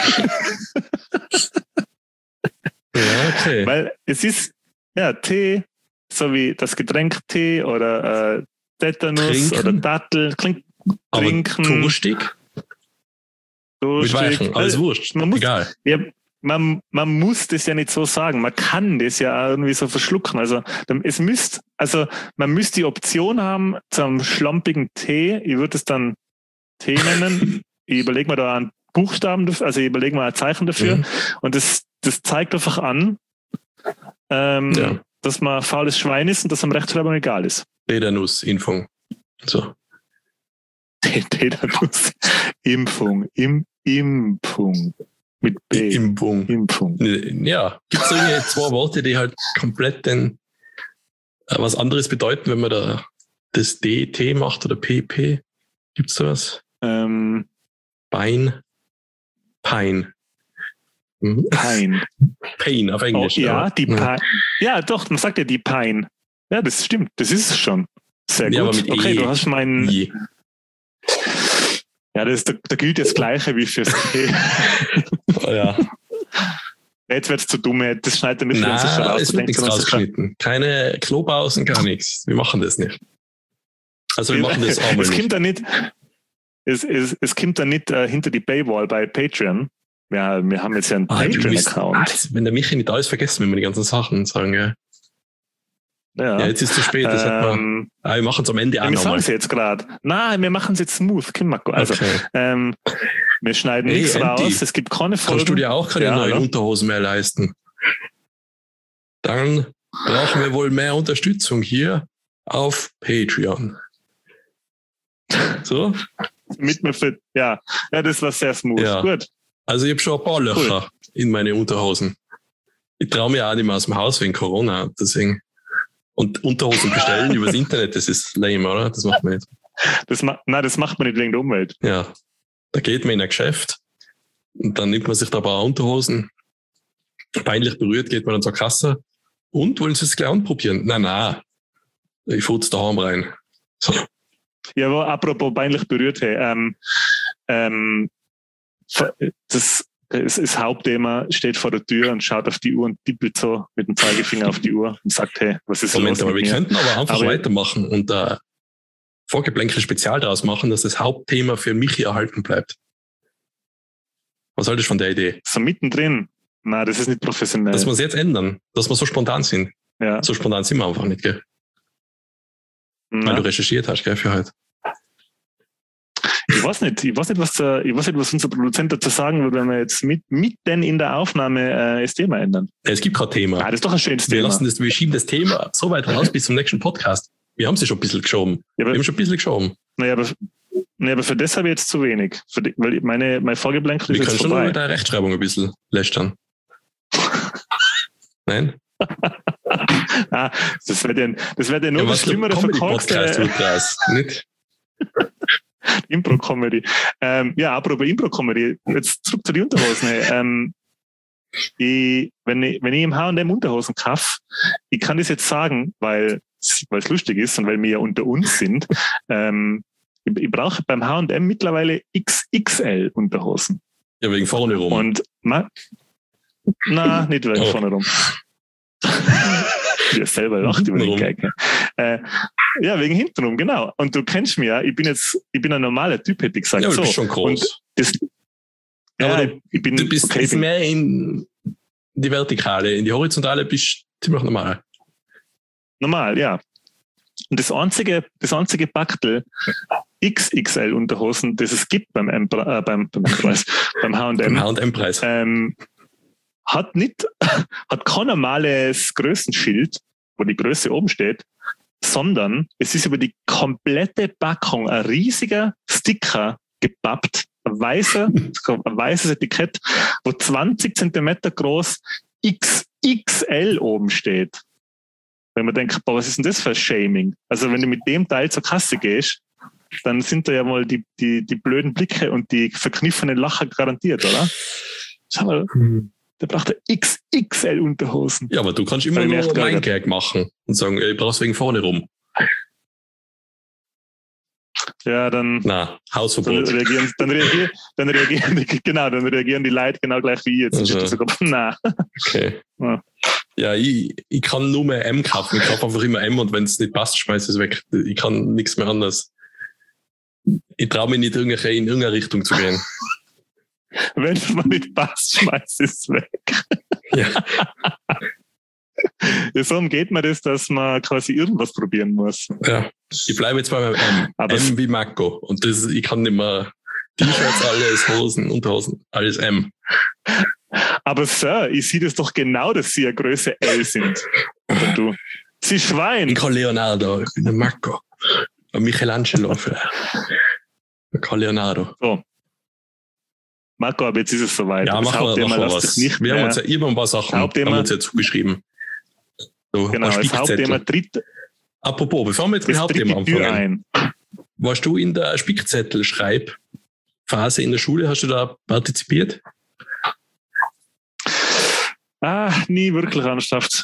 Ja, okay. Weil es ist, ja, Tee, so wie das Getränk Tee oder Tetanus trinken. Oder Dattel, trinken. Durstig? Mit Weichen, alles wurscht, egal. Ja, man muss das ja nicht so sagen. Man kann das ja irgendwie so verschlucken. Also man müsste die Option haben zum schlampigen Tee. Ich würde es dann Tee nennen. Ich überlege mir da einen Buchstaben, also ich überlege mal ein Zeichen dafür. Mhm. Und das zeigt einfach an, dass man ein faules Schwein ist und dass am Rechtschreibung egal ist. Tetanus-Impfung. So. Tetanus-Impfung. Impfung. Mit B. Impfung. Ja, gibt es irgendwie 2 Worte, die halt komplett was anderes bedeuten, wenn man da das DT macht oder PP? Gibt es sowas? Bein. Pein. Mhm. Pain auf Englisch. Oh, ja, die Pein. Ja, doch, man sagt ja die Pein. Ja, das stimmt. Das ist es schon. Sehr gut. Ja, aber mit okay, du hast meinen. Ja, da gilt das Gleiche wie fürs T. Oh, ja. Jetzt wird es zu dumm, das schneidet er nicht raus. Es wird nichts rausgeschnitten. Keine Klopausen, gar nichts. Wir machen das nicht. Also wir machen das auch mal nicht. es kommt dann nicht hinter die Paywall bei Patreon. Ja, wir haben jetzt ja einen Patreon-Account. Wenn der Michi nicht alles vergessen, wenn wir die ganzen Sachen sagen, ja. Ja, jetzt ist es zu spät. Das wir machen es am Ende auch nochmal. Wir sagen es jetzt gerade. Nein, wir machen es jetzt smooth. Also, okay. Wir schneiden nichts raus. Es gibt keine Folgen. Kannst du dir auch keine neuen Unterhosen mehr leisten? Dann brauchen wir wohl mehr Unterstützung hier auf Patreon. So? Ja, das war sehr smooth. Ja. Gut. Also ich habe schon ein paar Löcher in meine Unterhosen. Ich traue mir auch nicht mehr aus dem Haus wegen Corona. Deswegen. Und Unterhosen bestellen übers Internet, das ist lame, oder? Das macht man nicht. Das macht man nicht wegen der Umwelt. Ja. Da geht man in ein Geschäft und dann nimmt man sich da ein paar Unterhosen. Peinlich berührt geht man dann zur Kasse. Und wollen Sie es gleich anprobieren? Nein. Ich fuhr jetzt daheim rein. So. Ja, aber apropos peinlich berührt, das Hauptthema steht vor der Tür und schaut auf die Uhr und tippelt so mit dem Zeigefinger auf die Uhr und sagt, hey, was ist Moment, los? Aber wir könnten aber einfach weitermachen und Vorgeplänkel Spezial daraus machen, dass das Hauptthema für Michi erhalten bleibt. Was haltest du von der Idee? So mittendrin. Nein, das ist nicht professionell. Dass wir es jetzt ändern, dass wir so spontan sind. Ja. So spontan sind wir einfach nicht, gell? Weil du recherchiert hast, gell, für heute. Ich weiß nicht, was unser Produzent dazu sagen würde, wenn wir jetzt mitten in der Aufnahme das Thema ändern. Es gibt kein Thema. Ja, das ist doch ein schönes Thema. Wir schieben das Thema so weit raus bis zum nächsten Podcast. Wir haben es schon ein bisschen geschoben. Naja, aber für das habe ich jetzt zu wenig. Weil mein Vorgeplänkel ist jetzt vorbei. Wir können schon nur mit der Rechtschreibung ein bisschen lästern. Nein? Das wird ja nur das Schlimmere verkorkste. Nicht? Impro-Comedy. Apropos Impro-Comedy. Jetzt zurück zu den Unterhosen. Wenn ich im H&M Unterhosen kaufe, ich kann das jetzt sagen, weil es lustig ist und weil wir ja unter uns sind, ich brauche beim H&M mittlerweile XXL Unterhosen. Ja, wegen vorne rum. Und nicht wegen vorne rum. Ja, selber lacht über den Gag. Ja, wegen hintenrum, genau. Und du kennst mich ja, ich bin ein normaler Typ, hätte ich gesagt. Ja, du bist schon groß. Ich bin du bist mehr in die Vertikale, in die Horizontale bist du ziemlich normal. Normal, ja. Und das einzige Backtel XXL Unterhosen, das es gibt beim H&M. Beim H&M-Preis. Hat kein normales Größenschild, wo die Größe oben steht, sondern es ist über die komplette Packung ein riesiger Sticker gepappt, ein weißes Etikett, wo 20 Zentimeter groß XXL oben steht. Wenn man denkt, was ist denn das für ein Shaming? Also wenn du mit dem Teil zur Kasse gehst, dann sind da ja mal die blöden Blicke und die verkniffenen Lacher garantiert, oder? Schau mal. Der braucht XXL-Unterhosen. Ja, aber du kannst immer nur mein Gag machen und sagen, ich brauch's wegen vorne rum. Ja, dann. Na, Hausverbot. Dann reagieren die Leute genau gleich wie jetzt. Also, na. Okay. Ja, ich kann nur mehr M kaufen. Ich kaufe einfach immer M und wenn es nicht passt, schmeiß es weg. Ich kann nichts mehr anderes. Ich traue mich nicht in irgendeine Richtung zu gehen. Wenn es mal nicht passt, schmeiß es weg. Ja. Ja, so umgeht man das, dass man quasi irgendwas probieren muss. Ja, ich bleibe jetzt bei meinem M. Aber M wie Marco. Und ich kann nicht mehr T-Shirts, alles, Hosen, Unterhosen, alles M. Aber Sir, ich sehe das doch genau, dass Sie eine Größe L sind. Und du. Sie Schwein. Ich kann Leonardo, ich bin der Marco. Und Michelangelo für Karl Leonardo. So. Marco, aber jetzt ist es soweit. Ja, machen wir was. Wir haben uns ja immer ein paar Sachen haben uns ja zugeschrieben. So, genau, das Hauptthema tritt. Apropos, bevor wir jetzt mit dem Hauptthema anfangen. Warst du in der Spickzettel-Schreibphase in der Schule? Hast du da partizipiert? Nie wirklich ernsthaft.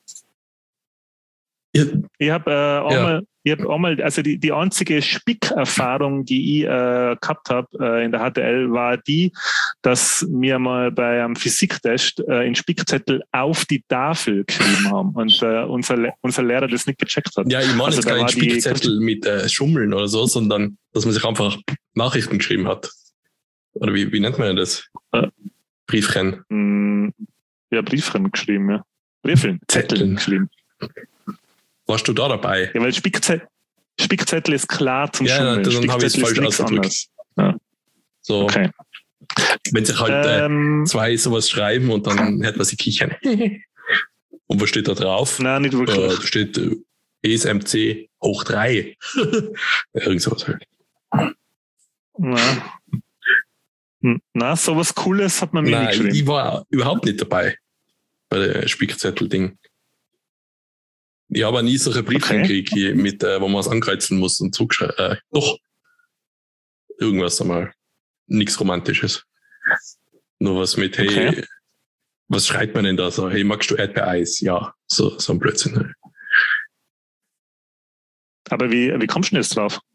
Ja. Ich habe einmal, also die einzige Spickerfahrung, die ich gehabt habe in der HTL, war die, dass wir mal bei einem Physiktest in Spickzettel auf die Tafel geschrieben haben und unser Lehrer das nicht gecheckt hat. Ja, ich meine jetzt keinen Spickzettel mit Schummeln oder so, sondern dass man sich einfach Nachrichten geschrieben hat. Oder wie nennt man das? Briefchen. Ja, Briefchen geschrieben, ja. Briefchen. Zetteln geschrieben. Warst du da dabei? Ja, weil Spickzettel ist klar zum Schummeln. Ja, dann habe ich es falsch ausgedrückt. Ja. So. Okay. Wenn sich halt zwei sowas schreiben und dann hört man sie kichern. Und was steht da drauf? Nein, nicht wirklich. Da steht ESMC hoch 3. Irgend sowas halt. Na, sowas Cooles hat man mir nicht geschrieben. Ich war überhaupt nicht dabei bei der Spickzettel-Ding. Ich habe nie solche Briefe gekriegt, mit, wo man was ankreuzeln muss und zurückschreiben. Doch. Irgendwas einmal. Nichts Romantisches. Nur was mit, hey, was schreibt man denn da so? Hey, magst du Erdbeereis? Ja, so ein Blödsinn. Aber wie kommst du denn jetzt drauf?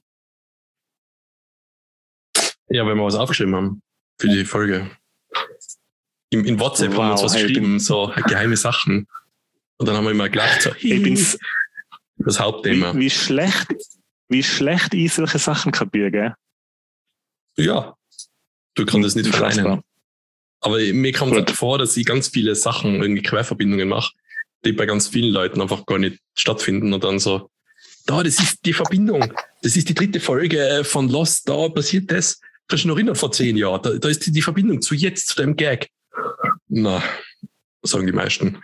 Ja, wenn wir was aufgeschrieben haben für die Folge. In WhatsApp haben wir uns was geschrieben, so geheime Sachen. Und dann haben wir immer gelacht, so, das Hauptthema. Wie schlecht ich solche Sachen kapiere, gell? Ja, du kannst das nicht verneinen. Aber mir kommt halt vor, dass ich ganz viele Sachen, irgendwie Querverbindungen mache, die bei ganz vielen Leuten einfach gar nicht stattfinden und dann so, das ist die Verbindung, das ist die 3. Folge von Lost, da passiert das. Kannst du noch erinnern, vor 10 Jahren, da ist die Verbindung zu dem Gag. Na, sagen die meisten.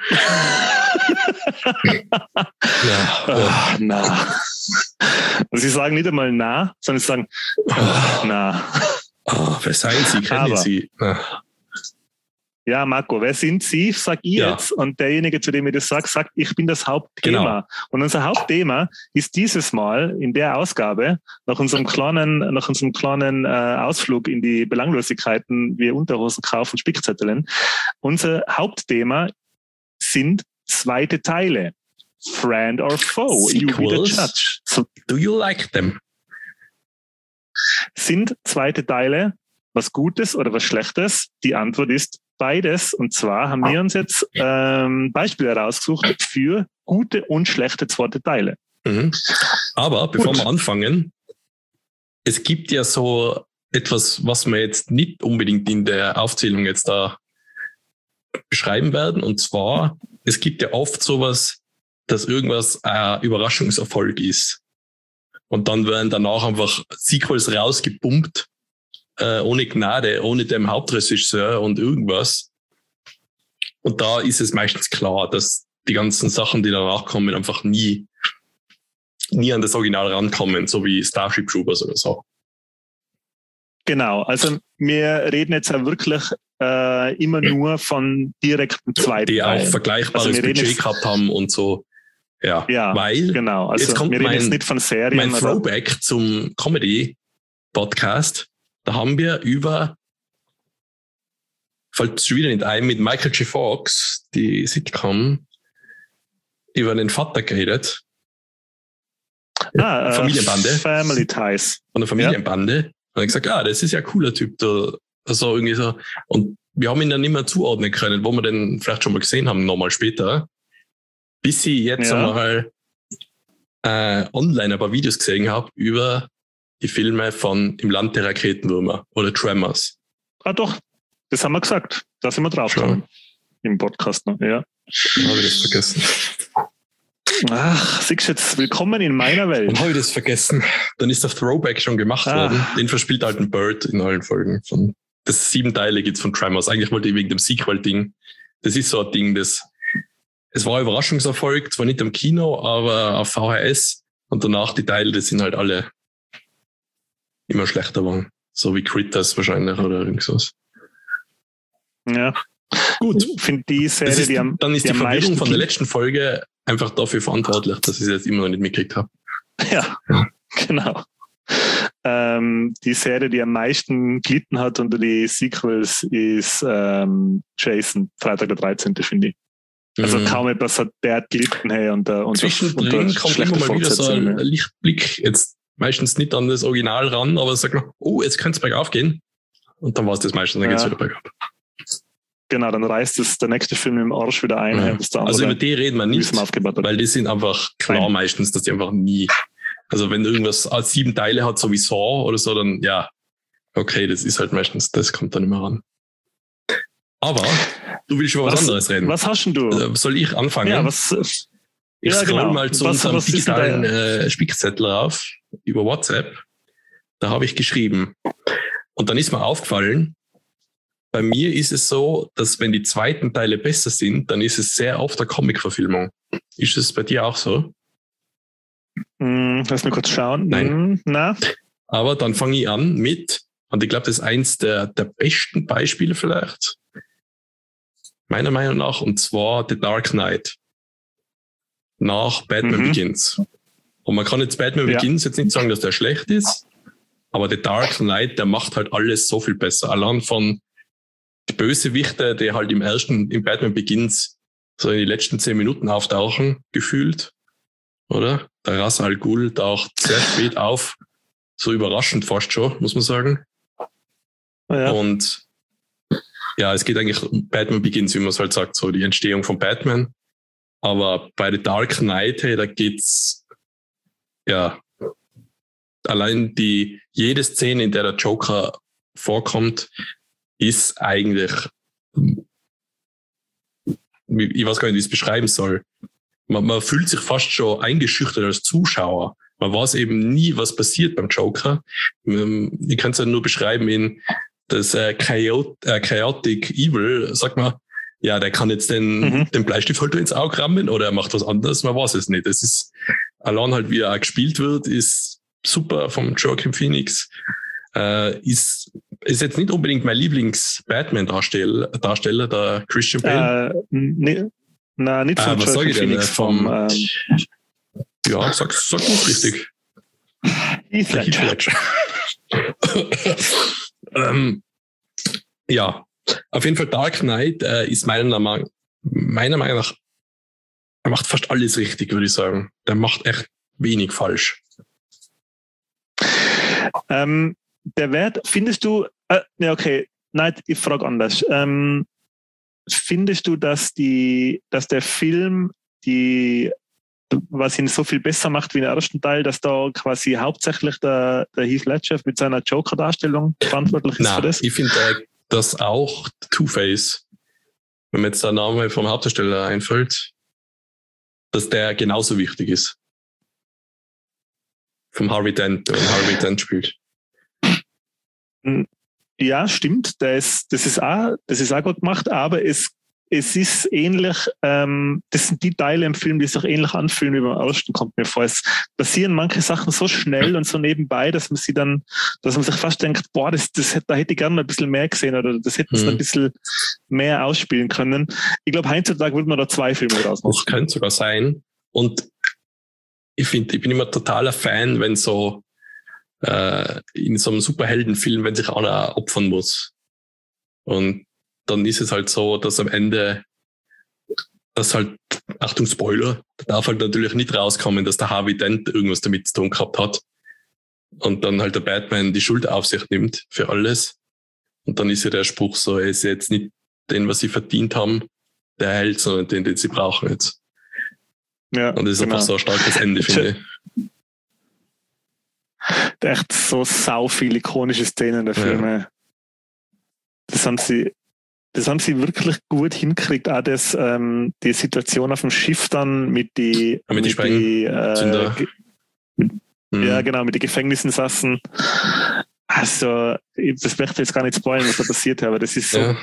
Na. Und sie sagen nicht einmal na, sondern sie sagen na. Wer seien Sie? Kennen Sie? Ja, Marco, wer sind Sie? Sag ich jetzt. Und derjenige, zu dem ich das sage, sagt, ich bin das Hauptthema. Genau. Und unser Hauptthema ist dieses Mal in der Ausgabe, nach unserem kleinen Ausflug in die Belanglosigkeiten, wie Unterhosen kaufen, Spickzetteln. Unser Hauptthema sind zweite Teile. Friend or foe? Sequels. You be the judge. So, do you like them? Sind zweite Teile was Gutes oder was Schlechtes? Die Antwort ist beides. Und zwar haben wir uns jetzt Beispiele herausgesucht für gute und schlechte zweite Teile. Mhm. Aber bevor wir anfangen, es gibt ja so etwas, was wir jetzt nicht unbedingt in der Aufzählung jetzt da beschreiben werden. Und zwar, es gibt ja oft sowas, dass irgendwas ein Überraschungserfolg ist. Und dann werden danach einfach Sequels rausgepumpt, ohne Gnade, ohne dem Hauptregisseur und irgendwas. Und da ist es meistens klar, dass die ganzen Sachen, die danach kommen, einfach nie an das Original rankommen, so wie Starship Troopers oder so. Genau, also wir reden jetzt ja wirklich immer nur von direkten zweiten die auch vergleichbares Budget gehabt haben und so. Ja, weil genau. Also jetzt kommt wir reden jetzt nicht von Serien. Mein Throwback zum Comedy-Podcast. Da haben wir fällt es wieder nicht ein, mit Michael J. Fox, die Sitcom, über den Vater geredet. Familienbande. Family Ties. Von der Familienbande. Und er hat gesagt, das ist ja ein cooler Typ. Also irgendwie so. Und wir haben ihn dann nicht mehr zuordnen können, wo wir den vielleicht schon mal gesehen haben, nochmal später. Bis ich jetzt einmal online ein paar Videos gesehen habe über die Filme von Im Land der Raketenwürmer oder Tremors. Ah doch, das haben wir gesagt. Da sind wir drauf gekommen. Im Podcast noch, ja. Habe ich das vergessen. Ach, siehst du jetzt, willkommen in meiner Welt. Und habe ich das vergessen. Dann ist der Throwback schon gemacht worden. Den verspielt halt ein Bird in allen Folgen. Das 7 Teile gibt's von Tremors. Eigentlich wollte ich wegen dem Sequel-Ding. Das ist so ein Ding, es war ein Überraschungserfolg, zwar nicht im Kino, aber auf VHS. Und danach die Teile, das sind halt alle immer schlechter geworden. So wie Critters wahrscheinlich oder irgendwas. Ja. Gut. Ich finde die Serie, dann ist die Verwirrung von der letzten Folge einfach dafür verantwortlich, dass ich es jetzt immer noch nicht mitgekriegt habe. Ja, genau. Die Serie, die am meisten gelitten hat unter die Sequels, ist Jason, Freitag der 13., finde ich. Also kaum etwas hat der gelitten. Hey, und zwischendrin kommt immer mal wieder so ein Lichtblick, jetzt meistens nicht an das Original ran, aber sagt noch, jetzt könnte es bergauf gehen. Und dann war es das meistens, dann geht es wieder bergauf. Genau, dann reißt es der nächste Film im Arsch wieder ein. Ja. Also über die reden wir nicht, weil die sind einfach klar meistens, dass die einfach nie, also wenn irgendwas 7 Teile hat, so wie Saw oder so, dann okay, das ist halt meistens, das kommt dann immer ran. Aber du willst über was anderes reden. Was hast denn du? Soll ich anfangen? Ja, Ich scroll mal zu unserem digitalen digitalen Spickzettel rauf über WhatsApp. Da habe ich geschrieben. Und dann ist mir aufgefallen, bei mir ist es so, dass wenn die zweiten Teile besser sind, dann ist es sehr oft eine Comic-Verfilmung. Ist es bei dir auch so? Lass mich kurz schauen. Nein. Na? Aber dann fange ich an mit, und ich glaube, das ist eins der besten Beispiele vielleicht, meiner Meinung nach, und zwar The Dark Knight. Nach Batman Begins. Und man kann jetzt Batman Begins jetzt nicht sagen, dass der schlecht ist, aber The Dark Knight, der macht halt alles so viel besser. Allein von die Bösewichte, die halt im Batman Begins so in die letzten 10 Minuten auftauchen, gefühlt, oder? Der Ra's al Ghul taucht sehr spät auf, so überraschend fast schon, muss man sagen. Ja. Und ja, es geht eigentlich um Batman Begins, wie man es halt sagt, so die Entstehung von Batman. Aber bei The Dark Knight, hey, da geht's, ja, allein jede Szene, in der der Joker vorkommt, ist eigentlich, ich weiß gar nicht, wie ich es beschreiben soll. Man fühlt sich fast schon eingeschüchtert als Zuschauer. Man weiß eben nie, was passiert beim Joker. Ich kann es ja nur beschreiben in das Chaotic Evil, sag mal, ja, der kann jetzt den Bleistifthalter ins Auge rammen oder er macht was anderes, man weiß es nicht. Es ist allein halt, wie er auch gespielt wird, ist super vom Joaquin Phoenix. Ist jetzt nicht unbedingt mein Lieblings-Batman-Darsteller, der Christian Bale. Nicht von was sage ich denn? Phoenix, ja, sag nicht richtig. Heath Ledger. Ja, auf jeden Fall Dark Knight ist meiner Meinung nach, er macht fast alles richtig, würde ich sagen. Der macht echt wenig falsch. Der Wert, findest du, ja okay, nein, ich frage anders. Findest du, dass der Film was ihn so viel besser macht wie im ersten Teil, dass da quasi hauptsächlich der Heath Ledger mit seiner Joker-Darstellung verantwortlich ist für das? Ich finde, dass auch Two-Face, wenn mir jetzt der Name vom Hauptdarsteller einfällt, dass der genauso wichtig ist. Vom Harvey Dent, der Harvey Dent spielt. Ja, stimmt. Das ist auch gut gemacht, aber es ist ähnlich, das sind die Teile im Film, die sich ähnlich anfühlen wie beim ersten, kommt mir vor. Es passieren manche Sachen so schnell und so nebenbei, dass man sich fast denkt, boah, da hätte ich gerne ein bisschen mehr gesehen oder das hätten sie ein bisschen mehr ausspielen können. Ich glaube, heutzutage würde man da 2 Filme draus machen. Das könnte sogar sein. Und ich bin immer totaler Fan, wenn so in so einem Superheldenfilm, wenn sich einer opfern muss. Und dann ist es halt so, dass am Ende, Achtung Spoiler, da darf halt natürlich nicht rauskommen, dass der Harvey Dent irgendwas damit zu tun gehabt hat. Und dann halt der Batman die Schuld auf sich nimmt für alles. Und dann ist ja der Spruch so, er ist jetzt nicht den, was sie verdient haben, der Held, sondern den sie brauchen jetzt. Ja, und das ist einfach so ein starkes Ende, finde ich. Echt so sau viele ikonische Szenen der Filme. Ja. Das haben sie wirklich gut hingekriegt. Auch die Situation auf dem Schiff dann mit die Sprengzünder. Ja, genau, mit den Gefängnisinsassen. Also, das möchte ich jetzt gar nicht spoilern, was da passiert ist, aber das ist so eine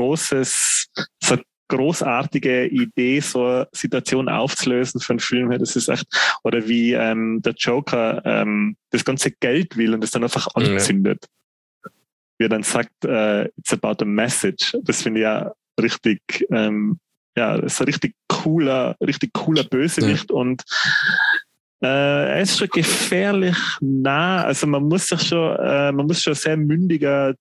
großartige Idee, so eine Situation aufzulösen für einen Film. Das ist echt, oder wie der Joker das ganze Geld will und es dann einfach anzündet. Wie er dann sagt, it's about a message. Das finde ich ja richtig, das ist ein richtig cooler Bösewicht und er ist schon gefährlich nah. Also man muss schon sehr mündige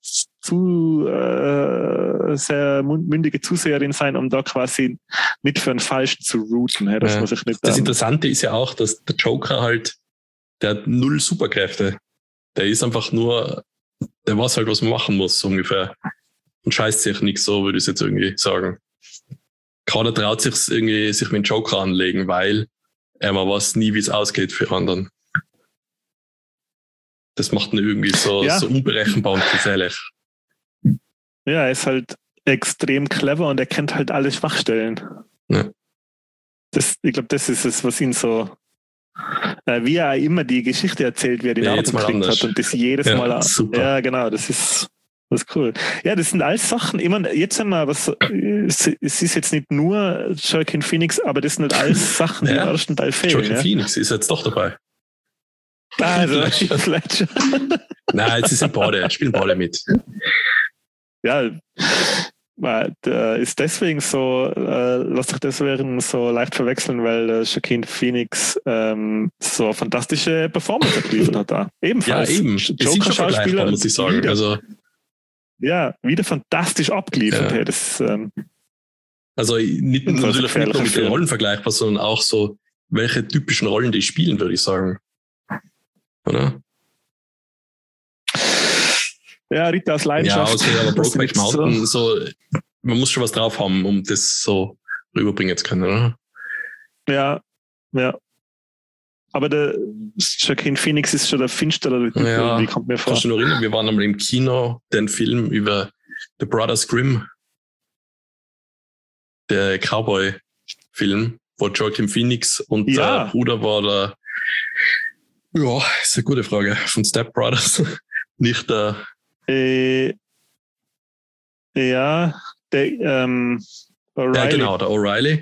Zuseherin sein, um da quasi nicht für einen Falschen zu routen. Das muss ich nicht. Das Interessante ist ja auch, dass der Joker halt, der hat 0 Superkräfte. Der ist einfach nur, der weiß halt, was man machen muss, so ungefähr. Und scheißt sich nicht so, würde ich jetzt irgendwie sagen. Keiner traut sich irgendwie, sich mit dem Joker anlegen, weil man weiß nie, wie es ausgeht für anderen. Das macht ihn irgendwie so unberechenbar und gefährlich. Ja, er ist halt extrem clever und er kennt halt alle Schwachstellen. Ja. Ich glaube, das ist es, was ihn so, wie er immer die Geschichte erzählt, wie er den Auto gekriegt hat und das jedes Mal. Super. Ja, genau, das ist cool. Ja, das sind alles Sachen, ich meine, jetzt haben wir es ist jetzt nicht nur Joaquin Phoenix, aber das sind halt alles Sachen, die im ersten Teil fehlen. Joaquin Phoenix ist jetzt doch dabei. Also, vielleicht schon. Nein, jetzt spielen beide mit. Ja, ist deswegen so, lass dich deswegen so leicht verwechseln, weil Joaquin Phoenix so eine fantastische Performance abgeliefert hat da. Ebenfalls. Ja, eben. Joker-Schauspieler, muss ich sagen. Wieder, wieder fantastisch abgeliefert. Ja. Das, also nicht nur mit den Rollen vergleichbar, sondern auch so, welche typischen Rollen die spielen, würde ich sagen. Oder? Ja, Ritter aus Leidenschaft. Ja, aber Brokeback Mountain, so, man muss schon was drauf haben, um das so rüberbringen zu können, oder? Ja. Aber der Joaquin Phoenix ist schon der finstere Typ, wie kommt mir vor. Kannst du noch erinnern, wir waren einmal im Kino, den Film über The Brothers Grimm, der Cowboy-Film, wo Joaquin Phoenix und der Bruder war der, ist eine gute Frage, von Step Brothers, nicht der der O'Reilly. Ja, genau, der O'Reilly.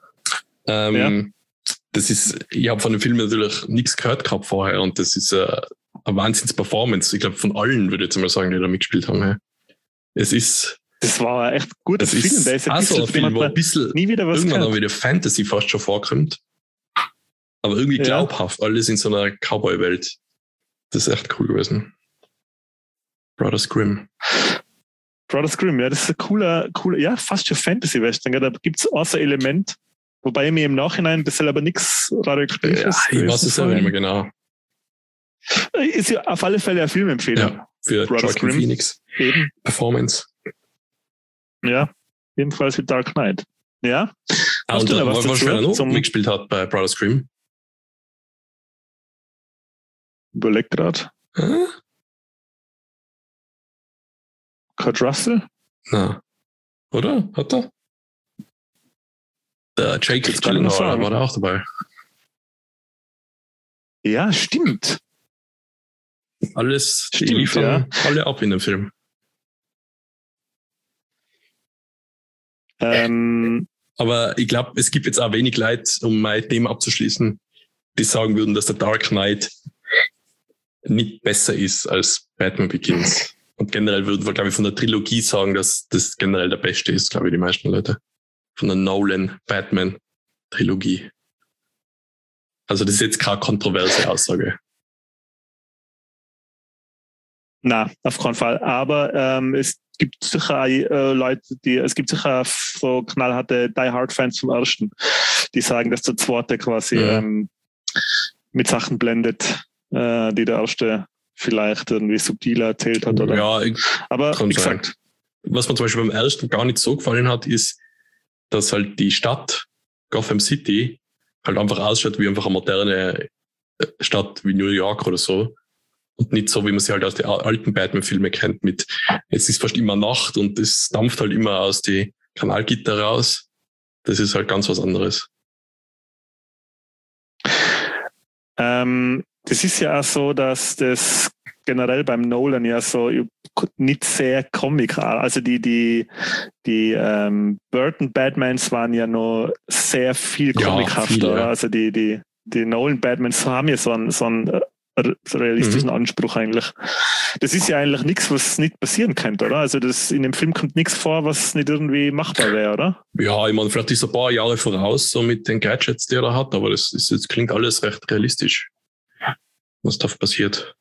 Das ist, ich habe von dem Film natürlich nichts gehört gehabt vorher und das ist eine Wahnsinns-Performance. Ich glaube, von allen würde ich jetzt mal sagen, die da mitgespielt haben. Das war ein echt guter Film. Der ist ein Film, wo ein bisschen nie wieder was irgendwann auch wieder Fantasy fast schon vorkommt. Aber irgendwie glaubhaft, alles in so einer Cowboy-Welt. Das ist echt cool gewesen. Brothers Grimm, ja, das ist ein cooler, ja, fast schon Fantasy-Western. Da gibt es außer Element, wobei mir im Nachhinein das aber nichts radioaktiv ist. Ich weiß es auch nicht mehr genau. Ist ja auf alle Fälle eine Filmempfehlung. Ja, für Joaquin Phoenix. Eben. Performance. Ja, ebenfalls wie Dark Knight. Ja. Und was er noch mitgespielt hat bei Brothers Grimm? Überlegt gerade. Kurt Russell? Na. Oder? Hat er? Der Jake Gyllenhaal war da auch dabei. Ja, stimmt. Alles, die liefern alle ab in dem Film. Aber ich glaube, es gibt jetzt auch wenig Leute, um mein Thema abzuschließen, die sagen würden, dass der Dark Knight nicht besser ist als Batman Begins. Und generell würden wir, glaube ich, von der Trilogie sagen, dass das generell der beste ist, glaube ich, die meisten Leute. Von der Nolan-Batman-Trilogie. Also das ist jetzt keine kontroverse Aussage. Na, auf keinen Fall. Aber es gibt sicher Leute, es gibt sicher so knallharte Die Hard-Fans zum Ersten, die sagen, dass der Zweite quasi mit Sachen blendet, die der Erste vielleicht irgendwie subtiler erzählt hat. Oder? Ja, aber wie gesagt. Was mir zum Beispiel beim Ersten gar nicht so gefallen hat, ist, dass halt die Stadt Gotham City halt einfach ausschaut wie einfach eine moderne Stadt wie New York oder so. Und nicht so, wie man sie halt aus den alten Batman-Filmen kennt, mit jetzt ist fast immer Nacht und es dampft halt immer aus die Kanalgitter raus. Das ist halt ganz was anderes. Das ist ja auch so, dass das generell beim Nolan ja so nicht sehr Comic, also die Burton Batmans waren ja noch sehr viel comichafter. Ja, also die Nolan Batmans haben ja so einen realistischen Anspruch eigentlich. Das ist ja eigentlich nichts, was nicht passieren könnte, oder? Also in dem Film kommt nichts vor, was nicht irgendwie machbar wäre, oder? Ja, ich meine, vielleicht ist ein paar Jahre voraus, so mit den Gadgets, die er da hat, aber das klingt alles recht realistisch, was da passiert.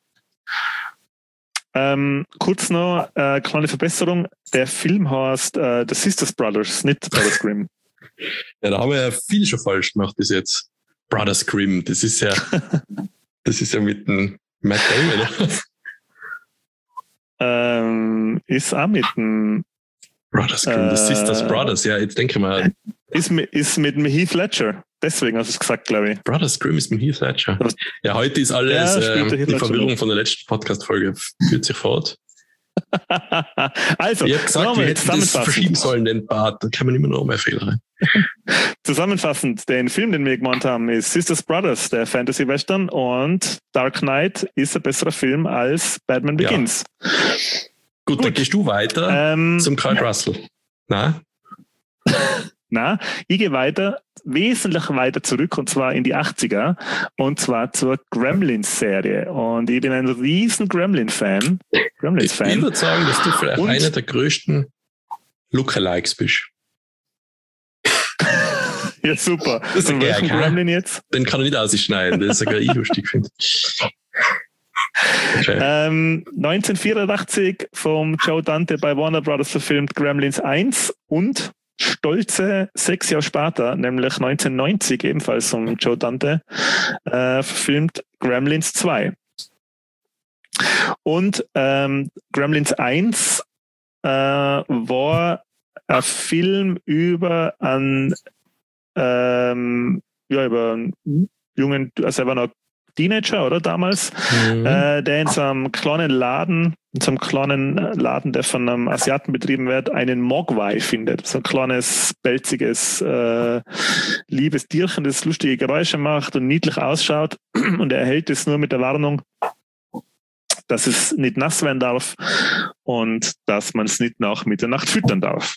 Kurz noch, kleine Verbesserung. Der Film heißt The Sisters Brothers, nicht Brothers Grimm. Ja, da haben wir ja viel schon falsch gemacht bis jetzt. Brothers Grimm, das ist ja mit dem Matt Damon. Ist auch mit dem Brothers Grimm, The Sisters Brothers, ja, jetzt denke ich mal, Ist mit dem Heath Ledger. Deswegen hast du es gesagt, glaube ich. Brothers Grimm ist mit Heath Ledger. Ja, heute ist alles, die Verwirrung von der letzten Podcast-Folge führt sich fort. Also, ich habe gesagt, wir hätten das verschieben sollen, den Part. Da kann man immer noch mehr Fehler rein. Zusammenfassend, den Film, den wir gemacht haben, ist Sisters Brothers, der Fantasy-Western, und Dark Knight ist ein besserer Film als Batman Begins. Ja. Gut, dann gehst du weiter zum Kurt Russell. Na, ich gehe wesentlich weiter zurück, und zwar in die 80er, und zwar zur Gremlins-Serie. Und ich bin ein riesen Gremlins-Fan. Ich würde sagen, dass du vielleicht einer der größten Lookalikes bist. Ja, super. Das ist welchen Gremlin jetzt? Den kann er nicht ausschneiden, das ist sogar ich lustig finde. Okay. 1984 vom Joe Dante bei Warner Brothers verfilmt Gremlins 1 und stolze 6 Jahre später, nämlich 1990 ebenfalls vom Joe Dante, verfilmt Gremlins 2. Und Gremlins 1 war ein Film über einen jungen, also er war noch Teenager, oder damals, der in so einem kleinen Laden, der von einem Asiaten betrieben wird, einen Mogwai findet. So ein kleines, pelziges, liebes Tierchen, das lustige Geräusche macht und niedlich ausschaut. Und er erhält es nur mit der Warnung, dass es nicht nass werden darf und dass man es nicht nach Mitternacht füttern darf.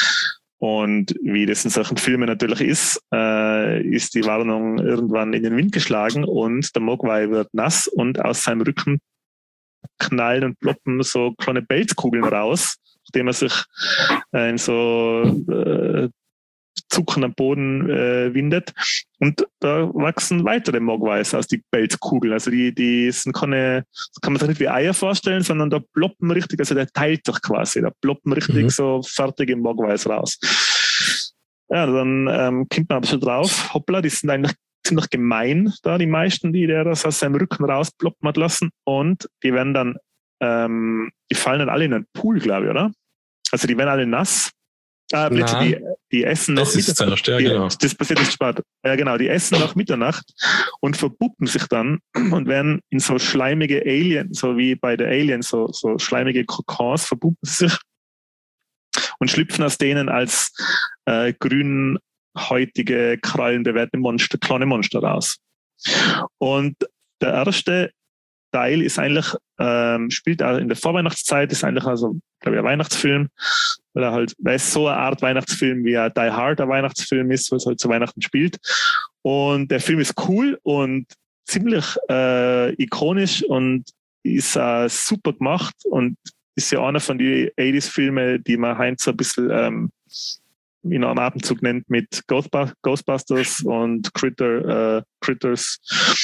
Und wie das in solchen Filmen natürlich ist die Warnung irgendwann in den Wind geschlagen und der Mogwai wird nass und aus seinem Rücken knallen und ploppen so kleine Pelzkugeln raus, nachdem er sich in so Zuckern am Boden windet. Und da wachsen weitere Mogwais aus die Pelzkugeln. Also die sind keine, das kann man sich nicht wie Eier vorstellen, sondern da ploppen richtig, also der teilt sich quasi, da ploppen richtig so fertige Mogwais raus. Ja, dann kommt man aber schon drauf, hoppla, die sind eigentlich ziemlich gemein da, die meisten, die der das aus seinem Rücken rausploppen hat lassen, und die werden dann, die fallen dann alle in einen Pool, glaube ich, oder? Also die werden alle nass. Die essen nach Mitternacht. Genau. Das passiert nicht spät. Ja, genau. Die essen nach Mitternacht und verpuppen sich dann und werden in so schleimige Aliens, so wie bei der Aliens, so schleimige Kokons, verpuppen sich und schlüpfen aus denen als grünhäutige, krallenbewehrte Monster, kleine Monster raus. Und der erste Teil ist eigentlich, spielt auch in der Vorweihnachtszeit, ist eigentlich also, glaube ich, ein Weihnachtsfilm, weil es so eine Art Weihnachtsfilm wie ein Die Hard ein Weihnachtsfilm ist, weil es halt zu Weihnachten spielt. Und der Film ist cool und ziemlich ikonisch und ist super gemacht und ist ja einer von den 80s-Filmen, die man heute so ein bisschen in einem Atemzug nennt mit Ghostbusters und Critters.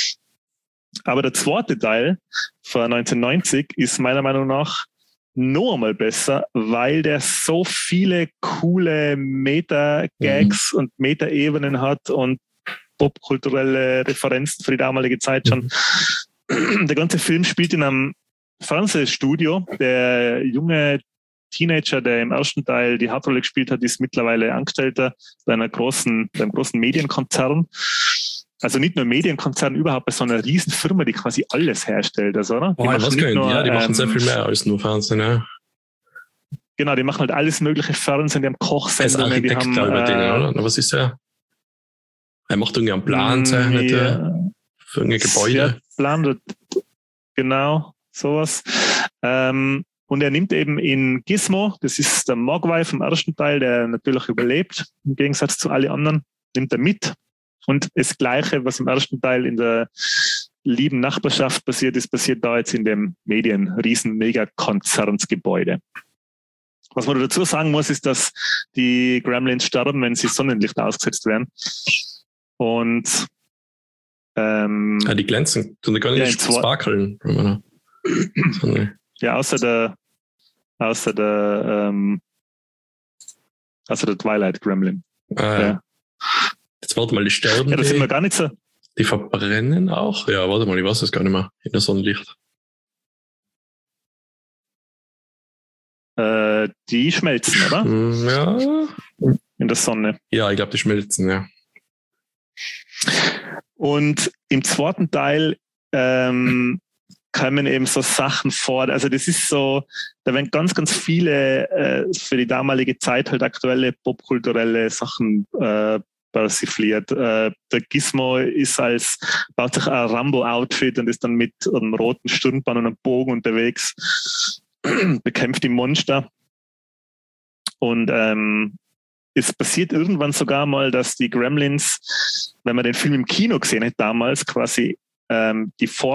Aber der zweite Teil von 1990 ist meiner Meinung nach noch einmal besser, weil der so viele coole Meta-Gags und Meta-Ebenen hat und popkulturelle Referenzen für die damalige Zeit schon. Der ganze Film spielt in einem Fernsehstudio. Der junge Teenager, der im ersten Teil die Hauptrolle gespielt hat, ist mittlerweile Angestellter bei einem großen Medienkonzern. Also nicht nur Medienkonzern, überhaupt bei so einer riesen Firma, die quasi alles herstellt. Also, oder? Die machen sehr viel mehr als nur Fernsehen. Ja. Genau, die machen halt alles mögliche Fernsehen, die haben Kochsendungen, die haben... oder? Was ist der? Er macht irgendwie einen Plan zeichnet für ein Gebäude. Ja, Plan, genau, sowas. Und er nimmt eben in Gizmo, das ist der Mogwai vom ersten Teil, der natürlich überlebt, im Gegensatz zu allen anderen, nimmt er mit. Und das Gleiche, was im ersten Teil in der lieben Nachbarschaft passiert ist, passiert da jetzt in dem Riesen-Mega-Konzernsgebäude. Was man dazu sagen muss, ist, dass die Gremlins sterben, wenn sie Sonnenlicht ausgesetzt werden. Und die glänzen, sondern gar nicht sparkeln. Ja, außer der Twilight Gremlin. Ja. Jetzt warte mal, die sterben. Ja, das sind wir gar nicht so. Die verbrennen auch? Ja, warte mal, ich weiß das gar nicht mehr. In der Sonnenlicht. Die schmelzen, oder? in der Sonne. Ja, ich glaube, die schmelzen, ja. Und im zweiten Teil kommen eben so Sachen vor. Also das ist so, da werden ganz, ganz viele für die damalige Zeit halt aktuelle popkulturelle Sachen persifliert. Der Gizmo baut sich ein Rambo-Outfit und ist dann mit einem roten Stirnband und einem Bogen unterwegs, bekämpft die Monster. Und es passiert irgendwann sogar mal, dass die Gremlins, wenn man den Film im Kino gesehen hat damals, quasi den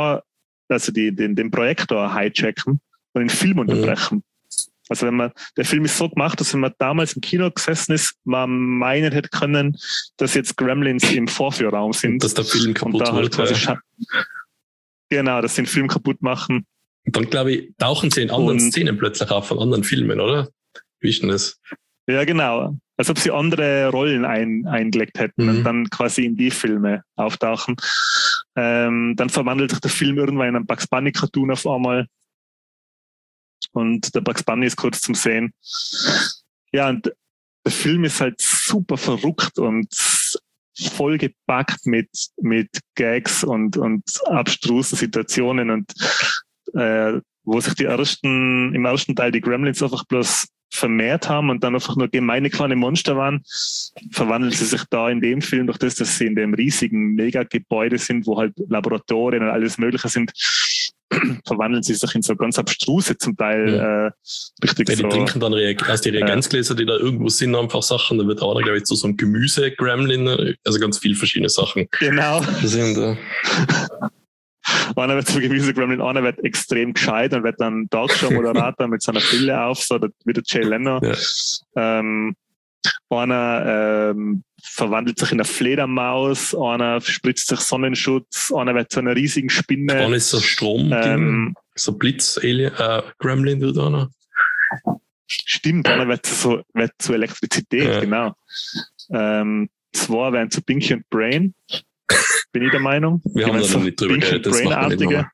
Projektor hijacken und den Film unterbrechen. Also der Film ist so gemacht, dass wenn man damals im Kino gesessen ist, man meinen hätte können, dass jetzt Gremlins im Vorführraum sind. Dass der Film kaputt und da halt wird. quasi genau, dass sie den Film kaputt machen. Und dann, glaube ich, tauchen sie in anderen Szenen plötzlich auf von anderen Filmen, oder? Wie ist denn das? Ja, genau. Als ob sie andere Rollen eingelegt hätten und dann quasi in die Filme auftauchen. Dann verwandelt sich der Film irgendwann in einen Bugs Bunny Cartoon auf einmal. Und der Bugs Bunny ist kurz zum Sehen. Ja, und der Film ist halt super verrückt und voll gepackt mit Gags und abstrusen Situationen und wo sich im ersten Teil die Gremlins einfach bloß vermehrt haben und dann einfach nur gemeine kleine Monster waren, verwandeln sie sich da in dem Film durch das, dass sie in dem riesigen Megagebäude sind, wo halt Laboratorien und alles Mögliche sind, verwandeln sie sich in so ganz abstruse, zum Teil richtig die so. Die trinken dann aus die Reagenzgläser, die da irgendwo sind, einfach Sachen. Da wird auch, glaube ich, so ein Gemüse-Gremlin, also ganz viele verschiedene Sachen. Genau. Sind, einer wird so Gemüse-Gremlin, einer wird extrem gescheit und wird dann Talkshow-Moderator mit seiner Brille auf, so wie der Jay Leno. Ja. Einer verwandelt sich in eine Fledermaus, einer spritzt sich Sonnenschutz, einer wird zu einer riesigen Spinne. Einer ist so Strom, so Blitz-Gremlin wird einer. Stimmt, einer wird zu Elektrizität, genau. Zwei werden zu Pinky und Brain. Bin ich der Meinung. Wir haben da noch nicht drüber geredet, das machen wir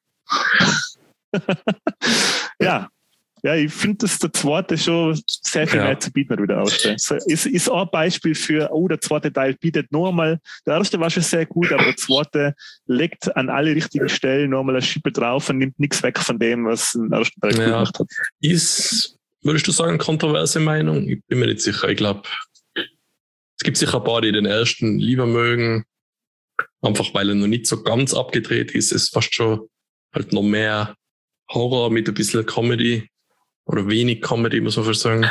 nicht. Ja, ich finde, dass der zweite schon sehr viel mehr zu bieten hat, wie der erste. So, ist auch ein Beispiel für, der zweite Teil bietet noch einmal, der erste war schon sehr gut, aber der zweite legt an alle richtigen Stellen noch einmal eine Schippe drauf und nimmt nichts weg von dem, was der erste Teil gut gemacht hat. Würdest du sagen, kontroverse Meinung? Ich bin mir nicht sicher. Ich glaube, es gibt sicher ein paar, die den ersten lieber mögen. Einfach weil er noch nicht so ganz abgedreht ist. Es ist fast schon halt noch mehr Horror mit ein bisschen Comedy oder wenig Comedy, muss man fast sagen.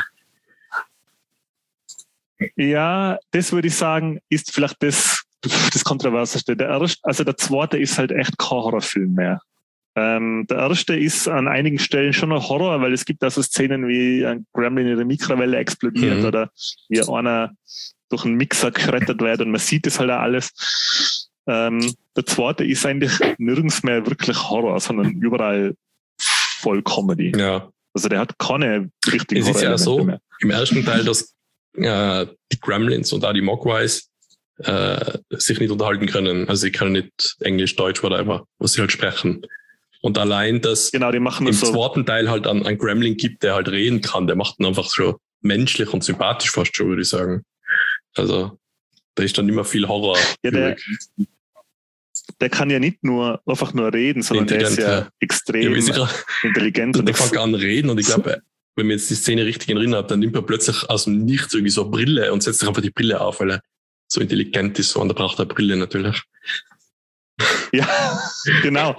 Ja, das würde ich sagen, ist vielleicht das Kontroverseste. Der zweite ist halt echt kein Horrorfilm mehr. Der erste ist an einigen Stellen schon noch Horror, weil es gibt also Szenen, wie ein Gremlin in der Mikrowelle explodiert oder wie einer durch einen Mixer geschreddert wird und man sieht das halt auch alles. Der zweite ist eigentlich nirgends mehr wirklich Horror, sondern überall voll Comedy. Ja. Also der hat keine richtigen Horror. Es ist ja so, mehr. Im ersten Teil, dass die Gremlins und auch die Mogwais sich nicht unterhalten können. Also sie können nicht Englisch, Deutsch, whatever, was sie halt sprechen. Und allein, dass die machen im zweiten Teil halt einen Gremlin gibt, der halt reden kann, der macht ihn einfach schon menschlich und sympathisch fast schon, würde ich sagen. Also da ist dann immer viel Horror. Ja, der kann ja nicht einfach nur reden, sondern der ist ja extrem intelligent. Und der fängt an reden und ich glaube, wenn mir jetzt die Szene richtig in Erinnerung habe, dann nimmt er plötzlich aus dem Nichts irgendwie so eine Brille und setzt sich einfach die Brille auf, weil er so intelligent ist und er braucht eine Brille natürlich. Ja, genau.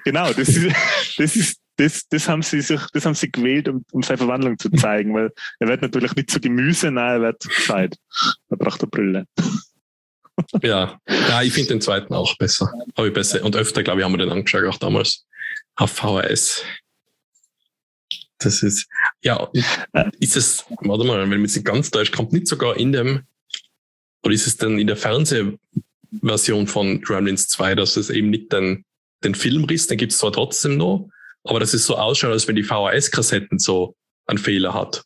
Das haben sie gewählt, um seine Verwandlung zu zeigen, weil er wird natürlich nicht so Gemüse, nein, er wird gescheit. Er braucht eine Brille. Ja, ich finde den zweiten auch besser. Habe ich besser. Und öfter, glaube ich, haben wir den angeschaut, auch damals auf VHS. Das ist, ist es, warte mal, wenn man jetzt ganz deutsch kommt, nicht sogar in dem, oder ist es denn in der Fernsehversion von Gremlins 2, dass es eben nicht den Filmriss, den gibt es zwar trotzdem noch, aber dass es so ausschaut, als wenn die VHS-Kassetten so einen Fehler hat.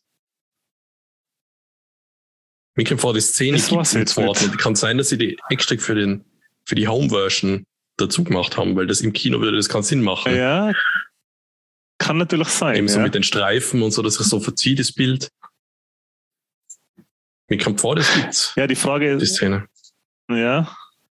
Mir kommt vor, die Szene gibt es im zweiten. Kann sein, dass sie die extra für die Home-Version dazu gemacht haben, weil das im Kino würde das keinen Sinn machen. Ja, kann natürlich sein. Eben so mit den Streifen und so, dass es so verzieht, das Bild. Mir kommt vor, das gibt's. Ja, die Frage Die ist, Szene. ja.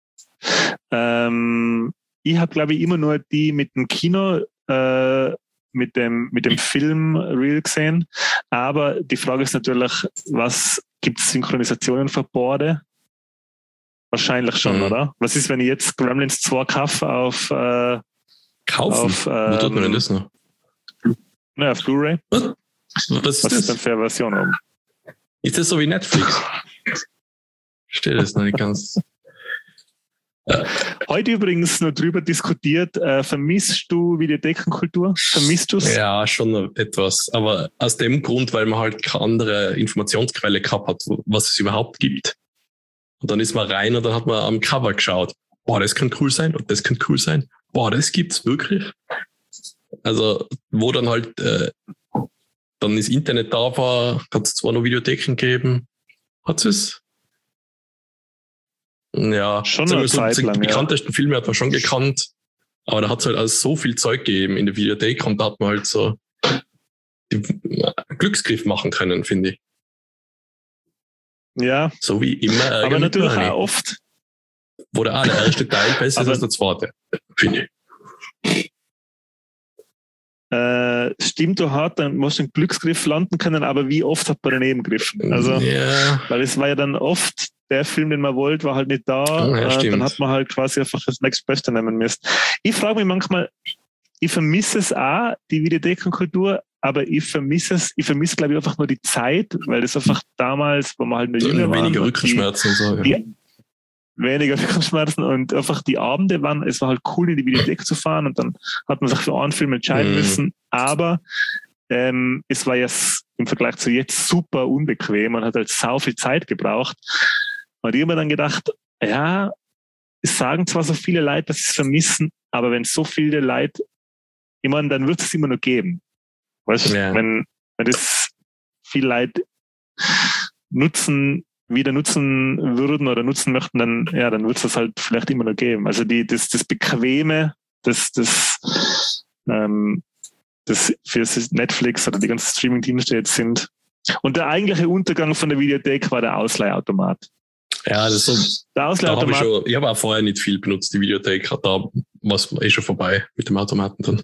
Ich habe, glaube ich, immer nur die mit dem Kino, mit dem Film Reel gesehen. Aber die Frage ist natürlich, was gibt es Synchronisationen für Borde? Wahrscheinlich schon, oder? Was ist, wenn ich jetzt Gremlins 2 kaufe auf Kaufen? Wo tut man denn das noch? Naja, auf Blu-ray. Was ist denn für eine Version oben? Ist das so wie Netflix? Verstehe das noch nicht ganz. Heute übrigens noch drüber diskutiert, vermisst du Videothekenkultur? Vermisst du es? Ja, schon etwas. Aber aus dem Grund, weil man halt keine andere Informationsquelle gehabt hat, was es überhaupt gibt. Und dann ist man rein und dann hat man am Cover geschaut. Boah, das könnte cool sein und das könnte cool sein. Boah, das gibt's wirklich. Also, wo dann halt dann das Internet da war, hat es zwar noch Videotheken gegeben. Hat es? Ja, schon eine Zeit lang. Die bekanntesten Filme hat man schon gekannt, aber da hat es halt also so viel Zeug gegeben in der Videothek und da hat man halt so Glücksgriff machen können, finde ich. Ja. So wie immer. Aber natürlich auch oft. Wo der erste Teil besser ist als der zweite, finde ich. Stimmt, dann musst du einen Glücksgriff landen können, aber wie oft hat man daneben gegriffen? Also, weil es war ja dann oft, der Film, den man wollte, war halt nicht da. Dann hat man halt quasi einfach das Next Beste nehmen müssen. Ich frage mich manchmal, ich vermisse es auch, die Videothekenkultur, aber ich vermisse, glaube ich, einfach nur die Zeit, weil das einfach damals, wo man halt nur jünger war. Weniger Rückenschmerzen und so. Ja. Weniger Rückenschmerzen und einfach die Abende waren, es war halt cool, in die Videothek zu fahren und dann hat man sich für einen Film entscheiden müssen, aber es war jetzt im Vergleich zu jetzt super unbequem, man hat halt sau viel Zeit gebraucht und ich habe mir dann gedacht, ja, es sagen zwar so viele Leute, dass sie es vermissen, aber wenn so viele Leute, ich meine, dann wird es immer noch geben. Weißt du, wenn das viele Leute wieder nutzen würden oder nutzen möchten, dann wird es das halt vielleicht immer noch geben. Also das Bequeme, das für Netflix oder die ganzen Streaming-Dienste jetzt sind. Und der eigentliche Untergang von der Videothek war der Ausleihautomat. Ja, das ist so. Der Ausleihautomat. Ich habe auch vorher nicht viel benutzt, die Videothek. Da war es schon vorbei mit dem Automaten dann.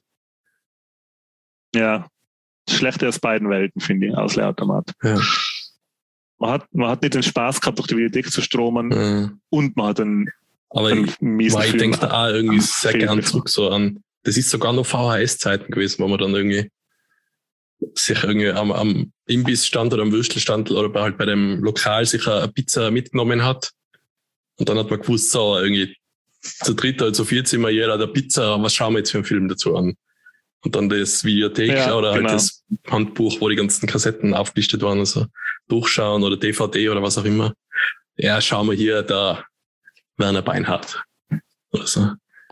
Ja, schlechter aus beiden Welten, finde ich, Ausleihautomat. Ja. Man hat nicht den Spaß gehabt, durch die Videothek zu stromen und man hat einen miesen Film. Ich denke da auch irgendwie sehr gern zurück so an, das ist sogar noch VHS-Zeiten gewesen, wo man dann irgendwie sich irgendwie am Imbissstand oder am Würstelstand oder halt bei dem Lokal sich eine Pizza mitgenommen hat. Und dann hat man gewusst, so irgendwie zu dritt oder zu viert sind wir jeder der Pizza, was schauen wir jetzt für einen Film dazu an? Und dann das Videothek oder halt das Handbuch, wo die ganzen Kassetten aufgelistet waren, also durchschauen oder DVD oder was auch immer. Ja, schauen wir hier, da Werner Beinhardt oder so.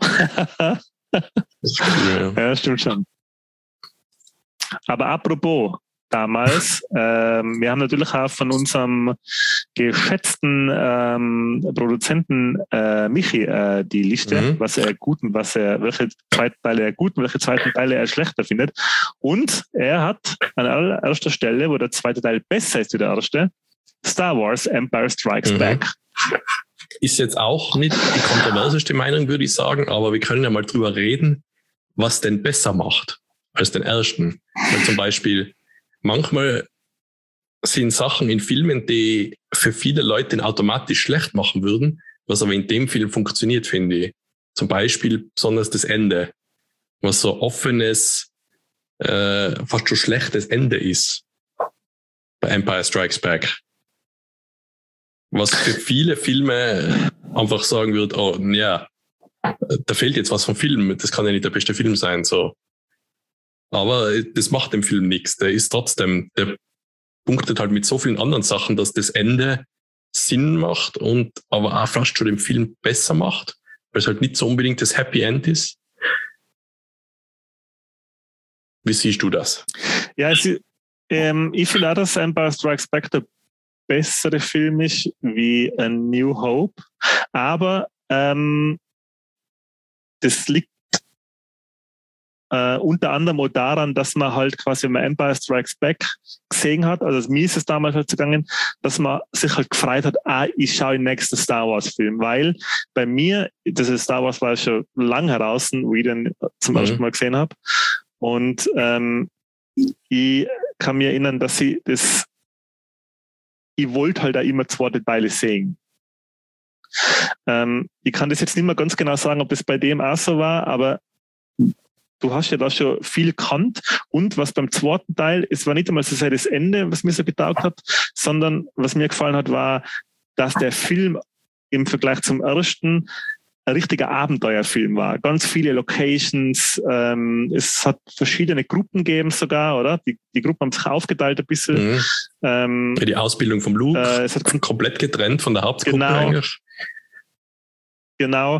Cool, ja, stimmt schon. Aber apropos damals, wir haben natürlich auch von unserem geschätzten Produzenten Michi die Liste, welche zweiten Teile er gut und welche zweiten Teile er schlechter findet. Und er hat an allererster Stelle, wo der zweite Teil besser ist wie der erste, Star Wars Empire Strikes Back. Ist jetzt auch nicht die kontroverseste Meinung, würde ich sagen, aber wir können ja mal drüber reden, was denn besser macht als den ersten. Weil zum Beispiel manchmal sind Sachen in Filmen, die für viele Leute den automatisch schlecht machen würden, was aber in dem Film funktioniert, finde ich. Zum Beispiel besonders das Ende, was so offenes, fast schon schlechtes Ende ist bei Empire Strikes Back. Was für viele Filme einfach sagen wird, oh ja, da fehlt jetzt was vom Film, das kann ja nicht der beste Film sein, so. Aber das macht dem Film nichts. Der punktet halt mit so vielen anderen Sachen, dass das Ende Sinn macht und aber auch fast schon den Film besser macht, weil es halt nicht so unbedingt das Happy End ist. Wie siehst du das? Ja, ich finde auch, dass Empire Strikes Back der bessere Film ist wie A New Hope, aber das liegt unter anderem auch daran, dass man halt quasi, wenn man Empire Strikes Back gesehen hat, also mir ist es damals halt so gegangen, dass man sich halt gefreut hat, ich schaue den nächsten Star Wars Film, weil bei mir, das ist Star Wars war schon lang heraus, wo ich den zum ersten Mal gesehen habe. Und ich kann mich erinnern, dass ich wollte halt auch immer zweite Teile sehen. Ich kann das jetzt nicht mehr ganz genau sagen, ob das bei dem auch so war, aber du hast ja da schon viel gekannt. Und was beim zweiten Teil, es war nicht einmal so sehr das Ende, was mir so getaugt hat, sondern was mir gefallen hat, war, dass der Film im Vergleich zum ersten ein richtiger Abenteuerfilm war. Ganz viele Locations, es hat verschiedene Gruppen gegeben sogar, oder? Die Gruppen haben sich aufgeteilt ein bisschen. Die Ausbildung vom Luke, es hat komplett getrennt von der Hauptgruppe eigentlich. Genau.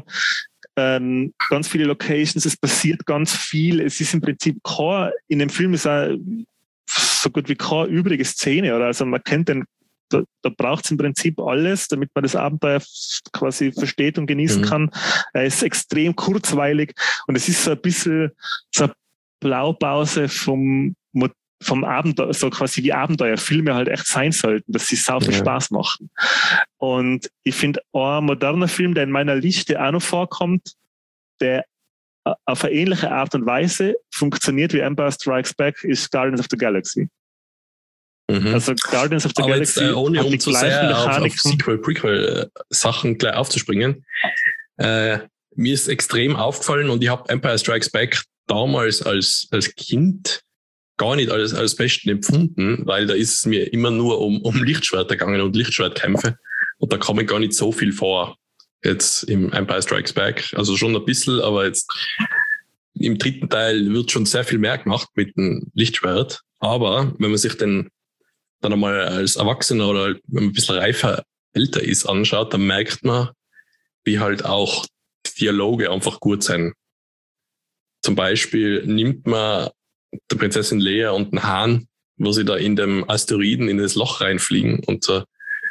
Ganz viele Locations, es passiert ganz viel. Es ist im Prinzip in dem Film ist auch so gut wie keine übrige Szene, oder? Also man kennt den, da braucht es im Prinzip alles, damit man das Abenteuer quasi versteht und genießen kann. Er ist extrem kurzweilig und es ist so ein bisschen so eine Blaupause vom Abenteuer, so quasi wie Abenteuerfilme halt echt sein sollten, dass sie sau viel Spaß machen. Und ich finde, ein moderner Film, der in meiner Liste auch noch vorkommt, der auf eine ähnliche Art und Weise funktioniert wie Empire Strikes Back, ist Guardians of the Galaxy. Also Guardians of the Galaxy jetzt, ohne hat die zu gleichen sehr Mechaniken. auf Sequel-Prequel-Sachen gleich aufzuspringen. Mir ist extrem aufgefallen und ich habe Empire Strikes Back damals als Kind gar nicht als Besten empfunden, weil da ist es mir immer nur um Lichtschwerter gegangen und Lichtschwertkämpfe und da kommt gar nicht so viel vor jetzt im Empire Strikes Back. Also schon ein bisschen, aber jetzt im dritten Teil wird schon sehr viel mehr gemacht mit dem Lichtschwert. Aber wenn man sich dann einmal als Erwachsener oder wenn man ein bisschen reifer älter ist anschaut, dann merkt man, wie halt auch die Dialoge einfach gut sind. Zum Beispiel nimmt man der Prinzessin Leia und den Hahn, wo sie da in dem Asteroiden in das Loch reinfliegen und so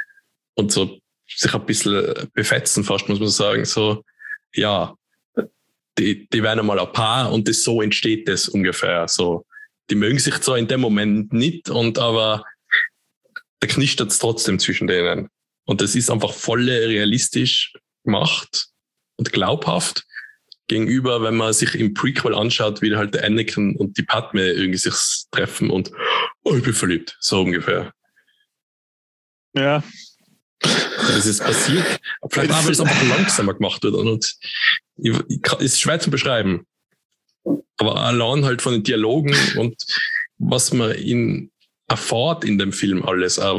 sich ein bisschen befetzen fast, muss man sagen. So, ja, die werden einmal ein Paar und so entsteht das ungefähr. So, die mögen sich zwar in dem Moment nicht, aber da knistert es trotzdem zwischen denen. Und das ist einfach voll realistisch gemacht und glaubhaft gegenüber, wenn man sich im Prequel anschaut, wie halt der Anakin und die Padme irgendwie sich treffen und ich bin verliebt, so ungefähr. Ja. Das ist passiert. Vielleicht auch, weil es einfach langsamer gemacht wird. Und ist schwer zu beschreiben. Aber allein halt von den Dialogen und was man erfährt in dem Film alles, auch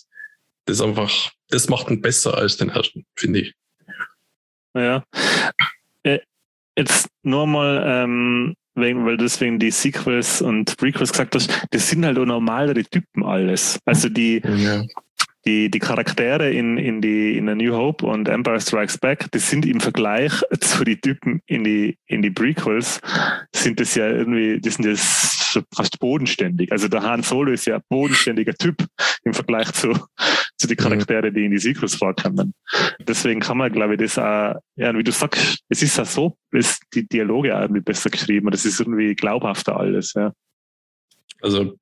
das macht ihn besser als den ersten, finde ich. Ja. Jetzt nur mal, weil du deswegen die Sequels und Prequels gesagt hast, das sind halt auch normalere Typen alles. Also die Charaktere in der New Hope und Empire Strikes Back, das sind im Vergleich zu den Typen in die Prequels, sind das ja irgendwie, das sind jetzt fast bodenständig. Also der Han Solo ist ja ein bodenständiger Typ im Vergleich zu den Charakteren, die in die Sequels vorkommen. Deswegen kann man, glaube ich, das auch, ja, wie du sagst, es ist ja so, ist die Dialoge auch irgendwie besser geschrieben und das ist irgendwie glaubhafter alles, ja. Also,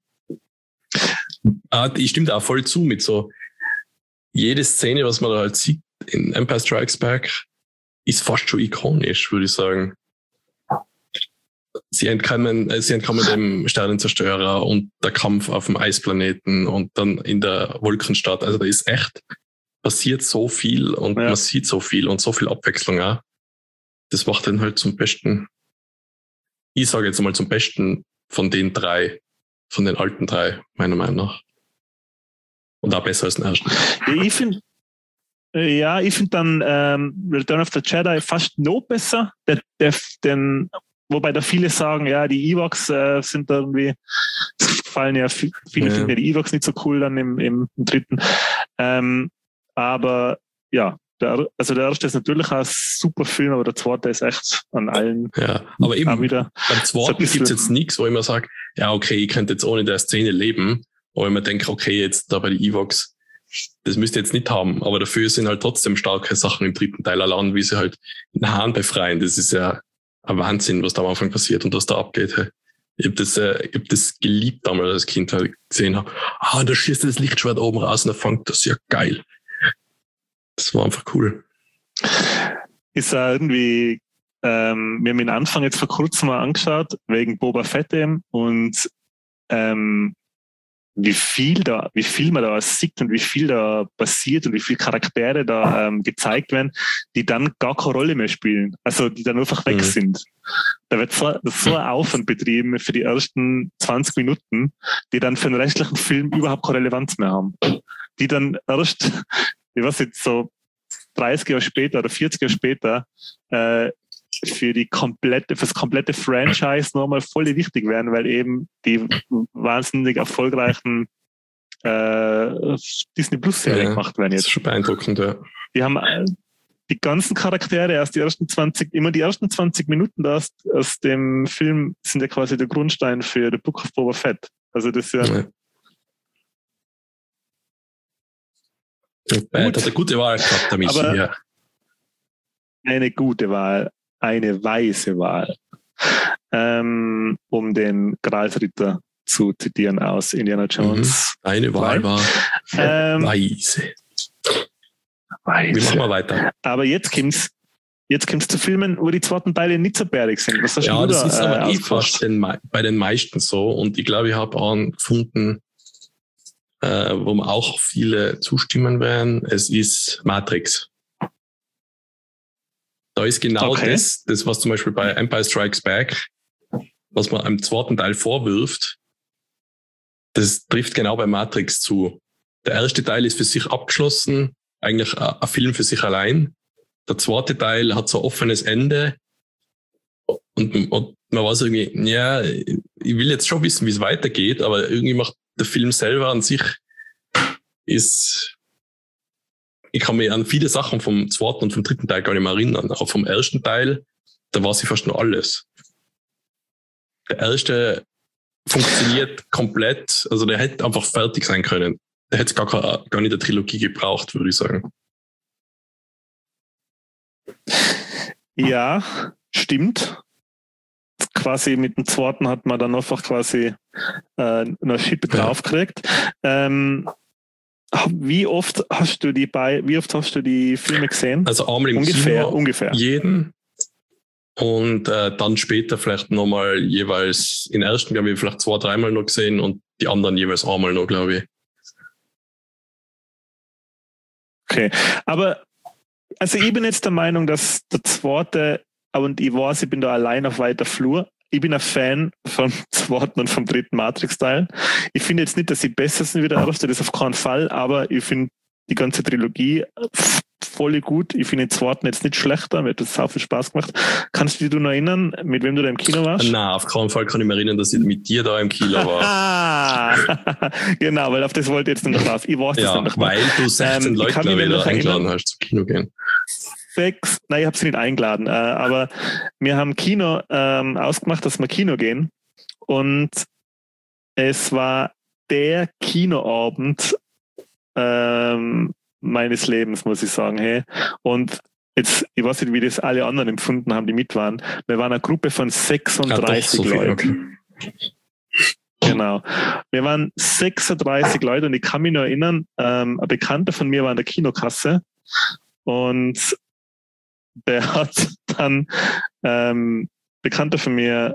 ich stimme da auch voll zu mit so, jede Szene, was man da halt sieht in Empire Strikes Back, ist fast schon ikonisch, würde ich sagen. Sie entkommen dem Sternenzerstörer und der Kampf auf dem Eisplaneten und dann in der Wolkenstadt. Also da ist echt passiert so viel und man sieht so viel und so viel Abwechslung auch. Das macht den halt zum Besten. Ich sage jetzt mal zum Besten von den alten drei, meiner Meinung nach. Und auch besser als den ersten. Ich finde dann Return of the Jedi fast noch besser. Wobei da viele sagen, ja, die Ewoks sind da irgendwie, es gefallen ja, viele finden ja die Ewoks nicht so cool dann im dritten. Aber ja, der erste ist natürlich ein super Film, aber der zweite ist echt an allen. Ja, aber eben wieder beim zweiten gibt es jetzt nichts, wo ich mir sage, ja, okay, ich könnte jetzt ohne der Szene leben. Aber wenn man denkt, okay, jetzt da bei den Ewoks, das müsst ihr jetzt nicht haben. Aber dafür sind halt trotzdem starke Sachen im dritten Teil allein, wie sie halt den Hahn befreien. Das ist ja ein Wahnsinn, was da am Anfang passiert und was da abgeht. Hey. Ich hab das geliebt damals als Kind, weil ich gesehen habe, und da schießt das Lichtschwert oben raus und er fängt das ja geil. Das war einfach cool. Ist ja irgendwie, wir haben den Anfang jetzt vor kurzem mal angeschaut, wegen Boba Fett eben, und wie viel man da sieht und wie viel da passiert und wie viele Charaktere da gezeigt werden, die dann gar keine Rolle mehr spielen. Also die dann einfach weg sind. Da wird so ein Aufwand betrieben für die ersten 20 Minuten, die dann für den restlichen Film überhaupt keine Relevanz mehr haben. Die dann erst, ich weiß jetzt, so 30 Jahre später oder 40 Jahre später für das komplette Franchise nochmal voll wichtig werden, weil eben die wahnsinnig erfolgreichen Disney Plus Serien gemacht werden jetzt. Das ist schon beeindruckend, ja. Die haben die ganzen Charaktere erst die ersten 20 Minuten aus dem Film sind ja quasi der Grundstein für The Book of Boba Fett. Also das ist ja. Hat eine gute Wahl gehabt, der Michi, ja. Eine gute Wahl, eine weise Wahl, um den Gralsritter zu zitieren aus Indiana Jones. Eine Wahl war weise. Wir machen mal weiter. Aber jetzt kommt's zu Filmen, wo die zweiten Teile nicht so bärig sind. Was hast du das da, ist aber fast bei den meisten so. Und ich glaube, ich habe einen gefunden, wo mir auch viele zustimmen werden. Es ist Matrix. Da ist genau das, was zum Beispiel bei Empire Strikes Back, was man am zweiten Teil vorwirft, das trifft genau bei Matrix zu. Der erste Teil ist für sich abgeschlossen, eigentlich ein Film für sich allein. Der zweite Teil hat so ein offenes Ende und man weiß irgendwie, ja, ich will jetzt schon wissen, wie es weitergeht, aber irgendwie macht der Film selber an sich ich kann mich an viele Sachen vom zweiten und vom dritten Teil gar nicht mehr erinnern. Aber vom ersten Teil, da weiß ich fast nur alles. Der erste funktioniert komplett, also der hätte einfach fertig sein können. Der hätte gar nicht eine Trilogie gebraucht, würde ich sagen. Ja, stimmt. Quasi mit dem zweiten hat man dann einfach quasi eine Schippe draufgekriegt. Wie oft hast du die Filme gesehen? Also einmal im ungefähr. Jeden. Und dann später vielleicht nochmal jeweils, in den ersten glaube ich vielleicht 2-3 Mal noch gesehen und die anderen jeweils einmal noch, glaube ich. Okay, aber also ich bin jetzt der Meinung, dass der zweite, und ich weiß, ich bin da allein auf weiter Flur, ich bin ein Fan vom zweiten und vom dritten Matrix-Teil. Ich finde jetzt nicht, dass sie besser sind wie der erste, das auf keinen Fall, aber ich finde die ganze Trilogie voll gut. Ich finde den zweiten jetzt nicht schlechter, mir hat das auch viel Spaß gemacht. Kannst du dich noch erinnern, mit wem du da im Kino warst? Nein, auf keinen Fall kann ich mich erinnern, dass ich mit dir da im Kino war. Genau, weil auf das wollte ich jetzt noch drauf. Ich weiß das nicht mehr. Weil du 16 Leute wieder eingeladen hast zum Kino gehen. Nein, ich habe sie nicht eingeladen, aber wir haben Kino ausgemacht, dass wir Kino gehen, und es war der Kinoabend meines Lebens, muss ich sagen. Hey. Und jetzt, ich weiß nicht, wie das alle anderen empfunden haben, die mit waren. Wir waren eine Gruppe von 36 Leuten. Okay. Genau. Wir waren 36 Leute und ich kann mich noch erinnern, ein Bekannter von mir war an der Kinokasse und der hat dann Bekannter von mir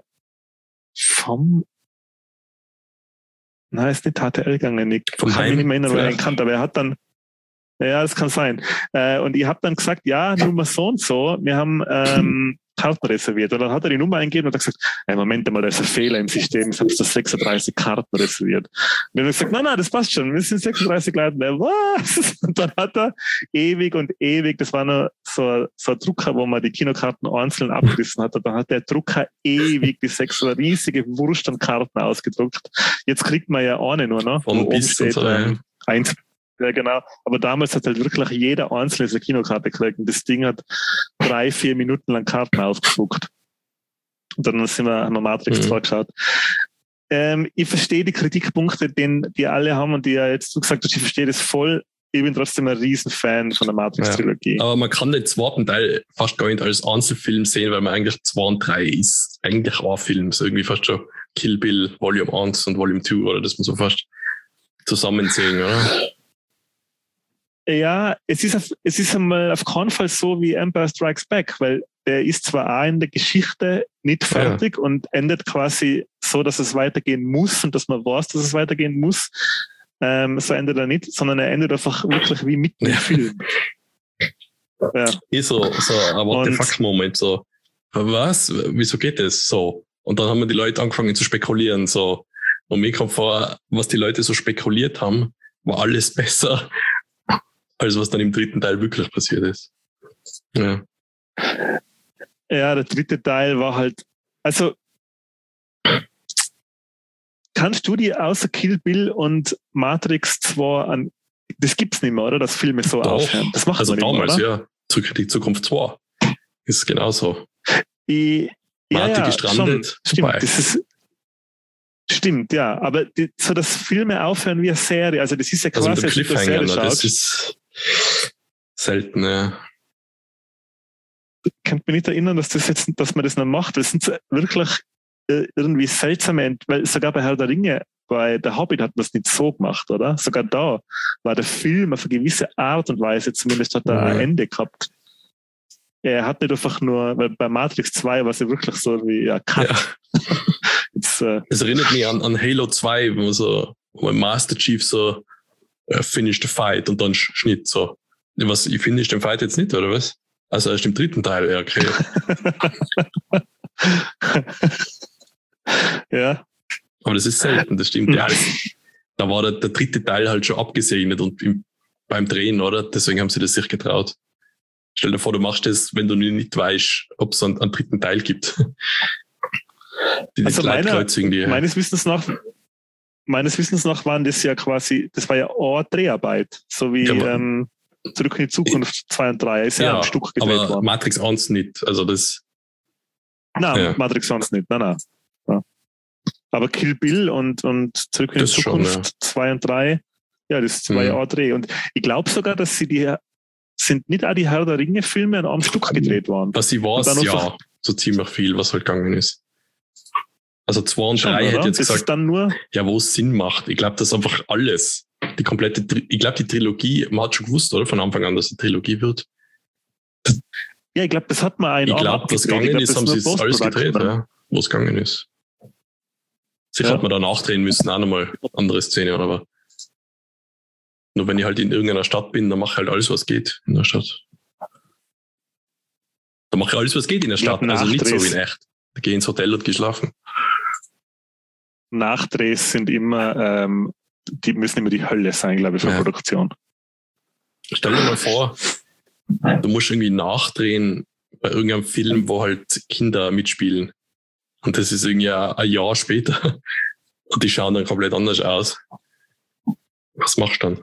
ist nicht HTL gegangen, ich kann mich nicht mehr erinnern, wer ihn kannte, aber er hat dann, ja, das kann sein. Und ich habe dann gesagt, ja, Nummer so und so, wir haben Karten reserviert. Und dann hat er die Nummer eingegeben und hat gesagt, hey, Moment mal, da ist ein Fehler im System, ich habe da 36 Karten reserviert. Und dann habe ich gesagt, nein, das passt schon, wir sind 36 Leute. Was? Und dann hat er ewig, das war noch so ein Drucker, wo man die Kinokarten einzeln abgerissen hat. Und dann hat der Drucker ewig die 6 riesige Wurst an Karten ausgedruckt. Jetzt kriegt man ja eine nur noch. Von bis steht, eins. Ja, genau. Aber damals hat halt wirklich jeder einzelne eine Kinokarte gekriegt. Und das Ding hat 3-4 Minuten lang Karten ausgespuckt. Und dann haben wir Matrix 2 geschaut. Ich verstehe die Kritikpunkte, die alle haben und die ja jetzt du gesagt hast, ich verstehe das voll. ich bin trotzdem ein Riesenfan von der Matrix-Trilogie. Aber man kann den zweiten Teil fast gar nicht als Einzelfilm sehen, weil man eigentlich 2 und 3 ist eigentlich ein Film. So irgendwie fast schon Kill Bill Volume 1 und Volume 2, oder das muss man fast zusammen sehen, oder? Ja, es ist einmal auf keinen Fall so wie Empire Strikes Back, weil der ist zwar auch in der Geschichte nicht fertig und endet quasi so, dass es weitergehen muss und dass man weiß, dass es weitergehen muss. So endet er nicht, sondern er endet einfach wirklich wie mitten im Film. Ja. So ein What the fuck-Moment, so, was? Wieso geht das so? Und dann haben die Leute angefangen zu spekulieren, so. Und mir kommt vor, was die Leute so spekuliert haben, war alles besser, als was dann im 3. Teil wirklich passiert ist. Ja. Ja, der 3. Teil war halt, also, kannst du dir außer Kill Bill und Matrix 2 das gibt's nicht mehr, oder? Dass Filme so aufhören. Das macht man damals, nicht mehr, oder? ja. Zurück in die Zukunft 2. Ist genauso. Marty gestrandet. Stimmt, stimmt, ja. Aber so, dass Filme aufhören wie eine Serie, also das ist ja quasi mit dem Cliffhanger, eine Serie, das ist selten, ja. Ich kann mich nicht erinnern, dass man das noch macht. Das sind wirklich irgendwie seltsame, weil sogar bei Herr der Ringe, bei der Hobbit hat man es nicht so gemacht, oder? Sogar da war der Film auf eine gewisse Art und Weise, zumindest hat er ein Ende gehabt. Er hat nicht einfach nur, weil bei Matrix 2 war es ja wirklich so wie, Cut. Ja. Es erinnert mich an Halo 2, wo Master Chief so finish the fight und dann Schnitt so. Ich finish den Fight jetzt nicht, oder was? Also erst im 3. Teil, ja, okay. Ja. Aber das ist selten, das stimmt. Ja, da war der 3. Teil halt schon abgesegnet und beim Drehen, oder? Deswegen haben sie das sich getraut. Stell dir vor, du machst das, wenn du nicht weißt, ob es einen 3. Teil gibt. Also meines Wissens nach waren das ja quasi, das war ja eine Dreharbeit, so wie Zurück in die Zukunft 2 und 3 ist ja am Stück gedreht aber worden. Matrix 1 nicht, also das... Nein, Matrix 1 nicht, nein. Ja. Aber Kill Bill und Zurück in die Zukunft 2 und 3, ja, das war ja ein Dreh. Und ich glaube sogar, dass sind nicht auch die Herr der Ringe-Filme an einem Stück gedreht worden. Was ich weiß, ja, so ziemlich viel, was halt gegangen ist. Also 2 und 3 hätte jetzt gesagt, dann nur ja, wo es Sinn macht. Ich glaube, das ist einfach alles. Ich glaube, die Trilogie, man hat schon gewusst, oder? Von Anfang an, dass die Trilogie wird. Ja, ich glaube, das hat man Ich glaube, was gegangen ist, haben sie es alles gedreht, ja, wo es gegangen ist. Sicher hat man da nachdrehen müssen, auch nochmal andere Szene, aber nur wenn ich halt in irgendeiner Stadt bin, dann mache ich halt alles, was geht in der Stadt. Dann mache ich alles, was geht in der Stadt, also nicht so wie in echt. Ich gehe ins Hotel und gehe schlafen. Nachdrehs sind immer, die müssen immer die Hölle sein, glaube ich, für Produktion. Stell dir mal vor, du musst irgendwie nachdrehen bei irgendeinem Film, wo halt Kinder mitspielen. Und das ist irgendwie ein Jahr später. Und die schauen dann komplett anders aus. Was machst du dann?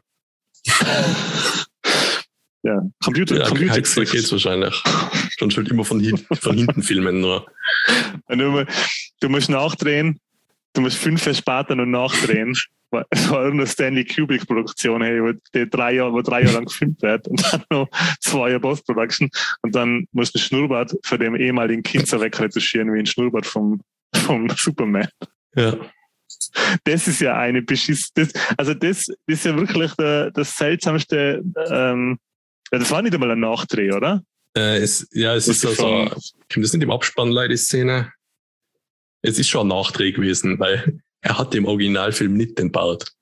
Ja, Computer da geht's wahrscheinlich. Sonst halt immer von hinten filmen nur. Du musst nachdrehen, du musst 5 Jahre später noch nachdrehen. Es war eine Stanley Kubrick-Produktion, hey, wo 3 Jahre lang gefilmt wird und dann noch 2 Jahre Post-Production und dann musst du ein Schnurrbart von dem ehemaligen Kind so wegretuschieren wie ein Schnurrbart vom Superman. Ja. Das ist ja eine das ist ja wirklich das seltsamste, das war nicht einmal ein Nachdreh, oder? Es ist also, kommt das nicht im Abspann leider die Szene? Es ist schon ein Nachdreh gewesen, weil er hatte im Originalfilm nicht den Bart.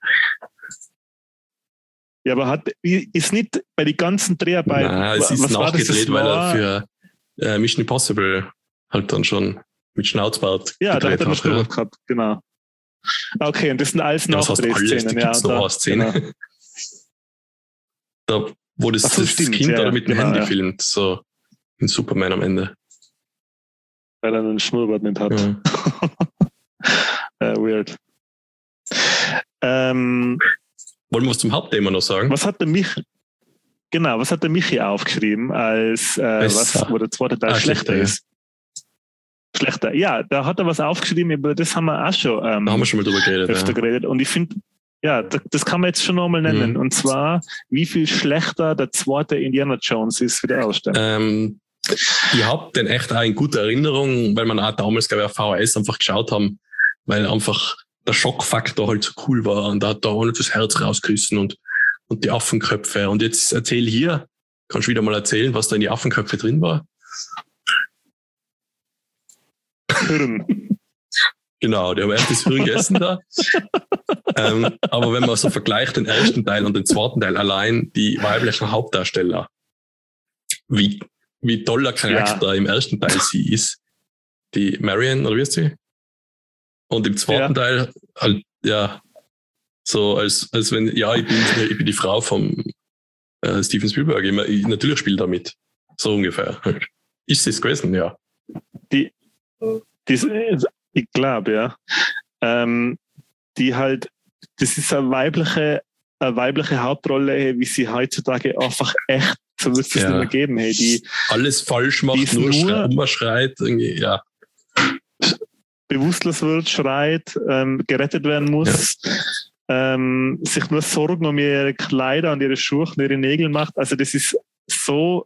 Ja, aber ist nicht bei den ganzen Dreharbeiten. Nein, es ist nachgedreht, weil er für Mission Impossible halt dann schon mit Schnauzbart gedreht hat. Ja, da hat er einen Schnauzbart gehabt, genau. Okay, und das sind alles Nachdrehszenen. Da gibt's noch eine Szene. Genau. Da, wo das Kind oder mit dem Handy filmt, so in Superman am Ende. Weil er einen Schnurrbart nicht hat. Ja. Weird. Wollen wir was zum Hauptthema noch sagen? Was hat der Michi aufgeschrieben, als wo der zweite Teil schlechter ist? Schlechter. Ja, da hat er was aufgeschrieben, über das haben wir auch schon, da haben wir schon mal drüber geredet. Geredet. Und ich finde, Ja, das kann man jetzt schon nochmal nennen. Und zwar, wie viel schlechter der zweite Indiana Jones ist wie der erste. Ich habe den echt auch in guter Erinnerung, weil man auch damals, glaube ich, auf VHS einfach geschaut haben, weil einfach der Schockfaktor halt so cool war und da hat da auch das Herz rausgerissen und die Affenköpfe. Und jetzt erzähl hier, kannst du wieder mal erzählen, was da in die Affenköpfe drin war? Hirn. Genau, die haben erst das Hirn gegessen da. Aber wenn man so vergleicht den ersten Teil und den zweiten Teil, allein die weiblichen Hauptdarsteller, wie toller Charakter im ersten Teil sie ist. Die Marion, oder wie ist sie? Und im zweiten Teil halt, ja, so als wenn, ja, ich bin die Frau vom Steven Spielberg. Ich natürlich spiele damit. So ungefähr. Ist es gewesen, ja. Ich glaube, ja. Die halt, das ist eine weibliche Hauptrolle, wie sie heutzutage einfach echt, so wird es nicht mehr geben. Hey, die alles falsch macht, nur schreit, irgendwie, ja. Bewusstlos wird, schreit, gerettet werden muss, sich nur Sorgen um ihre Kleider und ihre Schuhe und ihre Nägel macht. Also das ist so,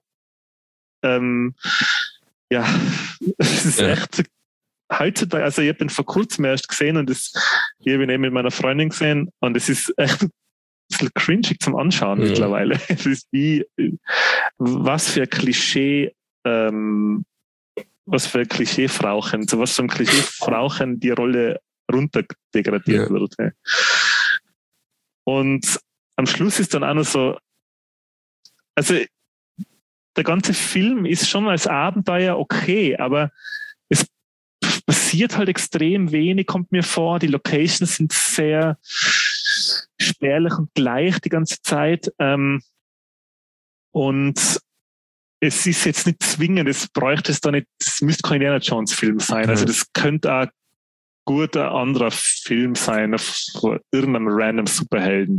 das ist echt heutzutage, also ich habe ihn vor kurzem erst gesehen und ich habe ihn eben mit meiner Freundin gesehen und es ist echt ein bisschen cringig zum Anschauen mittlerweile. Es ist wie, was für ein Klischee, Frauchen, so was für ein Klischee Frauchen die Rolle runterdegradiert wird. Hey. Und am Schluss ist dann auch noch so, also der ganze Film ist schon als Abenteuer okay, aber es passiert halt extrem wenig, kommt mir vor. Die Locations sind sehr spärlich und gleich die ganze Zeit. Und es ist jetzt nicht zwingend, es müsste kein Indiana Jones Film sein. Also das könnte auch gut ein anderer Film sein von irgendeinem random Superhelden,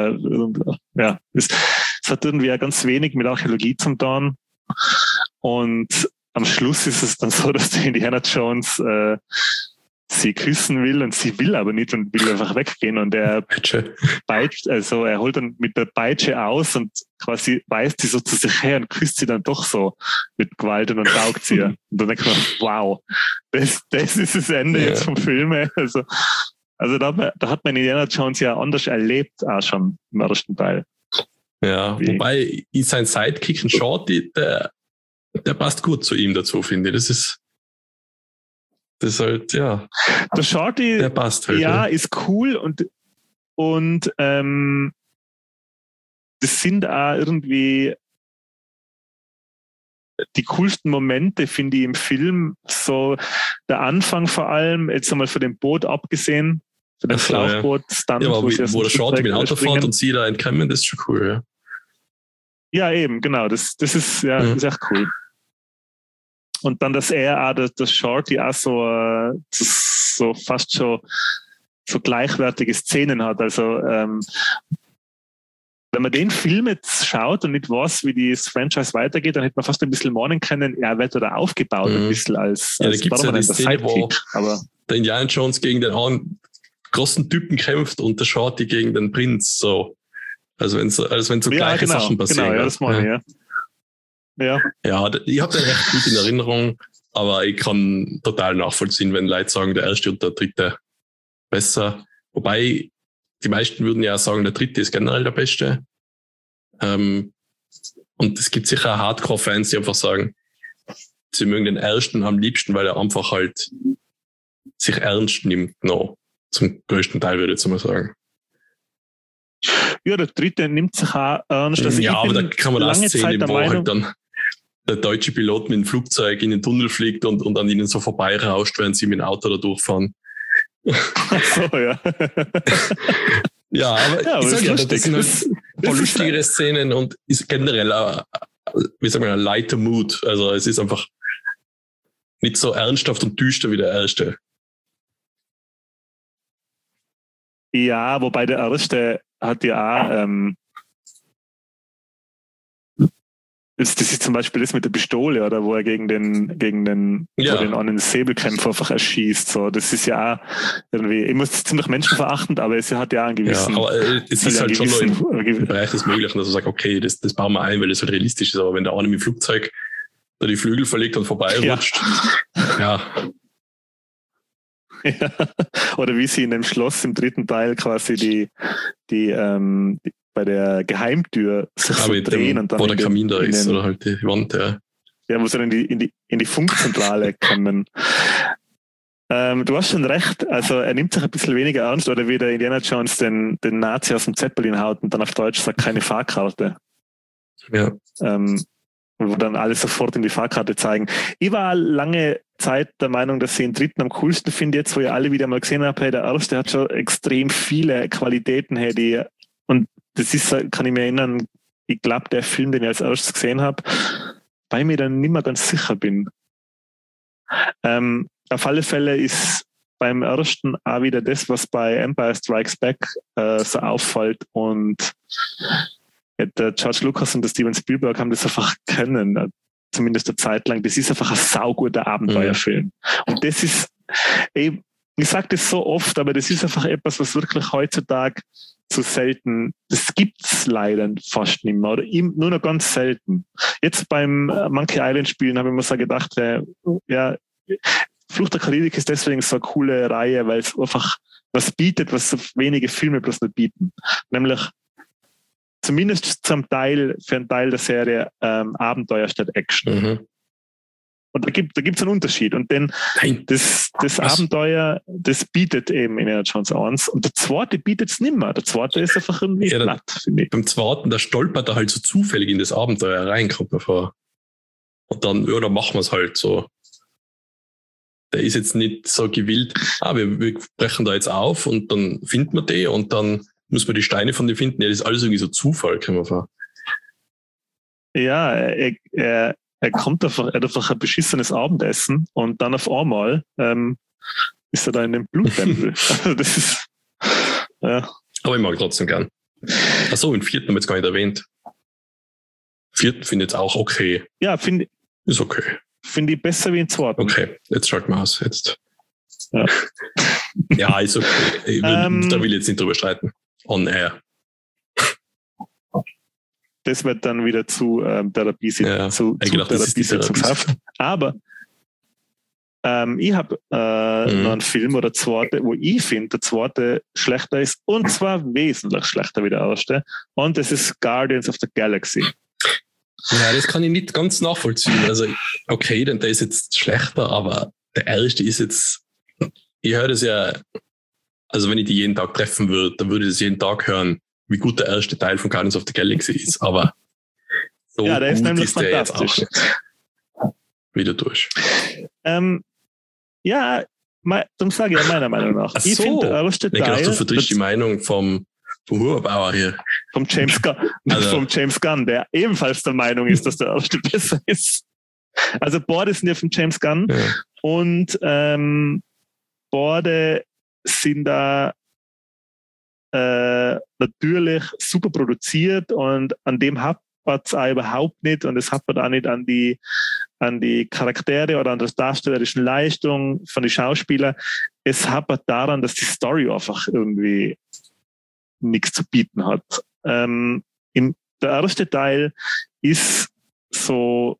es hat irgendwie auch ganz wenig mit Archäologie zu tun. Und am Schluss ist es dann so, dass der Indiana Jones sie küssen will und sie will aber nicht und will einfach weggehen und er er holt dann mit der Peitsche aus und quasi weist sie so zu sich her und küsst sie dann doch so mit Gewalt und taugt sie. Und dann denkt man, wow, das ist das Ende jetzt vom Film. Also da hat man Indiana Jones ja anders erlebt, auch schon im ersten Teil. Ja, wobei sein Sidekick, ein Shorty, der passt gut zu ihm dazu, finde ich. Das ist halt, ja. Der Shorty, der passt halt. Ist cool und das sind auch irgendwie die coolsten Momente, finde ich, im Film. So der Anfang vor allem, jetzt einmal von dem Boot abgesehen, von dem Schlauchboot-Stunt. Ja, wo der Shorty mit dem Auto fährt und sie da entkommen, das ist schon cool, ja. Ja, eben, genau. Das ist ist echt cool. Und dann, dass er auch, das Shorty auch so fast schon so gleichwertige Szenen hat. Also, wenn man den Film jetzt schaut und nicht weiß, wie das Franchise weitergeht, dann hätte man fast ein bisschen meinen können, er wird da aufgebaut, ein bisschen als da gibt's ja die Szene, wo aber der Indiana Jones gegen den einen großen Typen kämpft und der Shorty gegen den Prinz, so. Also wenn so gleiche Sachen passieren. Genau, ja, das meine ich, ja. Ja, ich habe den echt gut in Erinnerung, aber ich kann total nachvollziehen, wenn Leute sagen, der erste und der dritte besser. Wobei, die meisten würden ja sagen, der dritte ist generell der beste. Und es gibt sicher Hardcore-Fans, die einfach sagen, sie mögen den ersten am liebsten, weil er einfach halt sich ernst nimmt, noch. Zum größten Teil, würde ich jetzt mal sagen. Ja, der dritte nimmt sich auch ernst. Also ja, aber da kann man auch sehen, wo halt dann der deutsche Pilot mit dem Flugzeug in den Tunnel fliegt und an ihnen so vorbeirauscht, während sie mit dem Auto da durchfahren. Ach so, ja. Ja, aber ich sag ja, das sind halt voll lustigere Szenen und ist generell ein lighter Mood. Also es ist einfach nicht so ernsthaft und düster wie der erste. Ja, wobei der erste hat ja auch das ist zum Beispiel das mit der Pistole, oder wo er gegen den einen Säbelkämpfer einfach erschießt. So, das ist ja auch irgendwie, ich muss ziemlich menschenverachtend, aber es hat ja einen gewissen. Ja, aber es ist halt schon noch im Bereich des Möglichen, dass du sagst, okay, das bauen wir ein, weil es halt realistisch ist, aber wenn der eine mit dem Flugzeug da die Flügel verlegt und vorbeirutscht, ja. Ja. Oder wie sie in dem Schloss im 3. Teil quasi die bei der Geheimtür sich so drehen und dann wo der Kamin da ist oder halt die Wand, ja. Ja, wo sie dann in die Funkzentrale kommen. Du hast schon recht, also er nimmt sich ein bisschen weniger ernst, oder wie der Indiana Jones den Nazi aus dem Zeppelin haut und dann auf Deutsch sagt, keine Fahrkarte. Ja. Wo dann alle sofort in die Fahrkarte zeigen. Ich war lange Zeit der Meinung, dass ich den 3. am coolsten finde, jetzt wo ich alle wieder mal gesehen habe, hey, der erste hat schon extrem viele Qualitäten, hey, und das ist, kann ich mir erinnern, ich glaube, der Film, den ich als erstes gesehen habe, weil ich mir dann nicht mehr ganz sicher bin. Auf alle Fälle ist beim ersten auch wieder das, was bei Empire Strikes Back so auffällt, und der George Lucas und der Steven Spielberg haben das einfach können, zumindest eine Zeit lang. Das ist einfach ein sauguter Abenteuerfilm. Und das ist, ich sage das so oft, aber das ist einfach etwas, was wirklich heutzutage zu selten, das gibt's leider fast nicht mehr, oder nur noch ganz selten. Jetzt beim Monkey Island Spielen habe ich mir so gedacht, ja, Flucht der Karibik ist deswegen so eine coole Reihe, weil es einfach was bietet, was so wenige Filme bloß nicht bieten. Nämlich zumindest für einen Teil der Serie Abenteuer statt Action. Mhm. Und da gibt's einen Unterschied. Und das Abenteuer, das bietet eben Indiana Jones 1. Und der zweite bietet es nicht mehr. Der zweite ist einfach irgendwie platt, finde ich. Beim zweiten, da stolpert er halt so zufällig in das Abenteuer rein, kommt mir vor. Und dann, ja, dann machen wir es halt so. Der ist jetzt nicht so gewillt, wir brechen da jetzt auf und dann finden wir die und dann muss man die Steine von denen finden. Ja, das ist alles irgendwie so Zufall, kommt mir vor. Ja, er kommt einfach, er hat einfach ein beschissenes Abendessen und dann auf einmal ist er da in dem Bluttempel. Also das ist, ja. Aber ich mag trotzdem gern. Achso, den 4. haben wir jetzt gar nicht erwähnt. 4. finde ich jetzt auch okay. Ja, ist okay. Finde ich besser wie den 2. Okay, jetzt schalten wir aus. Jetzt. Ja, ja, ist okay. Da will ich jetzt nicht drüber streiten. On air. Das wird dann wieder zu Therapiesitzungshaft. Aber ich habe noch einen Film oder zweite, wo ich finde, der zweite schlechter ist, und zwar wesentlich schlechter wie der erste. Und das ist Guardians of the Galaxy. Ja, das kann ich nicht ganz nachvollziehen. Also, okay, denn der ist jetzt schlechter, aber der erste ist jetzt, ich höre das ja, also wenn ich die jeden Tag treffen würde, dann würde ich das jeden Tag hören, wie gut der erste Teil von Guardians of the Galaxy ist, aber so ja, der gut ist nämlich ist der jetzt auch nicht. Wieder durch. Ja, darum sage ich ja meiner Meinung nach. Ach so. Ich finde, der erste Teil... Ich dachte, du vertrittst die Meinung vom Hurbauer hier. Vom James Gunn. Also. Vom James Gunn, der ebenfalls der Meinung ist, dass der erste besser ist. Also beide sind ja von James Gunn. Ja. Und beide sind da natürlich super produziert, und an dem hapert es auch überhaupt nicht, und es hapert auch nicht an die Charaktere oder an der darstellerischen Leistung von den Schauspielern. Es hapert daran, dass die Story einfach irgendwie nichts zu bieten hat. Der erste Teil ist so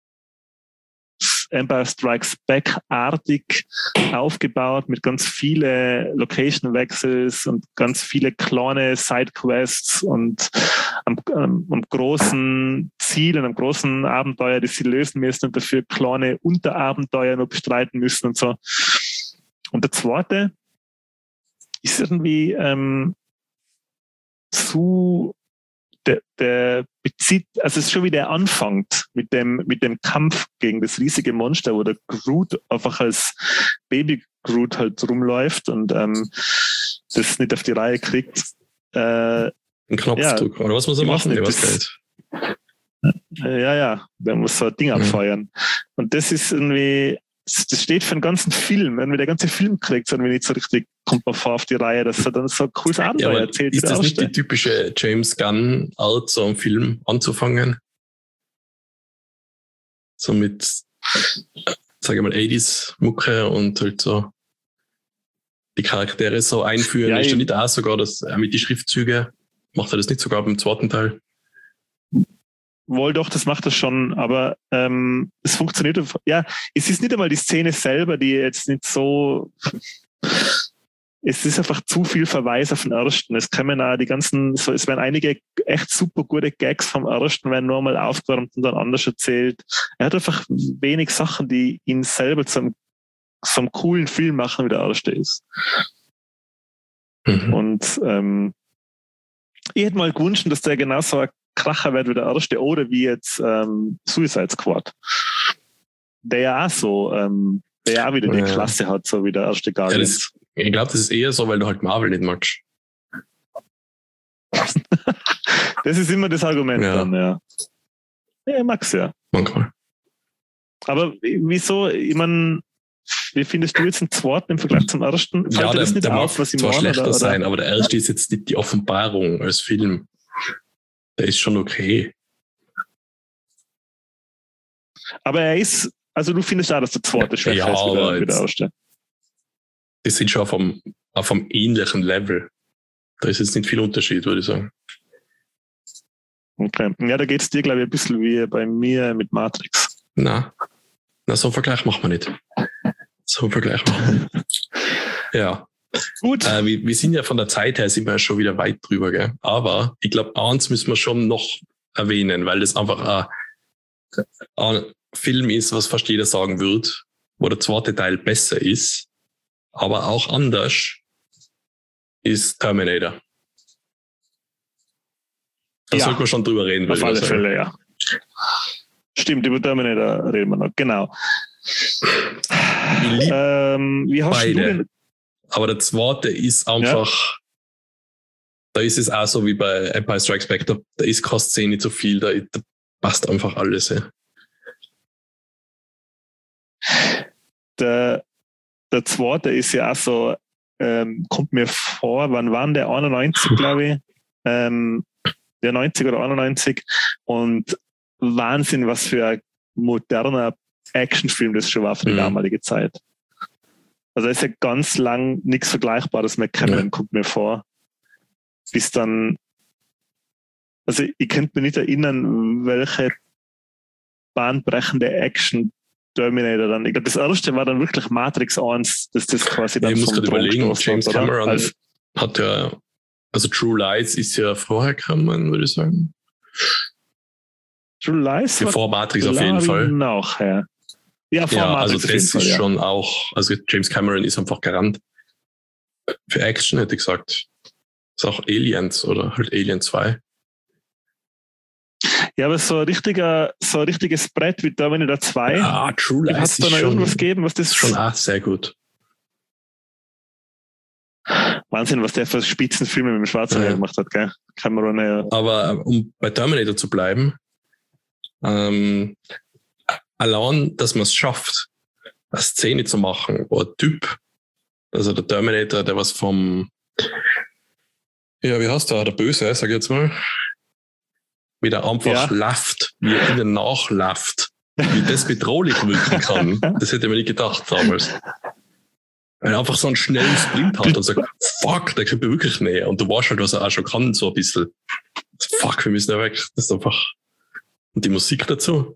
Empire Strikes Back-artig aufgebaut mit ganz viele Location-Wechsels und ganz viele kleine Sidequests und am großen Ziel und am großen Abenteuer, das sie lösen müssen, und dafür kleine Unterabenteuer noch bestreiten müssen und so. Und der zweite ist irgendwie der bezieht, also es ist schon wie der anfängt mit dem Kampf gegen das riesige Monster, wo der Groot einfach als Baby Groot halt rumläuft und das nicht auf die Reihe kriegt. Ein Knopfdruck, oder was muss er machen? Ja, der muss so ein Ding abfeuern. Und das ist irgendwie, das steht für den ganzen Film. Wenn wir der ganze Film kriegt, dann nicht so richtig, kommt man vor auf die Reihe, dass er dann so ein cooles Abenteuer erzählt. Ist das nicht die typische James Gunn-Art, so einen Film anzufangen? So mit, sage ich mal, 80s-Mucke und halt so die Charaktere so einführen. Ist ja nicht auch sogar das mit den Schriftzügen? Macht er das nicht sogar beim zweiten Teil? Wohl doch, das macht das schon, aber es funktioniert. Ja, es ist nicht einmal die Szene selber, die jetzt nicht so. Es ist einfach zu viel Verweis auf den ersten. Es kommen auch die ganzen, so, es werden einige echt super gute Gags vom ersten, werden nur mal aufgewärmt und dann anders erzählt. Er hat einfach wenig Sachen, die ihn selber zum coolen Film machen, wie der erste ist. Mhm. Und ich hätte mal gewünscht, dass der genauso ein Kracher wird wie der erste oder wie jetzt Suicide Squad. Der ja auch so, der ja auch wieder die Klasse hat, so wie der erste Guardians. Ich glaube, das ist eher so, weil du halt Marvel nicht magst. Das ist immer das Argument dann, ja. Ja, ich mag's ja. Manchmal. Aber wieso, ich meine, wie findest du jetzt den zweiten im Vergleich zum ersten? Ja, der auf, was mag zwar schlechter sein, aber der erste ist jetzt nicht die Offenbarung als Film. Der ist schon okay. Aber er ist, also du findest auch, dass der zweite schwächer ist wie der erste. Die sind schon auf einem ähnlichen Level. Da ist jetzt nicht viel Unterschied, würde ich sagen. Okay. Ja, da geht es dir, glaube ich, ein bisschen wie bei mir mit Matrix. Na, so einen Vergleich machen wir nicht. Ja. Gut. Wir sind ja von der Zeit her sind wir ja schon wieder weit drüber, gell? Aber ich glaube, eins müssen wir schon noch erwähnen, weil das einfach ein Film ist, was fast jeder sagen wird, wo der zweite Teil besser ist, aber auch anders ist Terminator. Da sollten wir schon drüber reden. Auf alle Fälle, ja. Stimmt, über Terminator reden wir noch, genau. Wie hast beide. Du den? Aber der zweite ist einfach, da ist es auch so wie bei Empire Strikes Back, da ist keine Szene nicht so viel, da passt einfach alles. Ja. Der zweite ist ja auch so, kommt mir vor, wann waren der 91, glaube ich, der 90 oder 91 und Wahnsinn, was für ein moderner Actionfilm das schon war für die damalige Zeit. Also da ist ja ganz lang nichts Vergleichbares mehr gekommen, kommt mir vor. Bis dann, also ich könnte mir nicht erinnern, welche bahnbrechende Action Terminator dann. Ich glaube, das erste war dann wirklich Matrix 1, dass das quasi dann ich muss gerade überlegen, James hat, Cameron hat ja, also True Lies ist ja vorher gekommen, würde ich sagen. True Lies? Vor Matrix auf jeden Fall. Nachher. Ja, vor Matrix also das ist schon auch, also James Cameron ist einfach Garant für Action, hätte ich gesagt. Ist auch Aliens oder halt Alien 2. Ja, aber so ein richtiges Brett wie Terminator 2. True Lies hat es da noch irgendwas gegeben, was das schon auch sehr gut. Wahnsinn, was der für Spitzenfilme mit dem Schwarzenegger gemacht hat, gell? Cameron, ja. Aber um bei Terminator zu bleiben, allein, dass man es schafft, eine Szene zu machen, wo ein Typ, also der Terminator, der was vom, wie heißt der Böse, sag ich jetzt mal, wie der einfach läuft, wie er ihnen nachläuft, wie das bedrohlich wirken kann, das hätte ich mir nicht gedacht damals. Weil er einfach so einen schnellen Sprint hat und sagt, fuck, der kommt mir wirklich näher. Und du weißt halt, was er auch schon kann, so ein bisschen. Fuck, wir müssen da weg. Das ist einfach. Und die Musik dazu.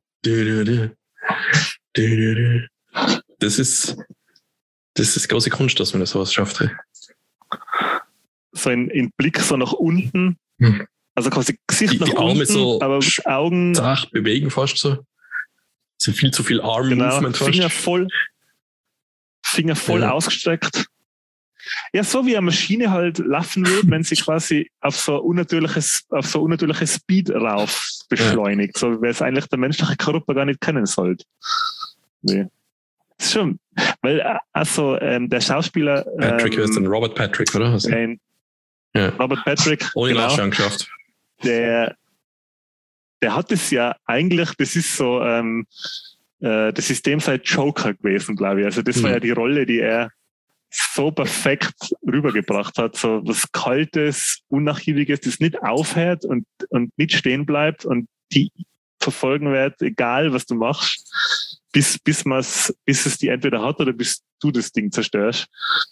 Das ist große Kunst, dass man das sowas schafft. Hey. So ein Blick so nach unten. Also quasi Gesicht nach die Arme unten, so aber Augen bewegen fast so. So viel zu viel Arm-Movement fast. Finger voll ausgestreckt. Ja, so wie eine Maschine halt laufen würde, wenn sie quasi auf so unnatürliche Speed rauf beschleunigt, so wie es eigentlich der menschliche Körper gar nicht kennen sollte. Nee. Das ist schon, weil also der Schauspieler Patrick ist dann Robert Patrick, oder? Robert Patrick, ohne Nachschauen geschafft. Der hat es ja eigentlich, das ist so das System sei Joker gewesen, glaube ich. Also das war ja die Rolle, die er so perfekt rübergebracht hat. So was Kaltes, Unnachgiebiges, das nicht aufhört und nicht stehen bleibt und die verfolgen wird, egal was du machst, bis es die entweder hat oder bis du das Ding zerstörst.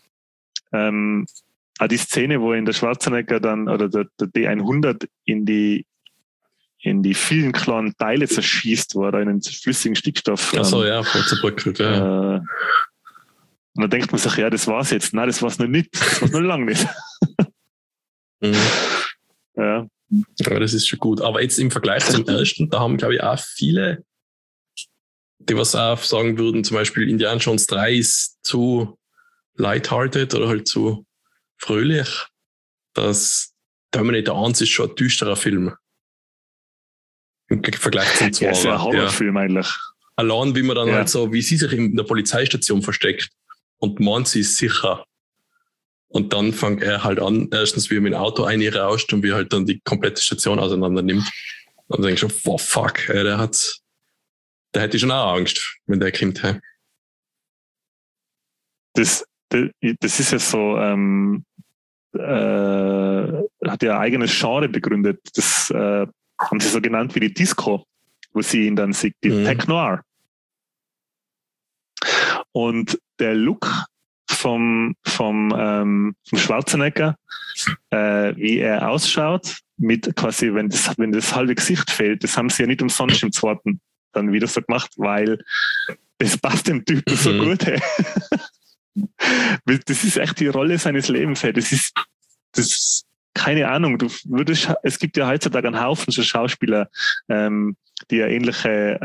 Auch die Szene, wo in der Schwarzenegger dann, oder der D100 in die vielen kleinen Teile zerschießt, wo er in den flüssigen Stickstoff. Achso, ja, voll zerbröckelt, ja. Und dann denkt man sich, ja, das war's jetzt. Nein, das war's noch nicht. Das war's noch lange nicht. Ja. Aber das ist schon gut. Aber jetzt im Vergleich zum ersten, da haben, glaube ich, auch viele, die was auch sagen würden, zum Beispiel Indiana Jones 3 ist zu lighthearted oder halt zu fröhlich. Das Terminator 1 ist schon ein düsterer Film. Im Vergleich zum 2. Ja, ist ja ein Horrorfilm eigentlich. Allein, wie man dann halt so, wie sie sich in der Polizeistation versteckt und meint, sie ist sicher. Und dann fängt er halt an, erstens, wie er mit dem Auto einrauscht und wie er halt dann die komplette Station auseinander nimmt. Und dann denke ich schon, wow, fuck, ey, der hätte schon auch Angst, wenn der kommt. Hey. Das ist ja so, hat ja ein eigenes Genre begründet. Das haben sie so genannt wie die Disco, wo sie ihn dann sieht, die Tech Noir. Und der Look vom Schwarzenegger, wie er ausschaut, mit quasi, wenn das halbe Gesicht fehlt, das haben sie ja nicht umsonst im zweiten dann wieder so gemacht, weil das passt dem Typen so gut. Hey. Das ist echt die Rolle seines Lebens. Hey. Das ist keine Ahnung. Es gibt ja heutzutage einen Haufen so Schauspieler, die ja ähnliche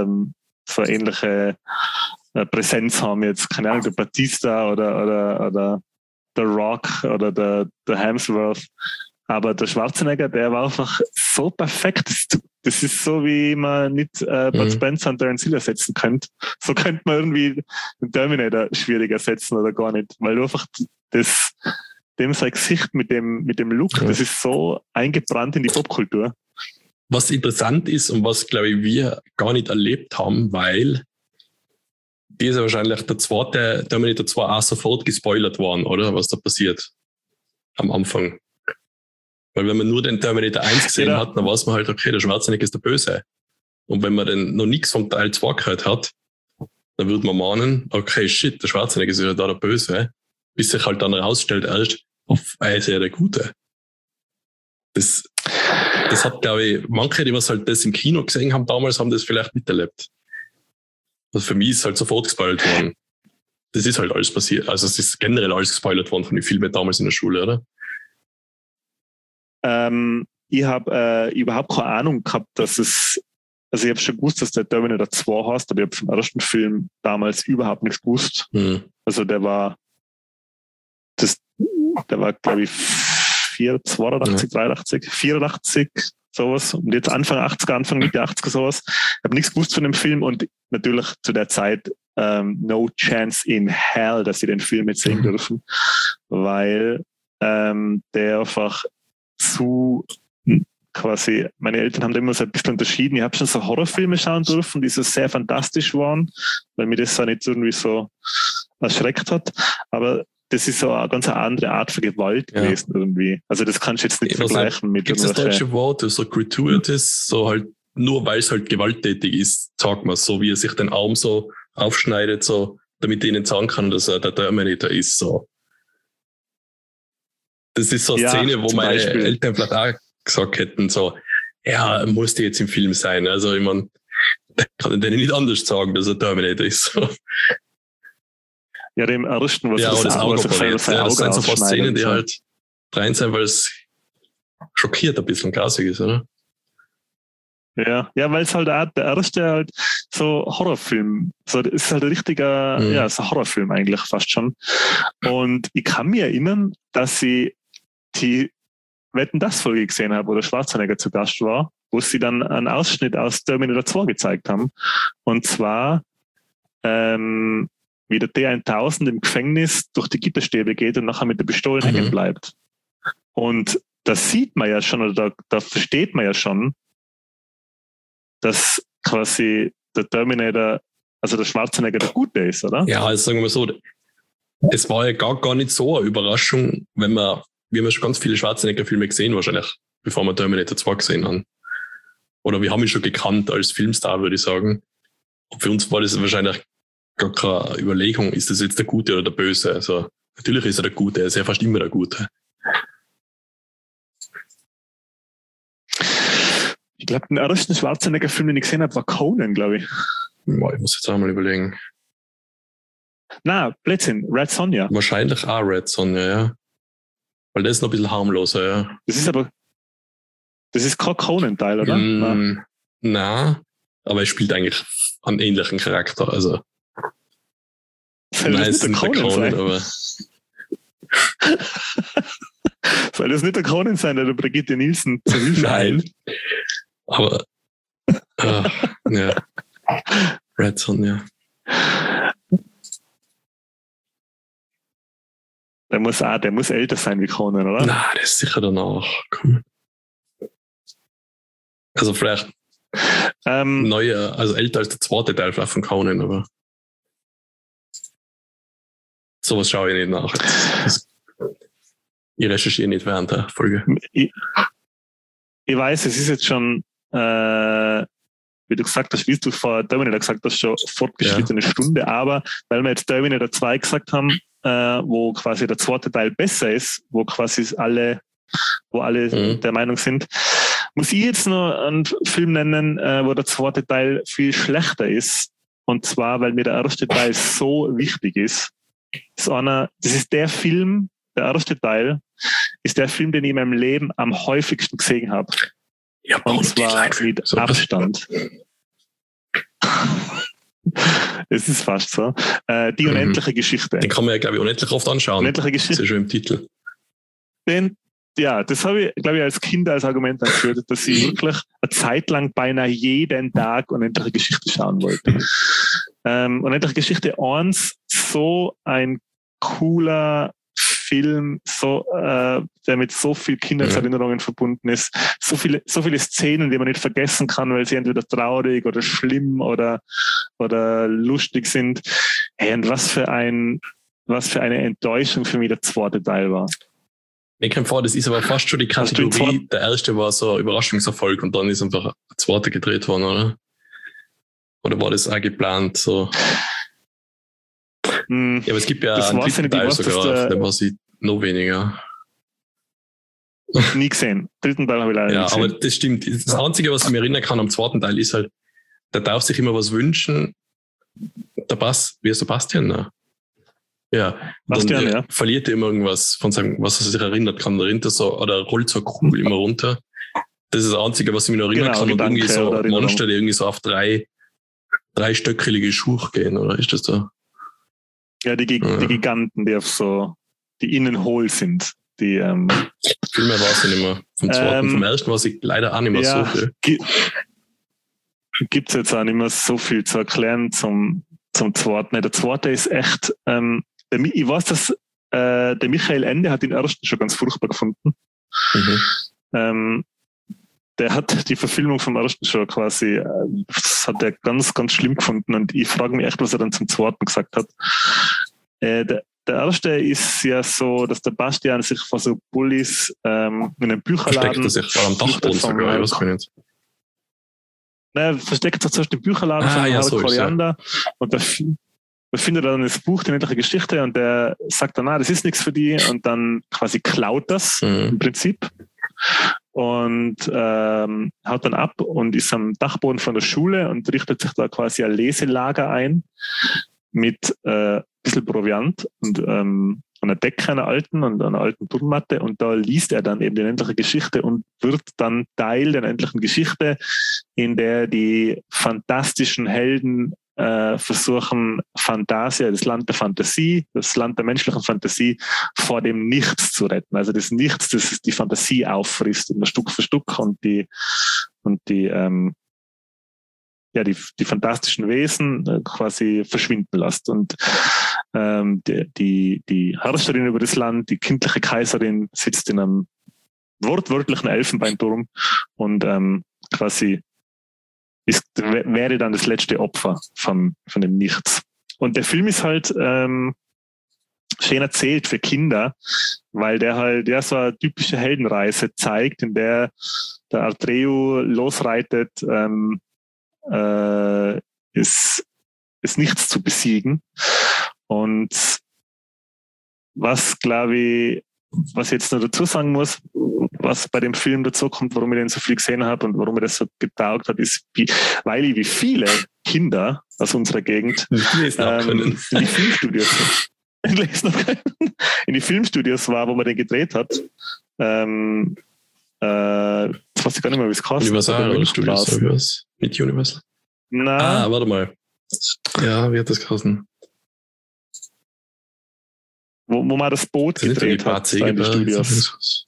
Präsenz haben jetzt, keine Ahnung, der Batista oder der Rock oder der Hemsworth. Aber der Schwarzenegger, der war einfach so perfekt. Das ist so, wie man nicht Bud Spencer und Terence Hill ersetzen könnte. So könnte man irgendwie den Terminator schwierig ersetzen oder gar nicht. Weil du einfach dem sein Gesicht mit dem Look, das ist so eingebrannt in die Popkultur. Was interessant ist und was, glaube ich, wir gar nicht erlebt haben, weil die ist ja wahrscheinlich der zweite Terminator 2 auch sofort gespoilert worden, oder? Was da passiert am Anfang. Weil wenn man nur den Terminator 1 gesehen hat, dann weiß man halt, okay, der Schwarzenegger ist der Böse. Und wenn man dann noch nichts vom Teil 2 gehört hat, dann würde man meinen, okay, shit, der Schwarzenegger ist ja da der Böse. Bis sich halt dann herausstellt, erst, er ist ja der Gute. Das hat, glaube ich, manche, die was halt das im Kino gesehen haben damals, haben das vielleicht miterlebt. Also für mich ist halt sofort gespoilert worden. Das ist halt alles passiert. Also es ist generell alles gespoilert worden von den Filmen damals in der Schule, oder? Ich habe überhaupt keine Ahnung gehabt, dass es, also ich habe schon gewusst, dass der Terminator 2 heißt, aber ich habe vom ersten Film damals überhaupt nichts gewusst. Also der war, glaube ich, 82, 83, 84, sowas. Und jetzt Anfang 80er, Anfang Mitte 80er, sowas. Ich habe nichts gewusst von dem Film und natürlich zu der Zeit no chance in hell, dass sie den Film jetzt sehen dürfen, weil der einfach zu quasi, meine Eltern haben da immer so ein bisschen unterschieden. Ich habe schon so Horrorfilme schauen dürfen, die so sehr fantastisch waren, weil mir das so nicht irgendwie so erschreckt hat. Aber das ist so eine ganz andere Art von Gewalt gewesen irgendwie. Also das kannst du jetzt nicht vergleichen mit irgendwelchen... Gibt es das deutsche Wort, so gratuitous, so halt, nur weil es halt gewalttätig ist, sagt man, so wie er sich den Arm so aufschneidet, so, damit er ihnen sagen kann, dass er der Terminator ist, so. Das ist so eine Szene, wo meine Eltern vielleicht auch gesagt hätten, so, ja, musste jetzt im Film sein. Also, ich meine, kann ich denen nicht anders sagen, dass er Terminator ist. So. Ja, dem ersten, was das Auge operiert. Ja, das sind so fast Szenen, die halt rein sein, weil es schockiert ein bisschen klassisch ist, oder? Ja, weil es halt auch der erste halt so Horrorfilm, so ist halt ein richtiger, so Horrorfilm eigentlich fast schon. Und ich kann mir erinnern, dass ich die Wetten, das Folge gesehen habe, wo der Schwarzenegger zu Gast war, wo sie dann einen Ausschnitt aus Terminator 2 gezeigt haben. Und zwar, wie der T-1000 im Gefängnis durch die Gitterstäbe geht und nachher mit der Pistole hängen bleibt. Und das sieht man ja schon, oder da versteht man ja schon, dass quasi der Terminator, also der Schwarzenegger der Gute ist, oder? Ja, also sagen wir mal so, es war ja gar nicht so eine Überraschung, wir haben ja schon ganz viele Schwarzenegger-Filme gesehen wahrscheinlich, bevor wir Terminator 2 gesehen haben. oder wir haben ihn schon gekannt als Filmstar, würde ich sagen. Und für uns war das wahrscheinlich gar keine Überlegung, ist das jetzt der Gute oder der Böse? Also natürlich ist er der Gute, er ist ja fast immer der Gute. Ich glaube, den ersten Schwarzenegger-Film, den ich gesehen habe, war Conan, glaube ich. Boah, ich muss jetzt einmal überlegen. Na, Blödsinn, Red Sonja. Wahrscheinlich auch Red Sonja, ja. Weil das ist noch ein bisschen harmloser, ja. Das ist kein Conan-Teil, oder? Nein, aber er spielt eigentlich einen ähnlichen Charakter, also. Soll das nicht der Conan sein? Aber soll das nicht der Conan sein, der Brigitte Nielsen zu Hilfe Nein. Aber ja. Red Sonja. Der muss älter sein wie Conan, oder? Nein, der ist sicher danach. Komm. Also vielleicht neuer, also älter als der zweite Teil vielleicht von Conan, aber sowas schaue ich nicht nach. Ich recherchiere nicht während der Folge. Ich weiß, es ist jetzt schon, wie du gesagt hast, wie du vor Terminator gesagt hast, schon fortgeschrittene Stunde, aber weil wir jetzt Terminator 2 gesagt haben, wo quasi der zweite Teil besser ist, wo alle der Meinung sind, muss ich jetzt noch einen Film nennen, wo der zweite Teil viel schlechter ist. Und zwar, weil mir der erste Teil so wichtig ist. Das ist der Film, der erste Teil, ist der Film, den ich in meinem Leben am häufigsten gesehen habe. Ja, und zwar mit so Abstand. Es ist fast so. Die unendliche Geschichte. Den kann man ja, glaube ich, unendlich oft anschauen. Unendliche Geschichte. Das ist ja schon im Titel. Das habe ich, glaube ich, als Kind als Argument angeführt, dass ich wirklich eine Zeit lang beinahe jeden Tag unendliche Geschichte schauen wollte. Unendliche Geschichte 1, so ein cooler Film, der mit so viel Kindheitserinnerungen verbunden ist, so viele Szenen, die man nicht vergessen kann, weil sie entweder traurig oder schlimm oder lustig sind. Hey, und was für eine Enttäuschung für mich der zweite Teil war. Ich kann vor, das ist aber fast schon die Kategorie. Der erste war so ein Überraschungserfolg und dann ist einfach ein zweiter gedreht worden, oder? Oder war das auch geplant so? Ja, aber es gibt ja einen dritten Teil sogar, der war sie noch weniger. Nie gesehen. Dritten Teil habe ich leider nicht gesehen. Ja, aber das stimmt. Das Einzige, was ich mir erinnern kann am zweiten Teil, ist halt, der darf sich immer was wünschen. Wie ist Sebastian? Ne? Ja. Bastian, ja. Verliert er immer irgendwas von seinem, was er sich erinnert kann. Oder rollt so eine Kugel immer runter. Das ist das Einzige, was ich mir noch erinnern kann. Und irgendwie so Monster, die irgendwie so auf dreistöckelige Schuhe gehen, oder ist das da? Ja, die Giganten, die die innen hohl sind. Viel mehr weiß ich nicht mehr. Vom zweiten, vom ersten weiß ich leider auch nicht mehr so viel. Gibt es jetzt auch nicht mehr so viel zu erklären zum zweiten. Der zweite ist echt, ich weiß, dass der Michael Ende hat den ersten schon ganz furchtbar gefunden. Der hat die Verfilmung vom ersten schon quasi, das hat er ganz, ganz schlimm gefunden und ich frage mich echt, was er dann zum zweiten gesagt hat. Der erste ist ja so, dass der Bastian sich vor so Bullies in einem Bücherladen... Versteckt er sich am Dachboden sogar, ich weiß gar nicht. Nein, versteckt sich zuerst im Bücherladen von Koriander und da findet er dann das Buch, die unendliche Geschichte und der sagt dann, das ist nichts für die und dann quasi klaut das im Prinzip und haut dann ab und ist am Dachboden von der Schule und richtet sich da quasi ein Leselager ein mit ein bisschen Proviant und einer Decke, einer alten und einer alten Turnmatte und da liest er dann eben die unendliche Geschichte und wird dann Teil der unendlichen Geschichte, in der die fantastischen Helden versuchen, Fantasia, das Land der Fantasie, das Land der menschlichen Fantasie vor dem Nichts zu retten. Also das Nichts, das die Fantasie auffrisst, immer Stück für Stück und die fantastischen Wesen quasi verschwinden lässt. Und die Herrscherin über das Land, die kindliche Kaiserin, sitzt in einem wortwörtlichen Elfenbeinturm und quasi wäre dann das letzte Opfer von dem Nichts. Und der Film ist halt schön erzählt für Kinder, weil der so eine typische Heldenreise zeigt, in der der Atreu losreitet, ist nichts zu besiegen. Und was, glaube ich, was ich jetzt noch dazu sagen muss, was bei dem Film dazu kommt, warum ich den so viel gesehen habe und warum mir das so getaugt hat, ist, weil ich wie viele Kinder aus unserer Gegend in die Filmstudios war, wo man den gedreht hat. Jetzt weiß ich gar nicht mehr, wie es kostet. Universal oder Studios? Mit Universal? Nein. Warte mal. Ja, wie hat das geheißen? Wo man das Boot gedreht hat in den Studios.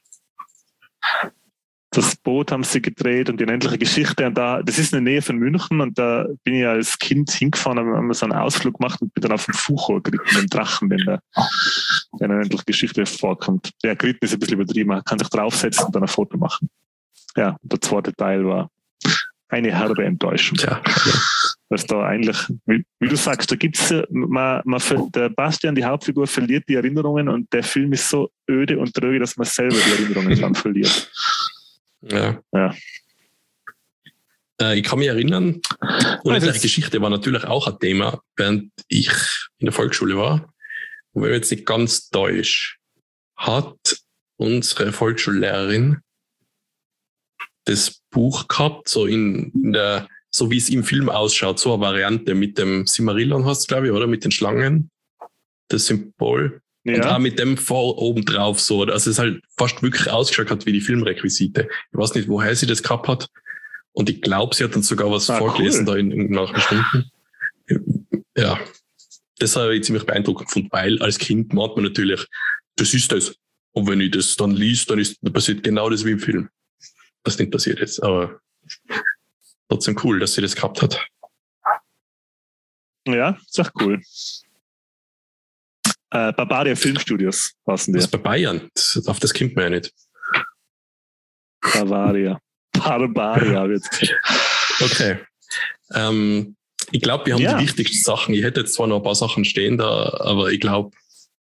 Das Boot haben sie gedreht und die unendliche Geschichte. Und das ist in der Nähe von München und da bin ich als Kind hingefahren, haben so einen Ausflug gemacht und bin dann auf den Fuchur geritten, den Drachen, wenn der unendliche Geschichte vorkommt. Der geritten ist ein bisschen übertrieben, man kann sich draufsetzen und dann ein Foto machen. Ja, der zweite Teil war eine herbe Enttäuschung. Ja. Was da eigentlich, wie du sagst, da gibt's der Bastian, die Hauptfigur, verliert die Erinnerungen und der Film ist so öde und tröge, dass man selber die Erinnerungen dann verliert. Ja. Ich kann mich erinnern, unendliche Geschichte war natürlich auch ein Thema, während ich in der Volksschule war. Und wenn ich jetzt nicht ganz täusche, hat unsere Volksschullehrerin das Buch gehabt, so in der, so wie es im Film ausschaut, so eine Variante mit dem Silmarillion hast du, glaube ich, oder? Mit den Schlangen, das Symbol. Ja. Und auch mit dem vor oben drauf so. Also es halt fast wirklich ausgeschaut hat wie die Filmrequisite. Ich weiß nicht, woher sie das gehabt hat. Und ich glaube, sie hat dann sogar was vorgelesen da in Nachrichten. Ja. Das habe ich ziemlich beeindruckend gefunden, weil als Kind meint man natürlich, das ist das. Und wenn ich das dann liest, dann passiert genau das wie im Film. Was nicht passiert ist. Aber trotzdem cool, dass sie das gehabt hat. Ja, ist auch cool. Barbaria Filmstudios passen die. Das ist bei Bayern. Auf das kommt man ja nicht. Barbaria wird's. Okay. Ich glaube, wir haben die wichtigsten Sachen. Ich hätte jetzt zwar noch ein paar Sachen stehen da, aber ich glaube,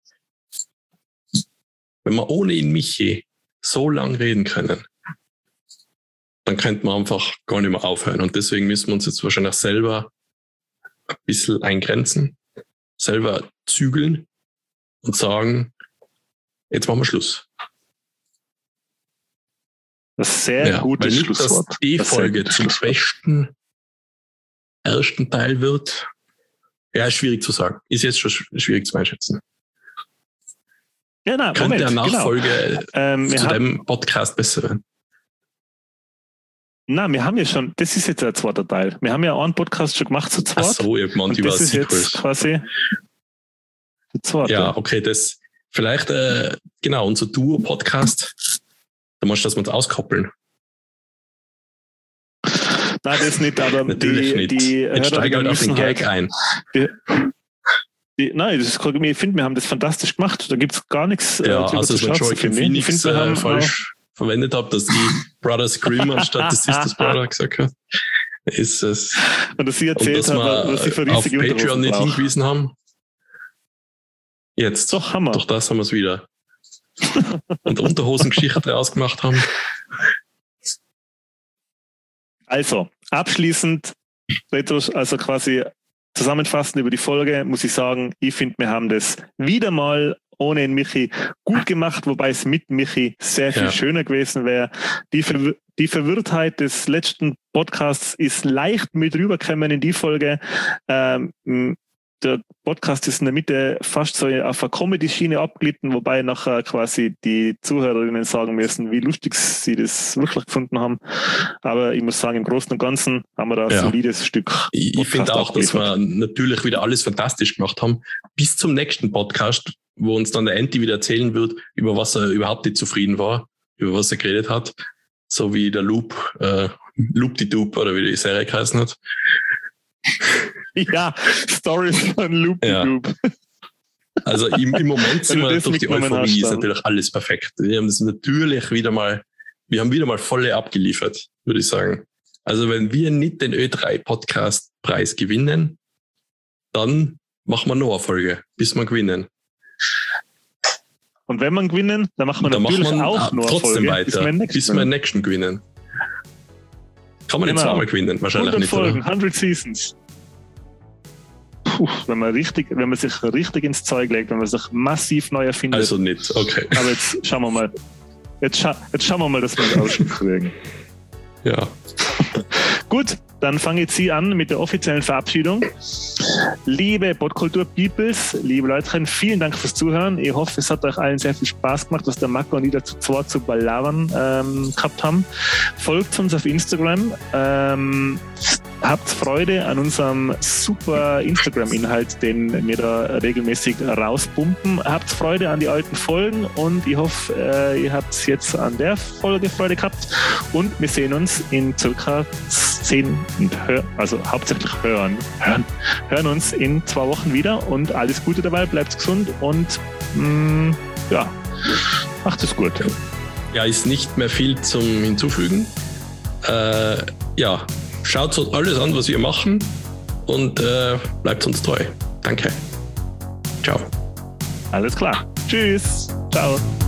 wenn wir ohne ihn Michi so lang reden können, dann könnte man einfach gar nicht mehr aufhören. Und deswegen müssen wir uns jetzt wahrscheinlich selber ein bisschen eingrenzen, selber zügeln und sagen, jetzt machen wir Schluss. Das ist sehr gutes Schlusswort. Dass die Folge zum besten ersten Teil wird, ja, ist schwierig zu sagen. Ist jetzt schon schwierig zu einschätzen. Ja, nein, könnte der Nachfolge zu dem Podcast besser werden? Nein, wir haben ja schon, das ist jetzt der zweite Teil. Wir haben ja einen Podcast schon gemacht zu zweit. Ach so, ihr meint über das ist jetzt quasi der zweite. Ja, okay, das vielleicht, genau, unser Duo-Podcast, da musst du das mal auskoppeln. Nein, das nicht, aber natürlich nicht. Jetzt steige halt auf den Gag ein. Nein, ich finde, wir haben das fantastisch gemacht. Da gibt es gar nichts. Ja, also wenn schon Phoenix falsch verwendet habe, dass ich Brothers Grimm anstatt des Sisters Brother gesagt habe, ist es. Und dass sie erzählt haben, dass sie für auf Patreon nicht hingewiesen haben. Jetzt. Doch, Hammer. Doch das haben wir es wieder. Und Unterhosengeschichte draus gemacht haben. Also, abschließend, also quasi zusammenfassend über die Folge, muss ich sagen, ich finde, wir haben das wieder mal ohne den Michi gut gemacht, wobei es mit Michi sehr viel schöner gewesen wäre. Die Verwirrtheit des letzten Podcasts ist leicht mit rübergekommen in die Folge. Der Podcast ist in der Mitte fast so auf eine Comedy-Schiene abgelitten, wobei nachher quasi die Zuhörerinnen sagen müssen, wie lustig sie das wirklich gefunden haben. Aber ich muss sagen, im Großen und Ganzen haben wir da ein solides Stück. Ich finde auch, dass wir natürlich wieder alles fantastisch gemacht haben. Bis zum nächsten Podcast, wo uns dann der Anti wieder erzählen wird, über was er überhaupt nicht zufrieden war, über was er geredet hat. So wie der Loop die Dupe oder wie die Serie geheißen hat. Ja, Stories von Loop die Dupe. Also im Moment sind wir durch die Euphorie, ist natürlich alles perfekt. Wir haben das natürlich wieder mal volle abgeliefert, würde ich sagen. Also wenn wir nicht den Ö3-Podcast-Preis gewinnen, dann machen wir noch eine Folge, bis wir gewinnen. Und wenn wir gewinnen, dann machen wir natürlich auch nur trotzdem Folge, weiter, bis wir den nächsten gewinnen. Kann man nicht zweimal gewinnen, wahrscheinlich 100 nicht. Folgen, Oder? 100 Seasons. Puh, wenn man sich richtig ins Zeug legt, wenn man sich massiv neu erfindet. Also nicht, okay. Aber jetzt schauen wir mal. Jetzt schauen wir mal, dass wir das auskriegen. Ja. Gut, dann fange jetzt Sie an mit der offiziellen Verabschiedung. Liebe Podkultur-Peoples, liebe Leute, vielen Dank fürs Zuhören. Ich hoffe, es hat euch allen sehr viel Spaß gemacht, dass der Marco und ich dazu zwar zu balabern gehabt haben. Folgt uns auf Instagram. Habt Freude an unserem super Instagram-Inhalt, den wir da regelmäßig rauspumpen. Habt Freude an die alten Folgen und ich hoffe, ihr habt jetzt an der Folge Freude gehabt. Und wir sehen uns in circa 10 also hauptsächlich hören uns in 2 Wochen wieder und alles Gute dabei, bleibt gesund und ja, macht es gut. Ja, ist nicht mehr viel zum Hinzufügen. Ja, schaut uns alles an, was wir machen und bleibt uns treu. Danke. Ciao. Alles klar. Tschüss. Ciao.